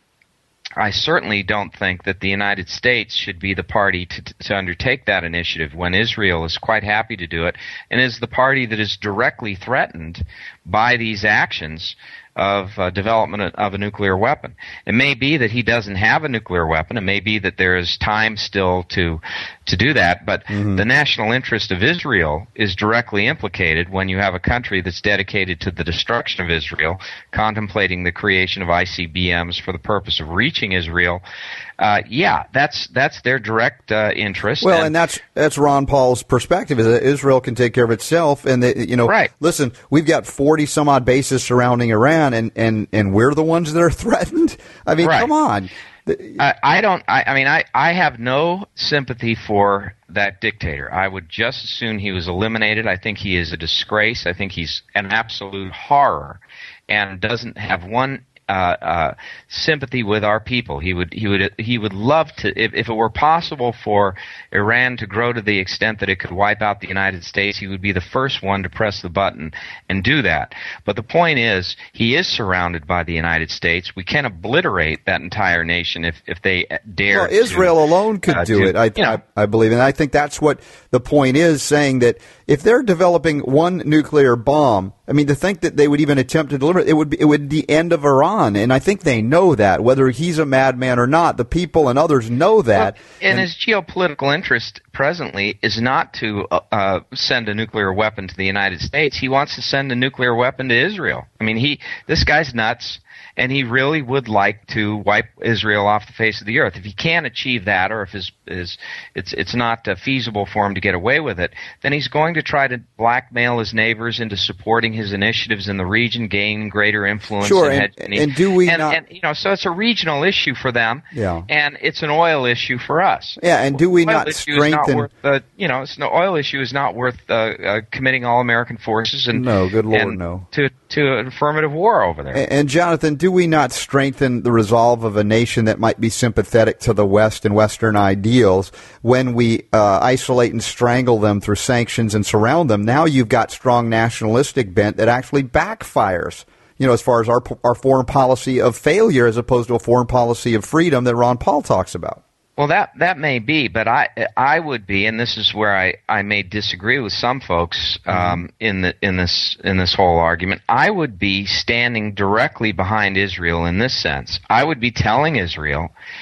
I certainly don't think that the United States should be the party to, to undertake that initiative when Israel is quite happy to do it and is the party that is directly threatened by these actions of uh, development of a nuclear weapon. It may be that he doesn't have a nuclear weapon. It may be that there is time still to to do that, but mm-hmm. the national interest of Israel is directly implicated when you have a country that's dedicated to the destruction of Israel, contemplating the creation of I C B Ms for the purpose of reaching Israel. Uh, yeah, that's that's their direct uh, interest. Well, and, and that's that's Ron Paul's perspective, is that Israel can take care of itself, and that, you know, right. Listen, we've got forty some odd bases surrounding Iran, and, and, and we're the ones that are threatened. I mean, right. come on. I, I don't. I, I mean, I, I have no sympathy for that dictator. I would just as soon he was eliminated. I think he is a disgrace. I think he's an absolute horror, and doesn't have one Uh, uh, sympathy with our people. He would, he would, he would love to. If, if it were possible for Iran to grow to the extent that it could wipe out the United States, he would be the first one to press the button and do that. But the point is, he is surrounded by the United States. We can obliterate that entire nation if, if they dare. Well, Israel to, alone could uh, do to, it. I, you know, I, I believe, and I think that's what the point is, saying that if they're developing one nuclear bomb, I mean, to think that they would even attempt to deliver it, it would be, it would be the end of Iran. And I think they know that, whether he's a madman or not. The people and others know that. Well, and, and his geopolitical interest presently is not to uh, uh, send a nuclear weapon to the United States. He wants to send a nuclear weapon to Israel. I mean, he this guy's nuts. And he really would like to wipe Israel off the face of the earth. If he can't achieve that, or if his, his, it's it's not uh, feasible for him to get away with it, then he's going to try to blackmail his neighbors into supporting his initiatives in the region, gain greater influence. Sure, and, and, and do we and, not? And, you know, so it's a regional issue for them, yeah. and it's an oil issue for us. Yeah, and do we oil not issue strengthen? Is not worth, uh, you know, it's no oil issue is not worth uh, uh, committing all American forces and no, good Lord, and no, to to an affirmative war over there. And, and Jonathan, do we not strengthen the resolve of a nation that might be sympathetic to the West and Western ideals when we uh, isolate and strangle them through sanctions and surround them? Now you've got strong nationalistic bent that actually backfires, you know, as far as our our foreign policy of failure as opposed to a foreign policy of freedom that Ron Paul talks about. Well, that that may be, but I I would be, and this is where I, I may disagree with some folks um, mm-hmm. in the in this in this whole argument. I would be standing directly behind Israel in this sense. I would be telling Israel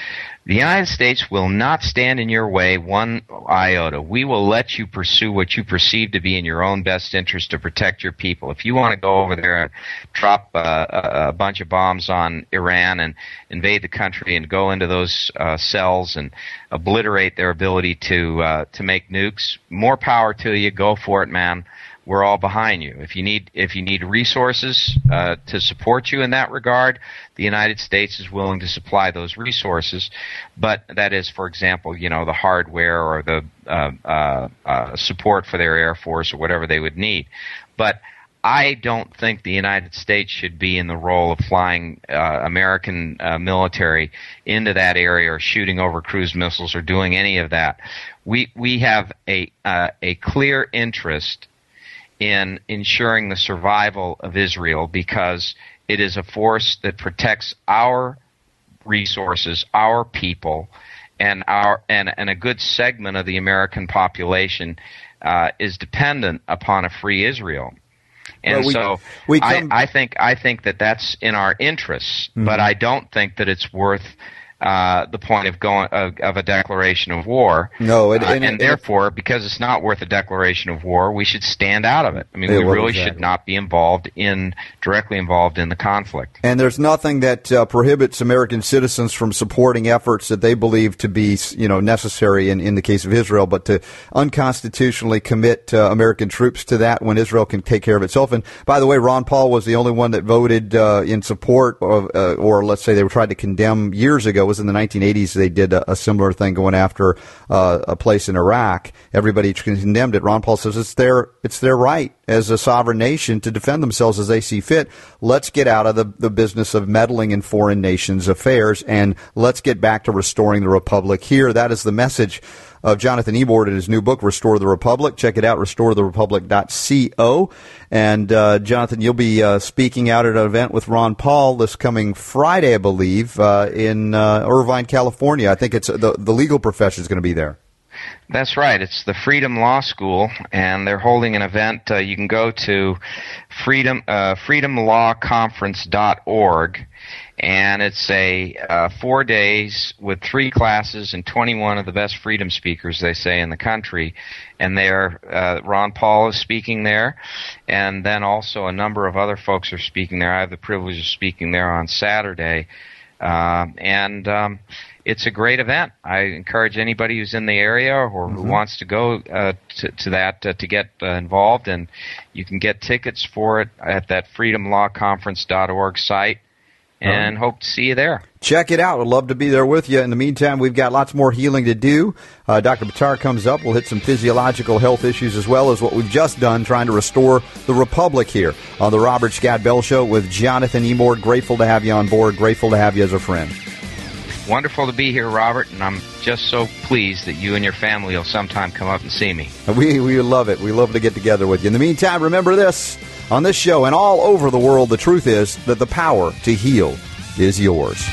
The United States will not stand in your way one iota. We will let you pursue what you perceive to be in your own best interest to protect your people. If you want to go over there and drop uh, a, a bunch of bombs on Iran and invade the country and go into those uh, cells and obliterate their ability to uh, to make nukes, more power to you. Go for it, man. We're all behind you. If you need if you need resources uh, to support you in that regard, the United States is willing to supply those resources. But that is, for example, you know, the hardware or the uh, uh, uh, support for their Air Force or whatever they would need. But I don't think the United States should be in the role of flying uh, American uh, military into that area or shooting over cruise missiles or doing any of that. We we have a uh, a clear interest in ensuring the survival of Israel because it is a force that protects our resources, our people, and our and, and a good segment of the American population uh, is dependent upon a free Israel. And well, we, so we come, I, I think I think that that's in our interests, mm-hmm. but I don't think that it's worth Uh, the point of going of, of a declaration of war. No, it, uh, and, and, and therefore, because it's not worth a declaration of war, we should stand out of it. I mean, we really exactly. should not be involved in directly involved in the conflict. And there's nothing that uh, prohibits American citizens from supporting efforts that they believe to be, you know, necessary in, in the case of Israel, but to unconstitutionally commit uh, American troops to that when Israel can take care of itself. And by the way, Ron Paul was the only one that voted uh, in support of, uh, or let's say they were trying to condemn years ago. In the nineteen eighties, they did a, a similar thing going after uh, a place in Iraq. Everybody condemned it. Ron Paul says it's their it's their right as a sovereign nation to defend themselves as they see fit. Let's get out of the, the business of meddling in foreign nations' affairs, and let's get back to restoring the republic here. That is the message of Jonathan Ebord in his new book, Restore the Republic. Check it out, restore the republic dot co. And, uh, Jonathan, you'll be uh, speaking out at an event with Ron Paul this coming Friday, I believe, uh, in uh, Irvine, California. I think it's the, the legal profession is going to be there. That's right. It's the Freedom Law School, and they're holding an event. Uh, you can go to freedom uh, freedom law conference dot org, and it's a uh, four days with three classes and twenty-one of the best freedom speakers, they say, in the country. And there, uh, Ron Paul is speaking there, and then also a number of other folks are speaking there. I have the privilege of speaking there on Saturday, uh, and um, it's a great event. I encourage anybody who's in the area or mm-hmm. who wants to go uh, to, to that uh, to get uh, involved, and you can get tickets for it at that freedom law conference dot org site, and um, hope to see you there. Check it out. I'd love to be there with you. In the meantime, we've got lots more healing to do. Uh, Doctor Buttar comes up. We'll hit some physiological health issues as well as what we've just done, trying to restore the republic here on the Robert Scott Bell Show with Jonathan Ebord. Grateful to have you on board. Grateful to have you as a friend. Wonderful to be here, Robert, and I'm just so pleased that you and your family will sometime come up and see me. We we love it. We love to get together with you. In the meantime, remember this, on this show and all over the world, the truth is that the power to heal is yours.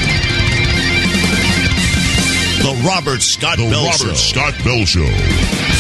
The Robert Scott Bell Show. The Robert Scott Bell Show.